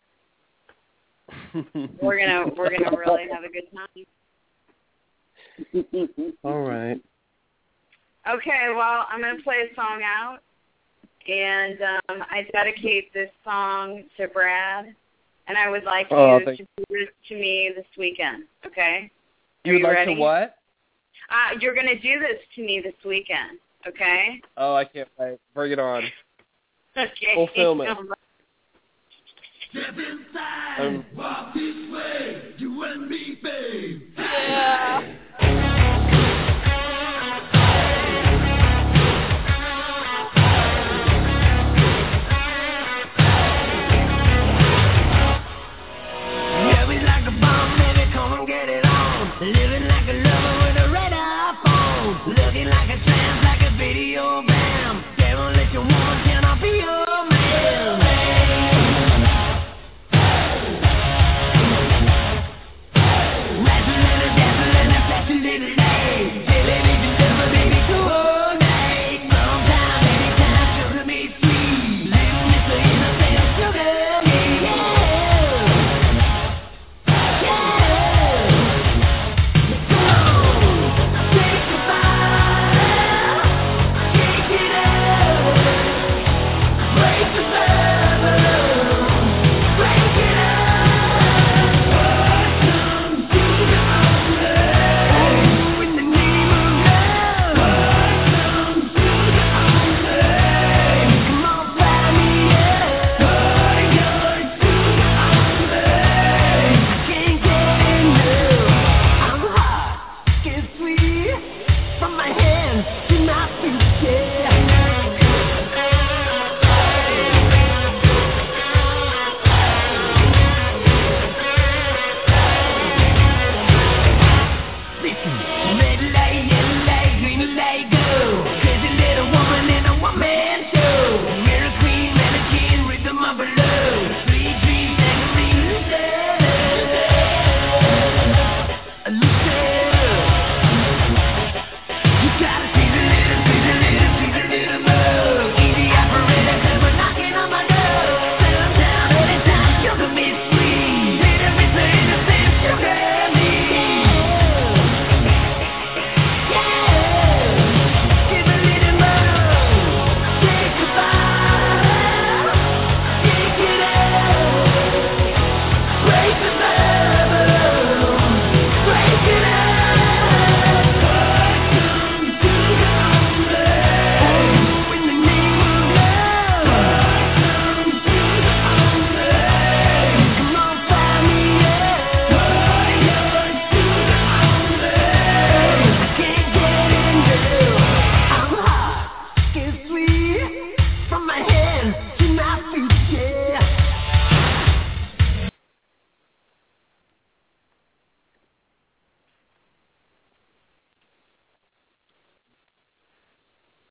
we're gonna we're gonna really have a good time. All right. Okay, well, I'm gonna play a song out, and um, I dedicate this song to Brad, and I would like oh, you to do this to me this weekend. Okay? You Are would you like ready? to what? Uh, you're gonna do this to me this weekend. Okay? Oh, I can't wait. Bring it on. Okay. We'll film it. Step inside, um, walk this way, you and me, babe. Yeah. you wanna